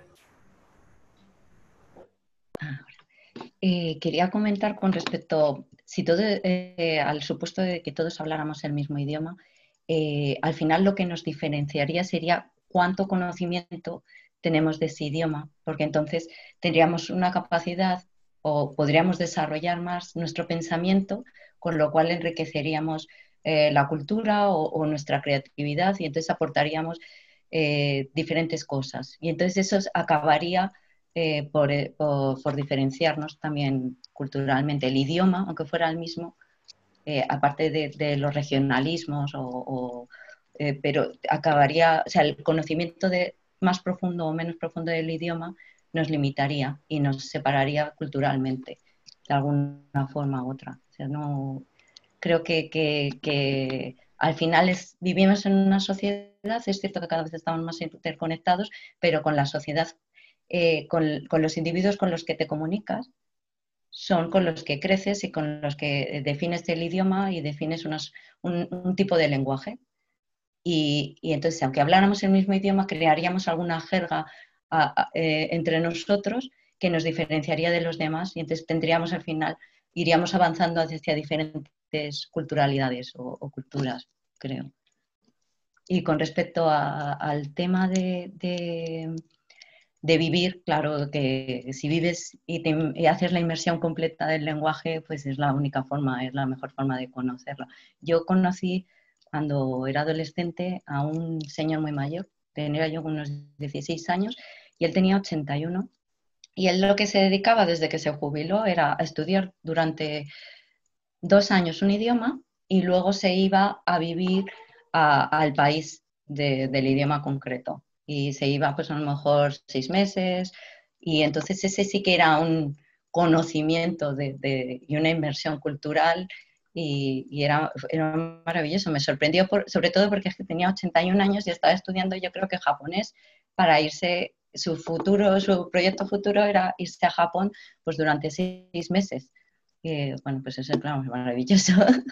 [SPEAKER 7] Eh, quería comentar con respecto, si todo, eh, al supuesto de que todos habláramos el mismo idioma, eh, al final lo que nos diferenciaría sería cuánto conocimiento tenemos de ese idioma, porque entonces tendríamos una capacidad o podríamos desarrollar más nuestro pensamiento, con lo cual enriqueceríamos eh, la cultura o, o nuestra creatividad y entonces aportaríamos eh, diferentes cosas. Y entonces eso acabaría eh, por, por, por diferenciarnos también culturalmente. El idioma, aunque fuera el mismo, eh, aparte de, de los regionalismos, o, o, eh, pero acabaría, o sea, el conocimiento de, más profundo o menos profundo del idioma nos limitaría y nos separaría culturalmente de alguna forma u otra. O sea, no, creo que, que, que al final es, vivimos en una sociedad, es cierto que cada vez estamos más interconectados, pero con la sociedad, eh, con, con los individuos con los que te comunicas, son con los que creces y con los que defines el idioma y defines unos, un, un tipo de lenguaje. Y, y entonces, aunque habláramos el mismo idioma, crearíamos alguna jerga a, a, eh, entre nosotros que nos diferenciaría de los demás y entonces tendríamos al final, iríamos avanzando hacia diferentes culturalidades o, o culturas, creo. Y con respecto a, al tema de, de, de vivir, claro que si vives y, te, y haces la inmersión completa del lenguaje, pues es la única forma, es la mejor forma de conocerlo. Yo conocí cuando era adolescente a un señor muy mayor, tenía yo unos dieciséis años y él tenía ochenta y uno. Y él lo que se dedicaba desde que se jubiló era a estudiar durante dos años un idioma y luego se iba a vivir a, al país de, del idioma concreto. Y se iba pues a lo mejor seis meses y entonces ese sí que era un conocimiento de, de, y una inmersión cultural y, y era, era maravilloso. Me sorprendió por, sobre todo porque es que tenía ochenta y un años y estaba estudiando yo creo que japonés para irse, su futuro, su proyecto futuro era irse a Japón pues durante seis meses. Y, bueno, pues eso es claro, maravilloso.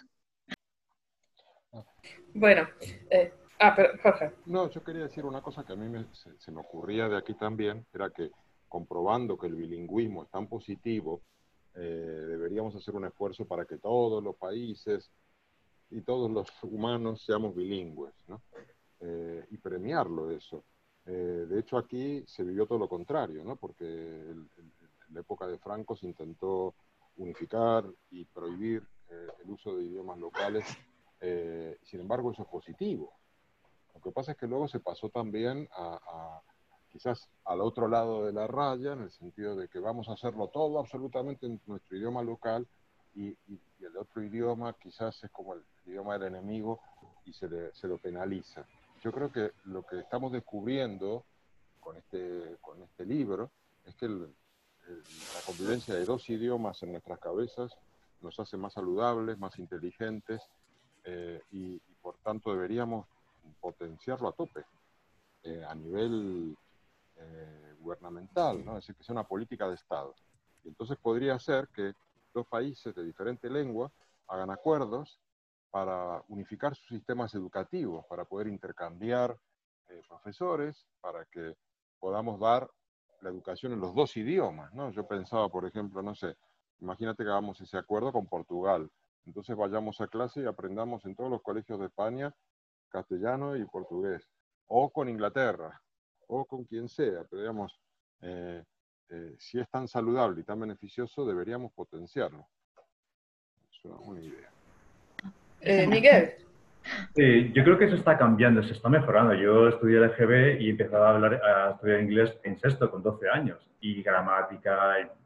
[SPEAKER 2] Bueno, eh, ah, pero Jorge.
[SPEAKER 1] No, yo quería decir una cosa que a mí me, se, se me ocurría de aquí también, era que comprobando que el bilingüismo es tan positivo, eh, deberíamos hacer un esfuerzo para que todos los países y todos los humanos seamos bilingües, ¿no? Eh, y premiarlo eso. Eh, de hecho, aquí se vivió todo lo contrario, ¿no? Porque el, el, en la época de Franco se intentó unificar y prohibir eh, el uso de idiomas locales, eh, sin embargo eso es positivo. Lo que pasa es que luego se pasó también a, a quizás al otro lado de la raya, en el sentido de que vamos a hacerlo todo absolutamente en nuestro idioma local y, y, y el otro idioma quizás es como el, el idioma del enemigo y se, le, se lo penaliza. Yo creo que lo que estamos descubriendo con este, con este libro es que el, el, la convivencia de dos idiomas en nuestras cabezas nos hace más saludables, más inteligentes eh, y, y por tanto deberíamos potenciarlo a tope eh, a nivel eh, gubernamental, ¿no? Es decir, que sea una política de Estado. Y entonces podría ser que dos países de diferente lengua hagan acuerdos para unificar sus sistemas educativos, para poder intercambiar eh, profesores, para que podamos dar la educación en los dos idiomas, ¿no? Yo pensaba, por ejemplo, no sé, imagínate que hagamos ese acuerdo con Portugal, entonces vayamos a clase y aprendamos en todos los colegios de España castellano y portugués, o con Inglaterra, o con quien sea, pero digamos, eh, eh, si es tan saludable y tan beneficioso, deberíamos potenciarlo. Es una buena idea.
[SPEAKER 2] Eh, Miguel.
[SPEAKER 4] Sí, yo creo que eso está cambiando, se está mejorando. Yo estudié el E G B y empezaba a, hablar, a estudiar inglés en sexto con doce años, y gramática, y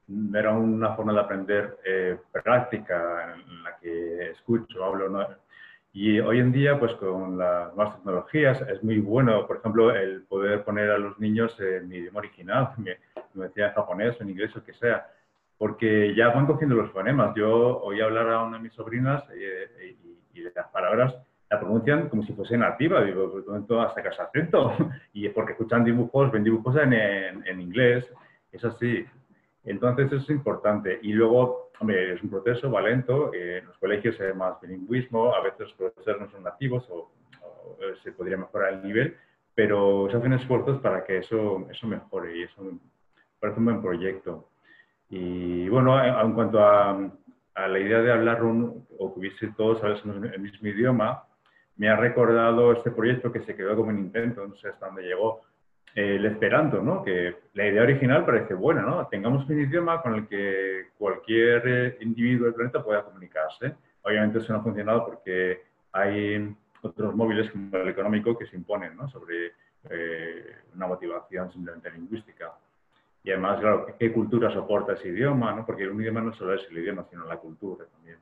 [SPEAKER 4] era una forma de aprender eh, práctica en la que escucho, hablo, ¿no? Y hoy en día, pues con las nuevas tecnologías, es muy bueno, por ejemplo, el poder poner a los niños en mi idioma original, me, me decía en japonés o en inglés o que sea, porque ya van cogiendo los fonemas. Yo oí hablar a una de mis sobrinas eh, y, y las palabras la pronuncian como si fuese nativa, digo, ¿dónde hasta que ese acento? Y es porque escuchan dibujos, ven dibujos en, en, en inglés, es así. Entonces eso es importante. Y luego, hombre, es un proceso, va lento, eh, en los colegios hay más bilingüismo, a veces los profesores no son nativos o, o se podría mejorar el nivel, pero se hacen esfuerzos para que eso, eso mejore y eso me parece un buen proyecto. Y bueno, en, en cuanto a, a la idea de hablar un, o que hubiese todos el mismo idioma, me ha recordado este proyecto que se quedó como un intento, no sé hasta dónde llegó, eh, el Esperanto, ¿no? Que la idea original parece buena, ¿no? Tengamos un idioma con el que cualquier eh, individuo del planeta pueda comunicarse. Obviamente eso no ha funcionado porque hay otros móviles como el económico que se imponen, ¿no? Sobre eh, una motivación simplemente lingüística. Y además, claro, ¿qué cultura soporta ese idioma? ¿No? Porque un idioma no solo es el idioma, sino la cultura también.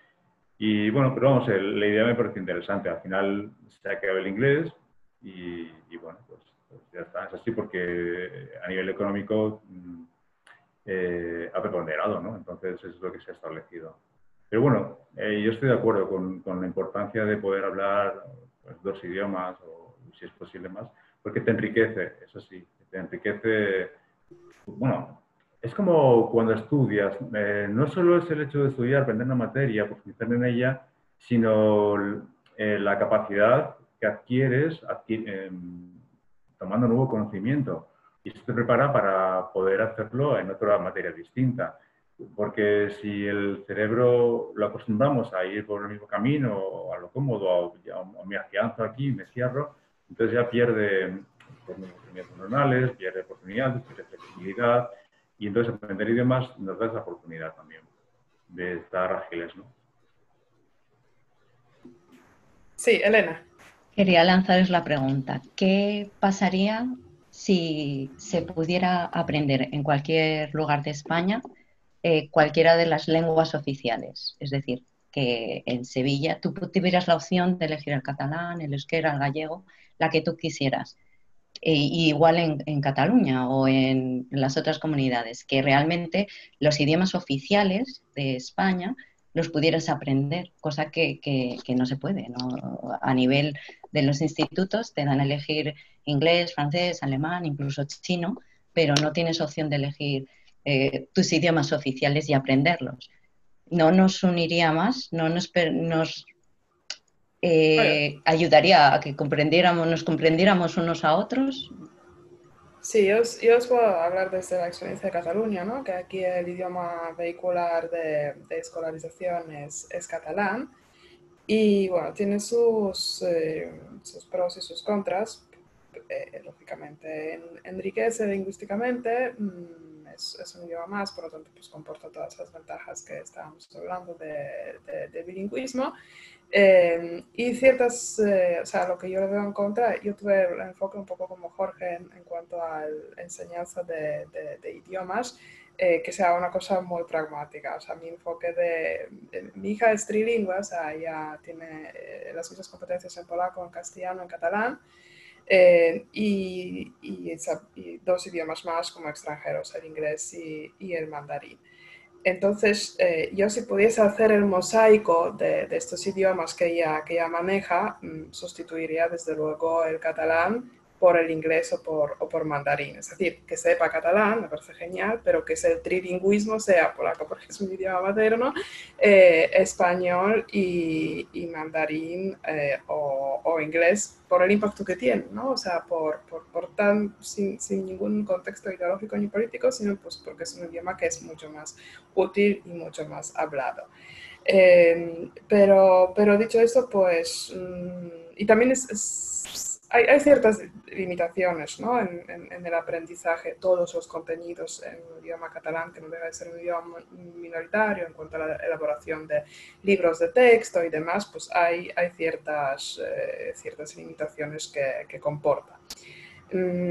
[SPEAKER 4] Y bueno, pero vamos, el, la idea me parece interesante. Al final se ha quedado el inglés y, y bueno, pues, pues ya está. Es así porque a nivel económico eh, ha preponderado, ¿no? Entonces es lo que se ha establecido. Pero bueno, eh, yo estoy de acuerdo con, con la importancia de poder hablar pues, dos idiomas o si es posible más, porque te enriquece, eso sí, te enriquece. Bueno, es como cuando estudias, eh, no solo es el hecho de estudiar, aprender una materia, profundizar en ella, sino eh, la capacidad que adquieres adqui eh, tomando nuevo conocimiento. Y esto te prepara para poder hacerlo en otra materia distinta. Porque si el cerebro lo acostumbramos a ir por el mismo camino, a lo cómodo, o me afianzo aquí, me cierro, entonces ya pierde movimientos neuronales, pierde oportunidades, pierde flexibilidad, y entonces aprender idiomas nos da esa oportunidad también de estar ágiles, ¿no?
[SPEAKER 2] Sí, Elena.
[SPEAKER 7] Quería lanzaros la pregunta, ¿qué pasaría si se pudiera aprender en cualquier lugar de España eh, cualquiera de las lenguas oficiales? Es decir, que en Sevilla tú tuvieras la opción de elegir el catalán, el euskera, el gallego, la que tú quisieras. E, igual en, en Cataluña o en, en las otras comunidades, que realmente los idiomas oficiales de España los pudieras aprender, cosa que, que, que no se puede, ¿no? A nivel de los institutos te dan a elegir inglés, francés, alemán, incluso chino, pero no tienes opción de elegir eh, tus idiomas oficiales y aprenderlos. ¿No nos uniría más? ¿No nos, nos eh, ayudaría a que comprendiéramos, nos comprendiéramos unos a otros?
[SPEAKER 2] Sí, yo os, yo os puedo hablar desde la experiencia de Cataluña, ¿no? Que aquí el idioma vehicular de, de escolarización es, es catalán y bueno, tiene sus, eh, sus pros y sus contras. Eh, lógicamente en, enriquece lingüísticamente, mmm, es, es un idioma más, por lo tanto pues comporta todas las ventajas que estábamos hablando de, de, de bilingüismo. Eh, y ciertas, eh, o sea, lo que yo le veo en contra, yo tuve el enfoque un poco como Jorge en, en cuanto a la enseñanza de, de, de idiomas, eh, que sea una cosa muy pragmática. O sea, mi enfoque de, de mi hija es trilingüe, o sea, ella tiene eh, las mismas competencias en polaco, en castellano, en catalán, eh, y, y, y dos idiomas más como extranjeros, el inglés y, y el mandarín. Entonces, eh, yo si pudiese hacer el mosaico de, de estos idiomas que ella, que ella maneja, mmm, sustituiría desde luego el catalán por el inglés o por, o por mandarín. Es decir, que sepa catalán, me parece genial, pero que ese trilingüismo sea polaco, porque es un idioma materno, eh, español y, y mandarín eh, o, o inglés, por el impacto que tiene, ¿no? O sea, por, por, por tan, sin, sin ningún contexto ideológico ni político, sino pues porque es un idioma que es mucho más útil y mucho más hablado. Eh, pero, pero dicho esto, pues, mmm, y también es, es, hay, hay ciertas limitaciones, ¿no? en, en, en el aprendizaje, todos los contenidos en el idioma catalán, que no debe de ser un idioma minoritario en cuanto a la elaboración de libros de texto y demás, pues hay, hay ciertas, eh, ciertas limitaciones que, que comporta. Mm,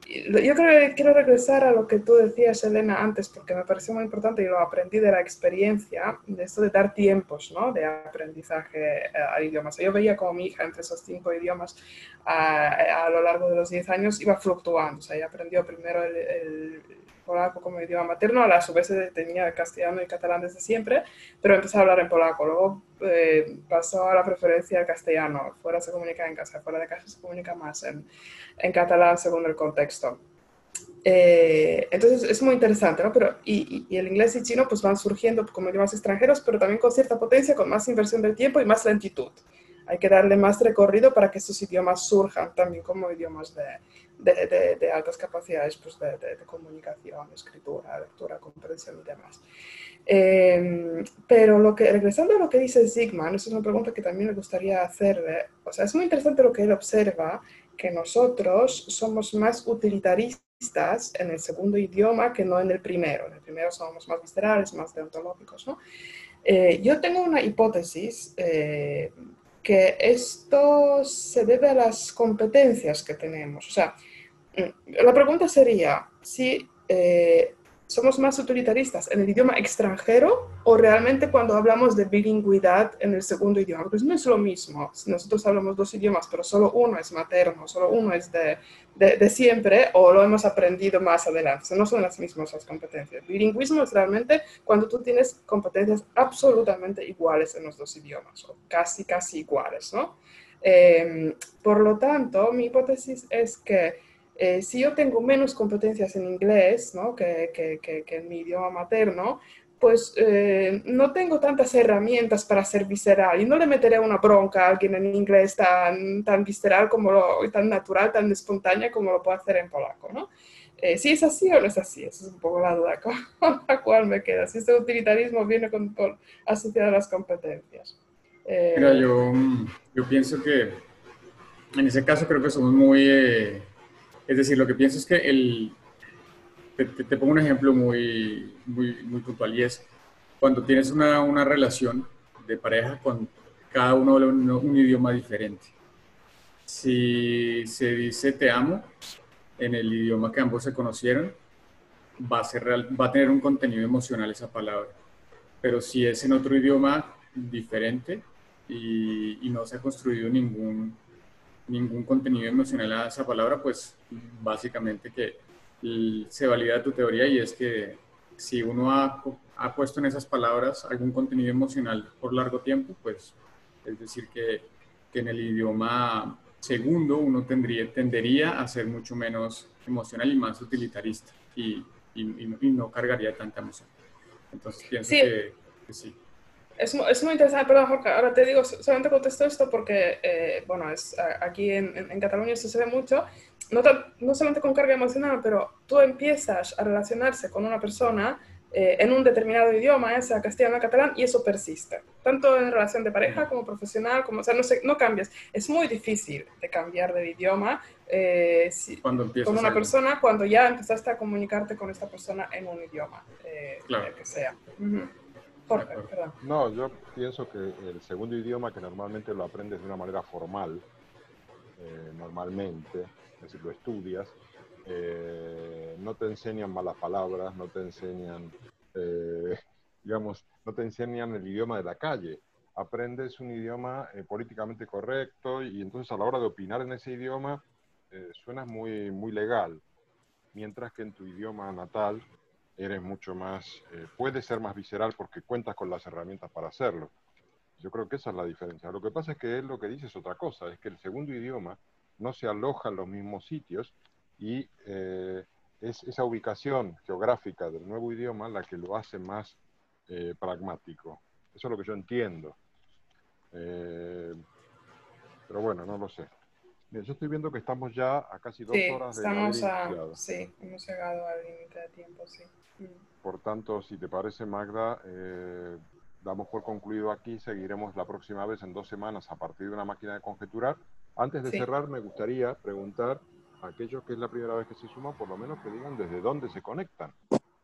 [SPEAKER 2] yo creo que quiero regresar a lo que tú decías, Elena, antes, porque me pareció muy importante y lo aprendí de la experiencia, de esto de dar tiempos, ¿no?, de aprendizaje uh, al idioma. O sea, yo veía como mi hija entre esos cinco idiomas uh, a lo largo de los diez años iba fluctuando. O sea, ella aprendió primero el, el polaco como idioma materno, a su vez tenía castellano y catalán desde siempre, pero empezó a hablar en polaco. Luego eh, pasó a la preferencia al castellano. Fuera se comunica en casa, fuera de casa se comunica más en, en catalán según el contexto. Eh, entonces es muy interesante, ¿no? Pero, y, y el inglés y chino pues van surgiendo como idiomas extranjeros, pero también con cierta potencia, con más inversión del tiempo y más lentitud. Hay que darle más recorrido para que estos idiomas surjan también como idiomas de, de, de, de altas capacidades pues de, de, de comunicación, escritura, lectura, comprensión y demás. Eh, pero lo que, regresando a lo que dice Zygmunt, esa es una pregunta que también me gustaría hacerle. O sea, es muy interesante lo que él observa, que nosotros somos más utilitaristas en el segundo idioma que no en el primero. En el primero somos más viscerales, más deontológicos, ¿no? Eh, yo tengo una hipótesis eh, que esto se debe a las competencias que tenemos. O sea, la pregunta sería si eh, somos más utilitaristas en el idioma extranjero o realmente cuando hablamos de bilingüidad en el segundo idioma, porque no es lo mismo. Si nosotros hablamos dos idiomas, pero solo uno es materno, solo uno es de, de, de siempre, o lo hemos aprendido más adelante. O sea, no son las mismas las competencias. Bilingüismo es realmente cuando tú tienes competencias absolutamente iguales en los dos idiomas, o casi, casi iguales, ¿no? Eh, por lo tanto, mi hipótesis es que Eh, si yo tengo menos competencias en inglés, ¿no?, que, que, que, que en mi idioma materno, pues eh, no tengo tantas herramientas para ser visceral y no le meteré una bronca a alguien en inglés tan, tan visceral, como lo, tan natural, tan espontánea como lo puedo hacer en polaco, ¿no? Eh, si es así o no es así, esa es un poco la duda con la cual me queda. Si este utilitarismo viene con, con, asociado a las competencias. Eh,
[SPEAKER 3] Mira, yo, yo pienso que en ese caso creo que somos muy... Eh, es decir, lo que pienso es que el... Te, te, te pongo un ejemplo muy, muy, muy puntual y es cuando tienes una, una relación de pareja con cada uno habla un, un idioma diferente. Si se dice te amo en el idioma que ambos se conocieron, va a, ser real, va a tener un contenido emocional esa palabra. Pero si es en otro idioma diferente y, y no se ha construido ningún, ningún contenido emocional a esa palabra, pues básicamente que se valida tu teoría y es que si uno ha, ha puesto en esas palabras algún contenido emocional por largo tiempo, pues es decir que, que en el idioma segundo uno tendría, tendería a ser mucho menos emocional y más utilitarista y, y, y, no, y no cargaría tanta emoción. Entonces pienso
[SPEAKER 2] sí.
[SPEAKER 3] que, que sí.
[SPEAKER 2] Es, es muy interesante, perdón, Jorge, ahora te digo, solamente contesto esto porque, eh, bueno, es, aquí en, en, en Cataluña esto se ve mucho, no, no solamente con carga emocional, pero tú empiezas a relacionarse con una persona eh, en un determinado idioma, ya sea castellano o catalán, y eso persiste, tanto en relación de pareja como profesional, como, o sea, no, sé, no cambias. Es muy difícil de cambiar de idioma eh, si, con una algo. persona cuando ya empezaste a comunicarte con esta persona en un idioma, eh, claro. el que sea. Uh-huh. Jorge, perdón.
[SPEAKER 1] No, yo pienso que el segundo idioma, que normalmente lo aprendes de una manera formal, eh, normalmente, es decir, lo estudias, eh, no te enseñan malas palabras, no te enseñan, eh, digamos, no te enseñan el idioma de la calle. Aprendes un idioma eh, políticamente correcto y entonces a la hora de opinar en ese idioma eh, suenas muy, muy legal, mientras que en tu idioma natal eres mucho más, eh, puedes ser más visceral porque cuentas con las herramientas para hacerlo. Yo creo que esa es la diferencia. Lo que pasa es que él lo que dice es otra cosa, es que el segundo idioma no se aloja en los mismos sitios y eh, es esa ubicación geográfica del nuevo idioma la que lo hace más eh, pragmático. Eso es lo que yo entiendo. Eh, pero bueno, no lo sé. Bien, yo estoy viendo que estamos ya a casi dos
[SPEAKER 2] sí,
[SPEAKER 1] horas de
[SPEAKER 2] estamos
[SPEAKER 1] haber
[SPEAKER 2] a,
[SPEAKER 1] iniciado.
[SPEAKER 2] sí, hemos llegado al límite de tiempo, sí.
[SPEAKER 1] Por tanto, si te parece, Magda, eh, damos por concluido aquí, seguiremos la próxima vez en dos semanas a partir de una máquina de conjeturar. Antes de sí. cerrar, me gustaría preguntar a aquellos que es la primera vez que se suman, por lo menos que digan desde dónde se conectan.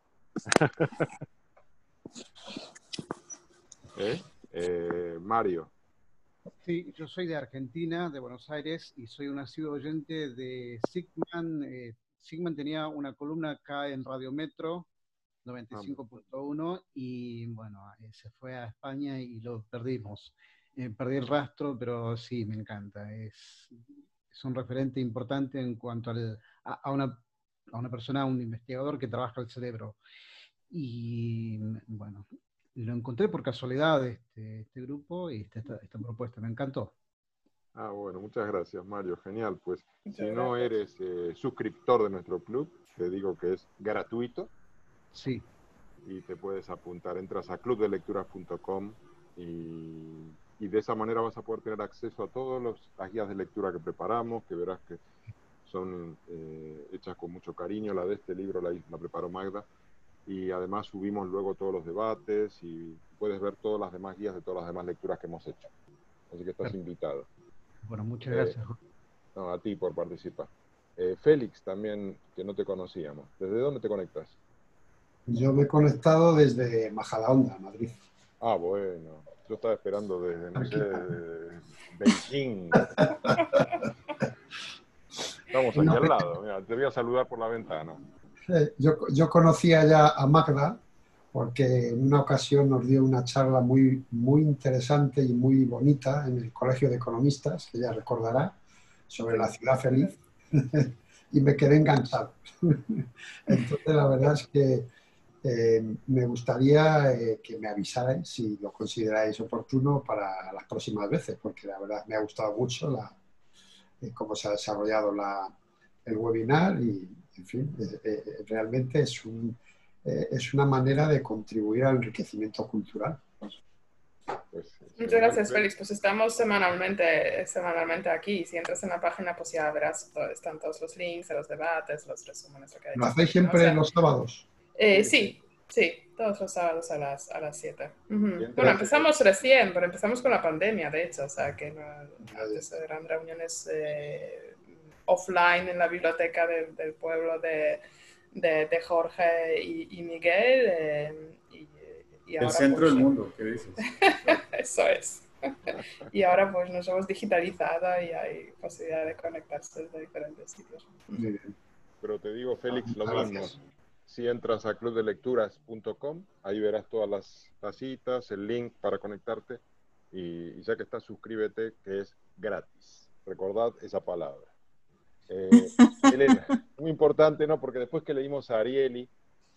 [SPEAKER 1] ¿Eh? Eh, Mario.
[SPEAKER 9] Sí, yo soy de Argentina, de Buenos Aires, y soy un asiduo oyente de Zygmunt, eh, Sigman tenía una columna acá en Radio Metro noventa y cinco punto uno y bueno, eh, se fue a España y lo perdimos. Eh, perdí el rastro, pero sí, me encanta. Es, es un referente importante en cuanto al, a, a, una, a una persona, a un investigador que trabaja el cerebro. Y bueno, lo encontré por casualidad este, este grupo y esta, esta propuesta, me encantó.
[SPEAKER 1] Ah, bueno, muchas gracias, Mario, genial. Pues
[SPEAKER 2] Muchas
[SPEAKER 1] si no eres eh, suscriptor de nuestro club, te digo que es gratuito.
[SPEAKER 9] Sí.
[SPEAKER 1] Y te puedes apuntar, entras a club de lecturas punto com y, y de esa manera vas a poder tener acceso a todas las guías de lectura que preparamos, que verás que son eh, hechas con mucho cariño. La de este libro la, la preparó Magda. Y además subimos luego todos los debates y puedes ver todas las demás guías de todas las demás lecturas que hemos hecho. Así que estás Perfecto. invitado.
[SPEAKER 9] Bueno, muchas
[SPEAKER 1] eh,
[SPEAKER 9] gracias.
[SPEAKER 1] No, a ti por participar. Eh, Félix, también, que no te conocíamos. ¿Desde dónde te conectas?
[SPEAKER 8] Yo me he conectado desde Majadahonda, Madrid.
[SPEAKER 1] Ah, bueno. Yo estaba esperando desde, no sé, desde Beijing. Estamos aquí no, al lado. Mira, te voy a saludar por la ventana.
[SPEAKER 8] Yo, yo conocía ya a Magda porque en una ocasión nos dio una charla muy, muy interesante y muy bonita en el Colegio de Economistas, que ella recordará, sobre la ciudad feliz, y me quedé enganchado. Entonces, la verdad es que eh, me gustaría eh, que me avisarais si lo consideráis oportuno para las próximas veces, porque la verdad me ha gustado mucho la, eh, cómo se ha desarrollado la, el webinar y, en fin, eh, eh, realmente es, un, eh, es una manera de contribuir al enriquecimiento cultural.
[SPEAKER 2] Pues, Muchas gracias, Félix. Pues estamos semanalmente, semanalmente aquí. Si entras en la página, pues ya verás, todo, están todos los links, los debates, los resúmenes. Lo, que
[SPEAKER 8] ¿Lo hacéis siempre, ¿no? O sea, los sábados?
[SPEAKER 2] Eh, sí, sí, todos los sábados a las, a las siete. Uh-huh. Bueno, empezamos recién, pero empezamos con la pandemia, de hecho. O sea, que no, antes eran reuniones eh, offline en la biblioteca de, del pueblo de, de, de Jorge y, y Miguel. Eh, y, y ahora,
[SPEAKER 3] el centro
[SPEAKER 2] pues,
[SPEAKER 3] del mundo, ¿qué dices?
[SPEAKER 2] Eso es. Y ahora pues nos hemos digitalizado y hay posibilidad de conectarse desde diferentes sitios.
[SPEAKER 1] Muy bien. Pero te digo, Félix, lo mismo. Si entras a club de lecturas punto com, ahí verás todas las, las citas, el link para conectarte. Y, y ya que estás, suscríbete, que es gratis. Recordad esa palabra. Eh, Elena, muy importante, ¿no? Porque después que leímos a Ariely,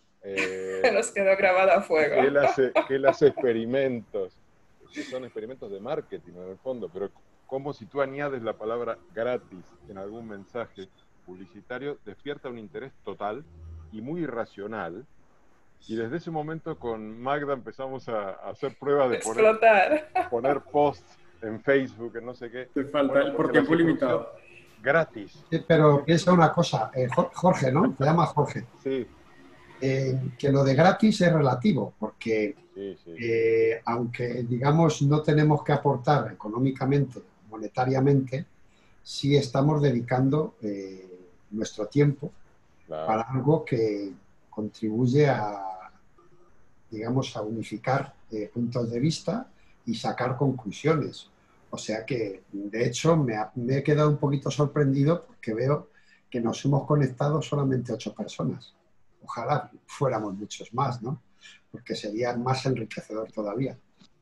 [SPEAKER 2] Eh, nos quedó grabado a fuego.
[SPEAKER 1] Que él, hace, que él hace experimentos, que son experimentos de marketing en el fondo, pero como si tú añades la palabra gratis en algún mensaje publicitario, despierta un interés total y muy irracional. Y desde ese momento con Magda empezamos a, a hacer pruebas de poner, poner posts en Facebook, en no sé qué.
[SPEAKER 3] Te falta bueno, el por tiempo limitado.
[SPEAKER 1] Gratis.
[SPEAKER 8] Sí, pero piensa una cosa, eh, Jorge, ¿no? Te llama Jorge.
[SPEAKER 1] Sí.
[SPEAKER 8] Eh, que lo de gratis es relativo, porque
[SPEAKER 1] sí, sí, sí.
[SPEAKER 8] Eh, aunque, digamos, no tenemos que aportar económicamente, monetariamente, sí estamos dedicando eh, nuestro tiempo claro. para algo que contribuye a, digamos, a unificar eh, puntos de vista y sacar conclusiones. O sea que, de hecho, me, ha, me he quedado un poquito sorprendido porque veo que nos hemos conectado solamente ocho personas. Ojalá fuéramos muchos más, ¿no? Porque sería más enriquecedor todavía.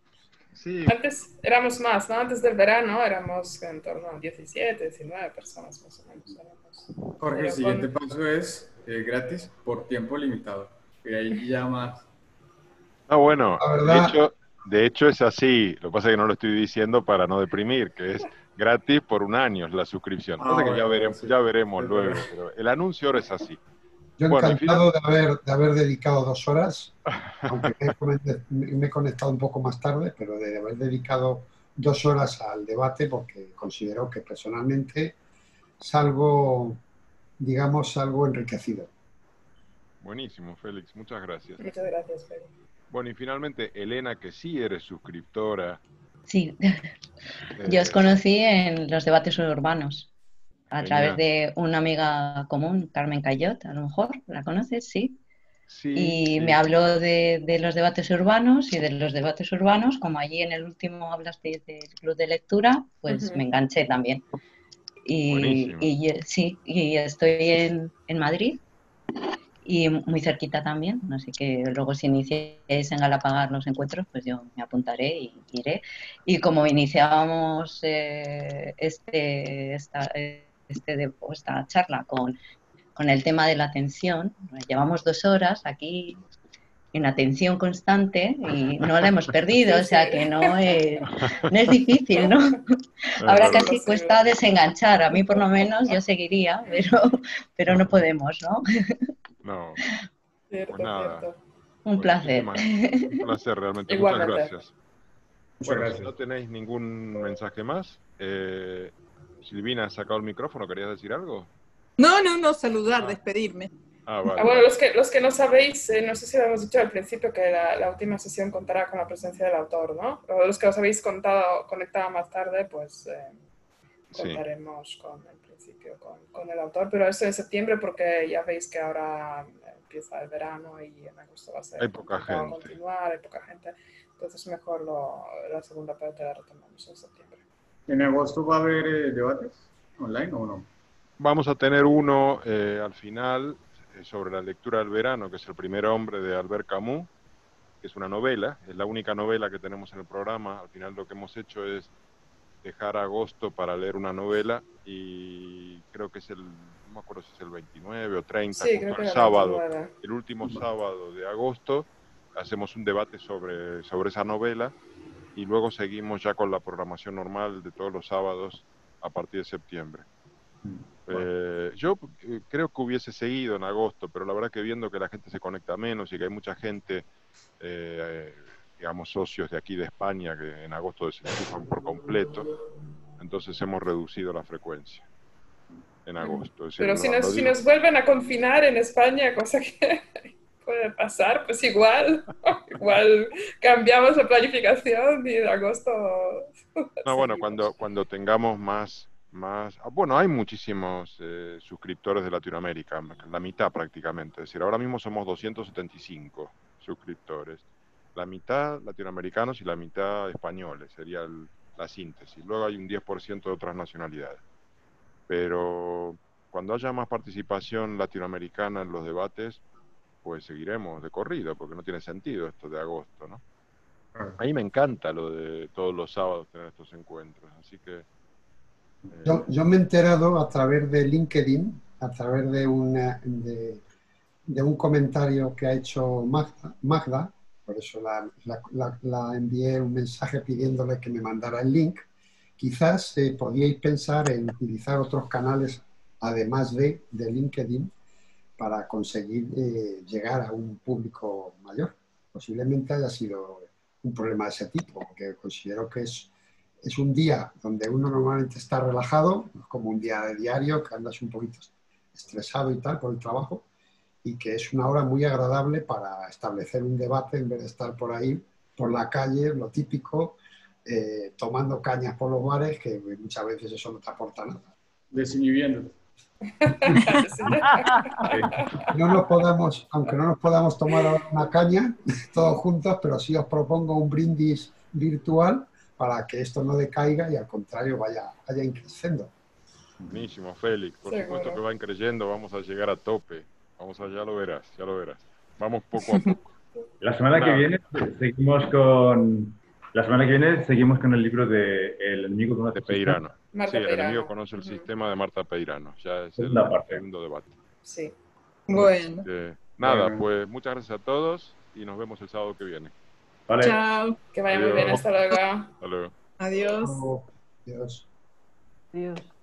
[SPEAKER 2] Sí. Antes éramos más, ¿no? Antes del verano éramos en torno a diecisiete, diecinueve personas más o menos. Éramos.
[SPEAKER 3] Jorge, Pero el siguiente con... paso es eh, gratis por tiempo limitado. Y ahí ya más.
[SPEAKER 1] Ah, bueno, verdad... de, hecho, de hecho es así. Lo que pasa es que no lo estoy diciendo para no deprimir, que es gratis por un año es la suscripción. Ah, bueno, que ya veremos, sí. ya veremos sí, luego. Pero el anuncio ahora es así.
[SPEAKER 8] Yo encantado bueno, de, haber, de haber dedicado dos horas, aunque me, me he conectado un poco más tarde, pero de haber dedicado dos horas al debate porque considero que personalmente salgo, digamos, algo enriquecido.
[SPEAKER 1] Buenísimo, Félix, muchas gracias.
[SPEAKER 2] Muchas gracias, Félix.
[SPEAKER 1] Bueno, y finalmente, Elena, que sí eres suscriptora.
[SPEAKER 7] Sí, eh, yo os conocí en los debates urbanos. A Genial. Través de una amiga común, Carmen Cayot, a lo mejor, ¿la conoces? Sí.
[SPEAKER 1] sí
[SPEAKER 7] y
[SPEAKER 1] sí.
[SPEAKER 7] me habló de, de los debates urbanos y de los debates urbanos, como allí en el último hablasteis del club de lectura, pues uh-huh. me enganché también. Y, y sí, y estoy en, en Madrid y muy cerquita también, así que luego si iniciáis en Galapagar los encuentros, pues yo me apuntaré y iré. Y como iniciábamos eh, este, esta, este de, esta charla con, con el tema de la atención, llevamos dos horas aquí en atención constante y no la hemos perdido, sí, o sea sí. que no es, no es difícil, ¿no? Ahora casi cuesta desenganchar, a mí por lo menos yo seguiría, pero, pero no podemos, ¿no?
[SPEAKER 1] No,
[SPEAKER 2] cierto,
[SPEAKER 1] pues nada.
[SPEAKER 2] Cierto.
[SPEAKER 7] Un
[SPEAKER 1] Pues
[SPEAKER 7] placer.
[SPEAKER 1] Un placer realmente, muchas gracias.
[SPEAKER 3] Muchas
[SPEAKER 1] bueno,
[SPEAKER 3] gracias.
[SPEAKER 1] Si no tenéis ningún mensaje más, eh, Silvina, has sacado el micrófono, ¿querías decir algo?
[SPEAKER 5] No, no, no, saludar,
[SPEAKER 1] ah.
[SPEAKER 5] despedirme.
[SPEAKER 1] Ah, vale,
[SPEAKER 2] ah, bueno,
[SPEAKER 1] vale.
[SPEAKER 2] los que, los que no sabéis, eh, no sé si lo hemos dicho al principio, que la, la última sesión contará con la presencia del autor, ¿no? Pero los que os habéis contado, conectado más tarde, pues eh, contaremos sí. con el principio con, con el autor. Pero eso en septiembre, porque ya veis que ahora empieza el verano y en agosto va a ser
[SPEAKER 1] hay poca gente.
[SPEAKER 2] continuar, hay poca gente. Entonces mejor lo, la segunda parte la retomamos en septiembre.
[SPEAKER 3] ¿En agosto va a haber eh, debates online o no?
[SPEAKER 1] Vamos a tener uno eh, al final sobre la lectura del verano, que es El primer hombre de Albert Camus, que es una novela, es la única novela que tenemos en el programa. Al final lo que hemos hecho es dejar agosto para leer una novela y creo que es el, no me acuerdo si es el veintinueve o treinta,
[SPEAKER 2] sí,
[SPEAKER 1] justo
[SPEAKER 2] creo
[SPEAKER 1] el
[SPEAKER 2] que
[SPEAKER 1] sábado,
[SPEAKER 2] veintinueve.
[SPEAKER 1] El último sábado de agosto, hacemos un debate sobre, sobre esa novela y luego seguimos ya con la programación normal de todos los sábados a partir de septiembre. Eh, yo eh, creo que hubiese seguido en agosto, pero la verdad que viendo que la gente se conecta menos y que hay mucha gente, eh, digamos, socios de aquí de España que en agosto desenchufan por completo, entonces hemos reducido la frecuencia en agosto. Es decir,
[SPEAKER 2] pero
[SPEAKER 1] no,
[SPEAKER 2] si, nos,
[SPEAKER 1] lo
[SPEAKER 2] si
[SPEAKER 1] digo...
[SPEAKER 2] nos vuelven a confinar en España, cosa que puede pasar, pues igual, igual cambiamos la planificación y en agosto...
[SPEAKER 1] No, bueno, cuando, cuando tengamos más... más bueno, hay muchísimos eh, suscriptores de Latinoamérica, la mitad prácticamente, es decir, ahora mismo somos doscientos setenta y cinco suscriptores, la mitad latinoamericanos y la mitad españoles, sería el, la síntesis. Luego hay un diez por ciento de otras nacionalidades, pero cuando haya más participación latinoamericana en los debates, pues seguiremos de corrido, porque no tiene sentido esto de agosto, ¿no? A mí me encanta lo de todos los sábados tener estos encuentros, así que...
[SPEAKER 8] Yo, yo me he enterado a través de LinkedIn, a través de, una, de, de un comentario que ha hecho Magda, Magda por eso la, la, la, la envié un mensaje pidiéndole que me mandara el link. Quizás eh, podíais pensar en utilizar otros canales, además de, de LinkedIn, para conseguir eh, llegar a un público mayor. Posiblemente haya sido un problema de ese tipo, porque considero que es... Es un día donde uno normalmente está relajado, como un día de diario, que andas un poquito estresado y tal por el trabajo, y que es una hora muy agradable para establecer un debate en vez de estar por ahí, por la calle, lo típico, eh, tomando cañas por los bares, que muchas veces eso no te aporta nada.
[SPEAKER 3] Desinhibiéndote.
[SPEAKER 8] No nos podamos, aunque no nos podamos tomar una caña todos juntos, pero sí os propongo un brindis virtual para que esto no decaiga y al contrario vaya, vaya increciendo.
[SPEAKER 1] Buenísimo, Félix. Por
[SPEAKER 2] Seguro.
[SPEAKER 1] supuesto que va creciendo, vamos a llegar a tope. Vamos a, ya lo verás, ya lo verás. Vamos poco a poco.
[SPEAKER 4] La semana
[SPEAKER 1] Nada.
[SPEAKER 4] que viene seguimos con la semana que viene seguimos con el libro de El enemigo conoce
[SPEAKER 1] De
[SPEAKER 4] el sistema.
[SPEAKER 1] Peirano.
[SPEAKER 2] Marta
[SPEAKER 1] sí, el
[SPEAKER 2] Peirano.
[SPEAKER 1] enemigo conoce el
[SPEAKER 2] Ujú.
[SPEAKER 1] sistema de Marta Peirano. Ya es el
[SPEAKER 4] Segunda parte.
[SPEAKER 1] segundo debate.
[SPEAKER 2] Sí.
[SPEAKER 5] Bueno,
[SPEAKER 1] Eh, nada,
[SPEAKER 3] Bueno.
[SPEAKER 1] pues muchas gracias a todos y nos vemos el sábado que viene.
[SPEAKER 4] Vale.
[SPEAKER 5] chao,
[SPEAKER 2] Que vaya muy bien,
[SPEAKER 1] Adiós.
[SPEAKER 2] hasta luego.
[SPEAKER 1] Hasta luego.
[SPEAKER 5] adiós.
[SPEAKER 8] Adiós.
[SPEAKER 6] Dios.